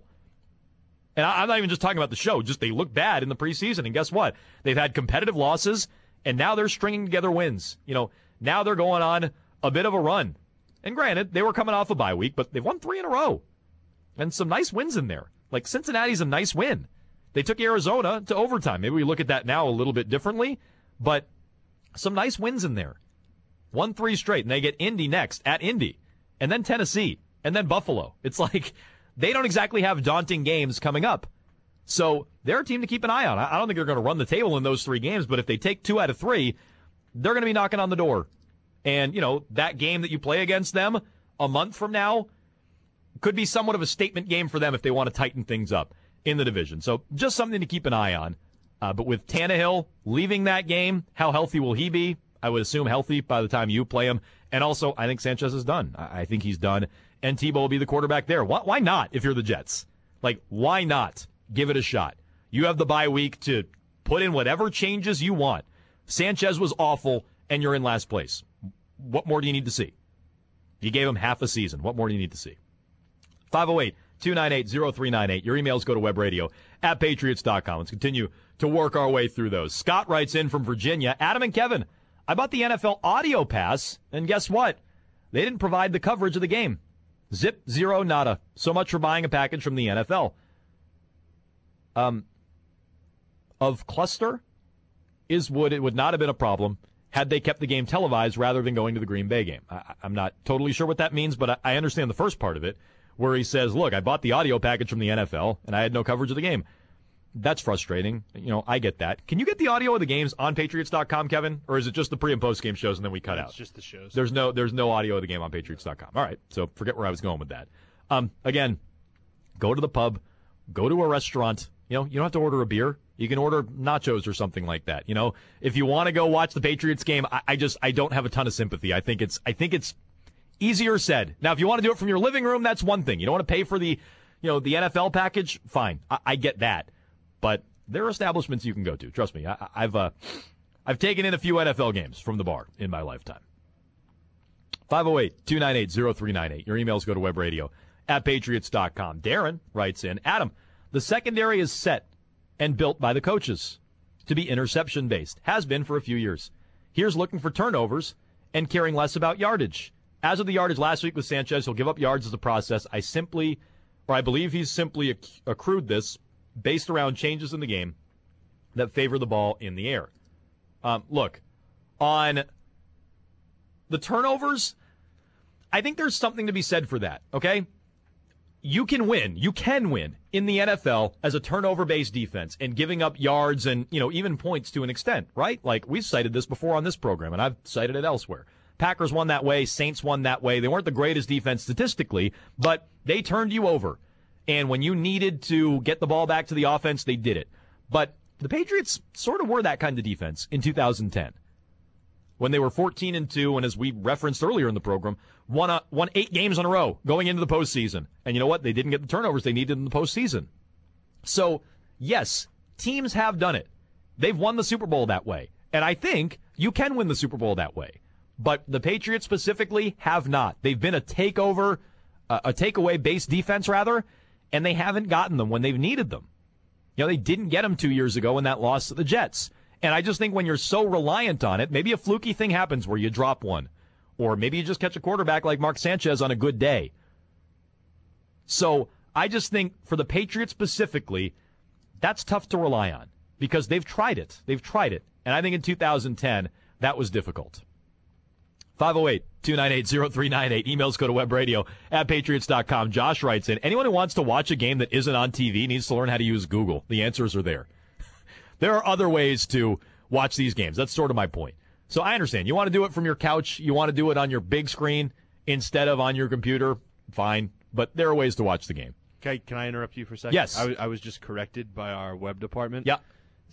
And I'm not even just talking about the show, just they look bad in the preseason. And guess what? They've had competitive losses, and now they're stringing together wins. You know, now they're going on a bit of a run. And granted, they were coming off a bye week, but they've won three in a row. And some nice wins in there. Like Cincinnati's a nice win. They took Arizona to overtime. Maybe we look at that now a little bit differently, but some nice wins in there. Won three straight, and they get Indy next, at Indy, and then Tennessee, and then Buffalo. It's like they don't exactly have daunting games coming up. So they're a team to keep an eye on. I don't think they're going to run the table in those three games, but if they take two out of three, they're going to be knocking on the door. And, you know, that game that you play against them a month from now could be somewhat of a statement game for them if they want to tighten things up in the division. So just something to keep an eye on. Uh, but with Tannehill leaving that game, how healthy will he be? I would assume healthy by the time you play him. And also, I think Sanchez is done. I, I think he's done. And Tebow will be the quarterback there. Why, why not if you're the Jets? Like, why not give it a shot? You have the bye week to put in whatever changes you want. Sanchez was awful, and you're in last place. What more do you need to see? You gave him half a season. What more do you need to see? five oh eight, two nine eight, oh three nine eight. Your emails go to webradio at patriots dot com. Let's continue to work our way through those. Scott writes in from Virginia. Adam and Kevin, I bought the N F L audio pass, and guess what? They didn't provide the coverage of the game. Zip, zero, nada. So much for buying a package from the N F L. Um, of cluster is would it would not have been a problem had they kept the game televised rather than going to the Green Bay game. I, I'm not totally sure what that means, but I, I understand the first part of it, where he says, look, I bought the audio package from the N F L, and I had no coverage of the game. That's frustrating. You know, I get that. Can you get the audio of the games on patriots dot com, Kevin? Or is it just the pre- and post-game shows and then we cut out? It's just the shows. There's no there's no audio of the game on patriots dot com. All right, so forget where I was going with that. Um, again, go to the pub, go to a restaurant. You know, you don't have to order a beer. You can order nachos or something like that. You know, if you want to go watch the Patriots game, I, I just I don't have a ton of sympathy. I think it's I think it's easier said. Now, if you want to do it from your living room, that's one thing. You don't want to pay for the, you know, the N F L package. Fine, I, I get that. But there are establishments you can go to. Trust me, I, I've uh, I've taken in a few N F L games from the bar in my lifetime. five oh eight, two nine eight, oh three nine eight. Your emails go to webradio at patriots dot com. Darren writes in, Adam, the secondary is set and built by the coaches to be interception-based. Has been for a few years. Here's looking for turnovers and caring less about yardage. As of the yardage last week with Sanchez, he'll give up yards as a process. I simply, or I believe he's simply acc- accrued this based around changes in the game that favor the ball in the air. Um, look, on the turnovers, I think there's something to be said for that, okay? You can win. You can win in the N F L as a turnover-based defense and giving up yards and, you know, even points to an extent, right? Like, we've cited this before on this program, and I've cited it elsewhere. Packers won that way. Saints won that way. They weren't the greatest defense statistically, but they turned you over. And when you needed to get the ball back to the offense, they did it. But the Patriots sort of were that kind of defense in two thousand ten. When they were fourteen and two, and as we referenced earlier in the program, won, a, won eight games in a row going into the postseason. And you know what? They didn't get the turnovers they needed in the postseason. So, yes, teams have done it. They've won the Super Bowl that way. And I think you can win the Super Bowl that way. But the Patriots specifically have not. They've been a takeover, uh, a takeaway-based defense, rather, and they haven't gotten them when they've needed them. You know, they didn't get them two years ago in that loss to the Jets. And I just think when you're so reliant on it, maybe a fluky thing happens where you drop one. Or maybe you just catch a quarterback like Mark Sanchez on a good day. So I just think for the Patriots specifically, that's tough to rely on because they've tried it. They've tried it. And I think in two thousand ten, that was difficult. five oh eight, two nine eight, oh three nine eight. Emails go to webradio at patriots dot com. Josh writes in, anyone who wants to watch a game that isn't on T V needs to learn how to use Google. The answers are there. There are other ways to watch these games. That's sort of my point. So I understand. You want to do it from your couch. You want to do it on your big screen instead of on your computer. Fine. But there are ways to watch the game. Okay, can I interrupt you for a second? Yes. I, w- I was just corrected by our web department. Yeah.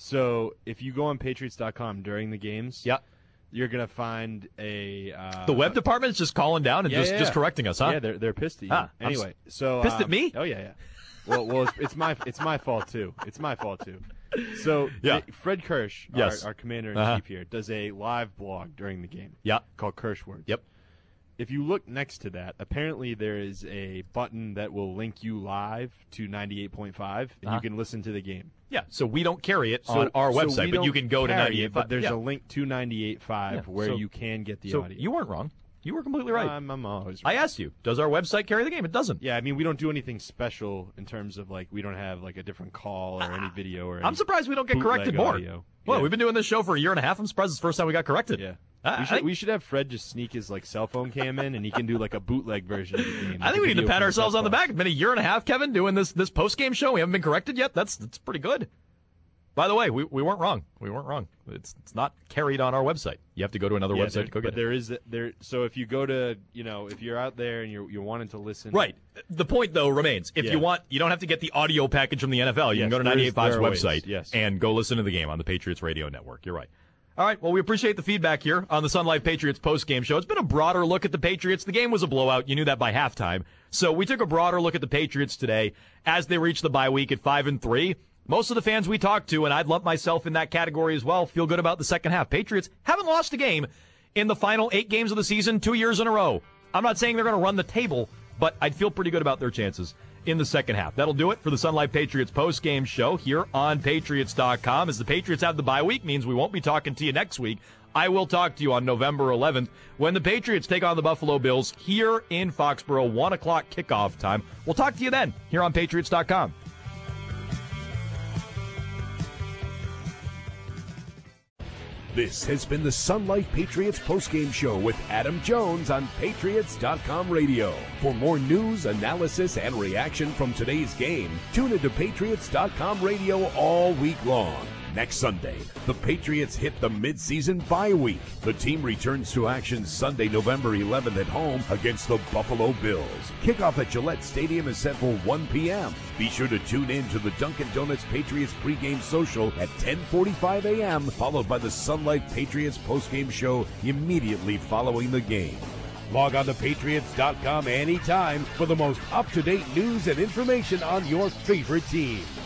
So if you go on patriots dot com during the games, yeah, you're going to find a... Uh, the web department is just calling down and yeah, just, yeah, just yeah. correcting us, huh? Yeah, they're, they're pissed at you. Ah, anyway, so... Pissed um, at me? Oh, yeah, yeah. Well, well, it's, it's my it's my fault, too. It's my fault, too. So yeah. uh, Fred Kirsch, yes. our, our commander-in-chief uh-huh. here, does a live blog during the game. Yeah. Called Kirschwords. Yep. If you look next to that, apparently there is a button that will link you live to ninety-eight point five, and Uh-huh. you can listen to the game. Yeah, so we don't carry it So, on our so we website, but don't you can go to carry ninety-eight it, point five. But there's yeah. a link to ninety-eight point five Yeah, where so- you can get the so audio. you weren't wrong. You were completely right. I'm, I'm always right. I asked you, does our website carry the game? It doesn't. Yeah, I mean, we don't do anything special in terms of, like, we don't have, like, a different call or any video or I'm any surprised we don't get bootleg corrected more. audio. Well, Yeah. we've been doing this show for a year and a half. I'm surprised it's the first time we got corrected. Yeah. I, we, I should, think, we should have Fred just sneak his, like, cell phone cam in, and he can do, like, a bootleg version of the game. I like think a we need to video pat from ourselves on the Xbox. back. It's been a year and a half, Kevin, doing this this post-game show. We haven't been corrected yet. That's that's pretty good. By the way, we, we weren't wrong. We weren't wrong. It's it's not carried on our website. You have to go to another Yeah, website there, to go but get it. there is there. So if you go to, you know, if you're out there and you're you're wanting to listen, Right. The point, though, remains. If Yeah. you want, you don't have to get the audio package from the N F L. You Yes, can go to there is- ninety-eight point five's there are ways, website yes. and go listen to the game on the Patriots Radio Network. You're right. All right. Well, we appreciate the feedback here on the Sun Life Patriots post-game show. It's been a broader look at the Patriots. The game was a blowout. You knew that by halftime. So we took a broader look at the Patriots today as they reach the bye week at five and three. Most of the fans we talked to, and I'd lump myself in that category as well, feel good about the second half. Patriots haven't lost a game in the final eight games of the season two years in a row. I'm not saying they're going to run the table, but I'd feel pretty good about their chances in the second half. That'll do it for the Sun Life Patriots post-game show here on patriots dot com. As the Patriots have the bye week, means we won't be talking to you next week. I will talk to you on November eleventh when the Patriots take on the Buffalo Bills here in Foxborough, one o'clock kickoff time. We'll talk to you then here on patriots dot com. This has been the Sun Life Patriots postgame show with Adam Jones on patriots dot com radio. For more news, analysis, and reaction from today's game, tune into patriots dot com radio all week long. Next Sunday, the Patriots hit the midseason bye week. The team returns to action Sunday, November eleventh at home against the Buffalo Bills. Kickoff at Gillette Stadium is set for one p.m. Be sure to tune in to the Dunkin' Donuts Patriots pregame social at ten forty-five a.m., followed by the Sun Life Patriots postgame show immediately following the game. Log on to patriots dot com anytime for the most up-to-date news and information on your favorite team.